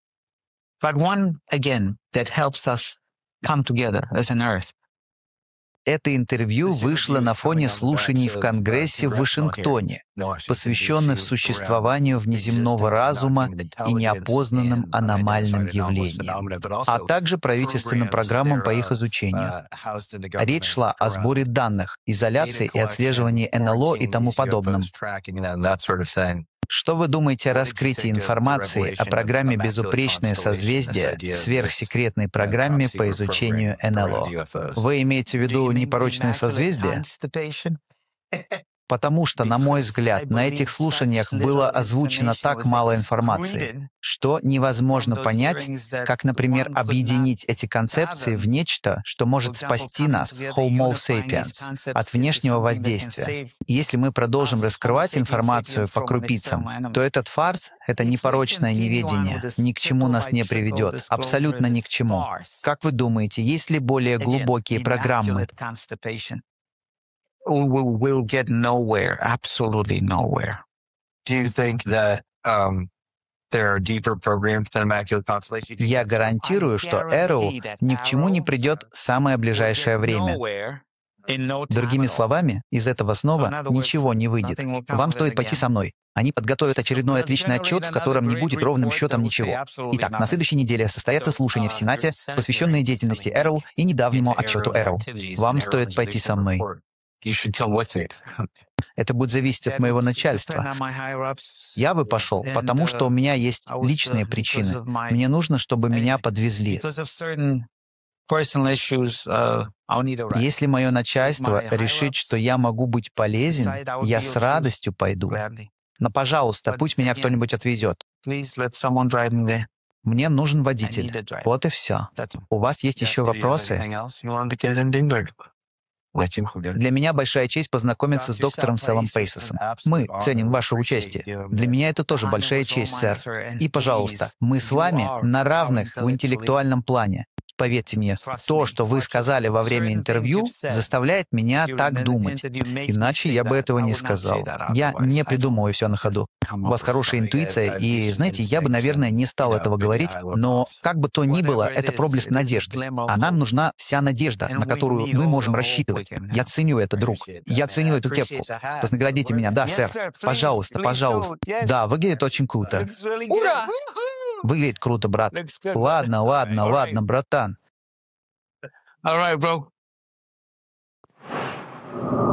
Это интервью вышло на фоне слушаний в Конгрессе в Вашингтоне, посвященных существованию внеземного разума и неопознанным аномальным явлениям, а также правительственным программам по их изучению. Речь шла о сборе данных, изоляции и отслеживании эн эл о и тому подобном. Что вы думаете о раскрытии информации о программе «Безупречное созвездие», сверхсекретной программе по изучению эн эл о? Вы имеете в виду непорочное созвездие? Потому что, на мой взгляд, на этих слушаниях было озвучено так мало информации, что невозможно понять, как, например, объединить эти концепции в нечто, что может спасти нас, Homo sapiens, от внешнего воздействия. И если мы продолжим раскрывать информацию по крупицам, то этот фарс, это непорочное неведение, ни к чему нас не приведет, абсолютно ни к чему. Как вы думаете, есть ли более глубокие программы? We will get nowhere, absolutely nowhere. Do you think that um, there are deeper programs than Immaculate Constellation? Я гарантирую, что Arrow ни к чему не придет в самое ближайшее время. Другими словами, из этого снова ничего не выйдет. Вам стоит пойти со мной. Они подготовят очередной отличный отчет, в котором не будет ровным счетом ничего. Итак, на следующей неделе состоятся слушания в Сенате, посвященные деятельности Arrow и недавнему отчету Arrow. Вам стоит пойти со мной. Это будет зависеть от моего начальства. Я бы пошел, потому что у меня есть личные причины. Мне нужно, чтобы меня подвезли. Если мое начальство решит, что я могу быть полезен, я с радостью пойду. Но, пожалуйста, пусть меня кто-нибудь отвезет. Мне нужен водитель. Вот и все. У вас есть еще вопросы? Для меня большая честь познакомиться с доктором Селом Пейсесом. Мы ценим ваше участие. Для меня это тоже большая честь, сэр. И, пожалуйста, мы с вами на равных в интеллектуальном плане. Поверьте мне, то, что вы сказали во время интервью, заставляет меня так думать. Иначе я бы этого не сказал. Я не придумываю все на ходу. У вас хорошая интуиция, и, знаете, я бы, наверное, не стал этого говорить, но как бы то ни было, это проблеск надежды. А нам нужна вся надежда, на которую мы можем рассчитывать. Я ценю это, друг. Я ценю эту кепку. Вознаградите меня. Да, сэр. Пожалуйста, пожалуйста. Да, выглядит очень круто. Ура! Выглядит круто, брат. Ладно, ладно, ладно, братан. All right, bro.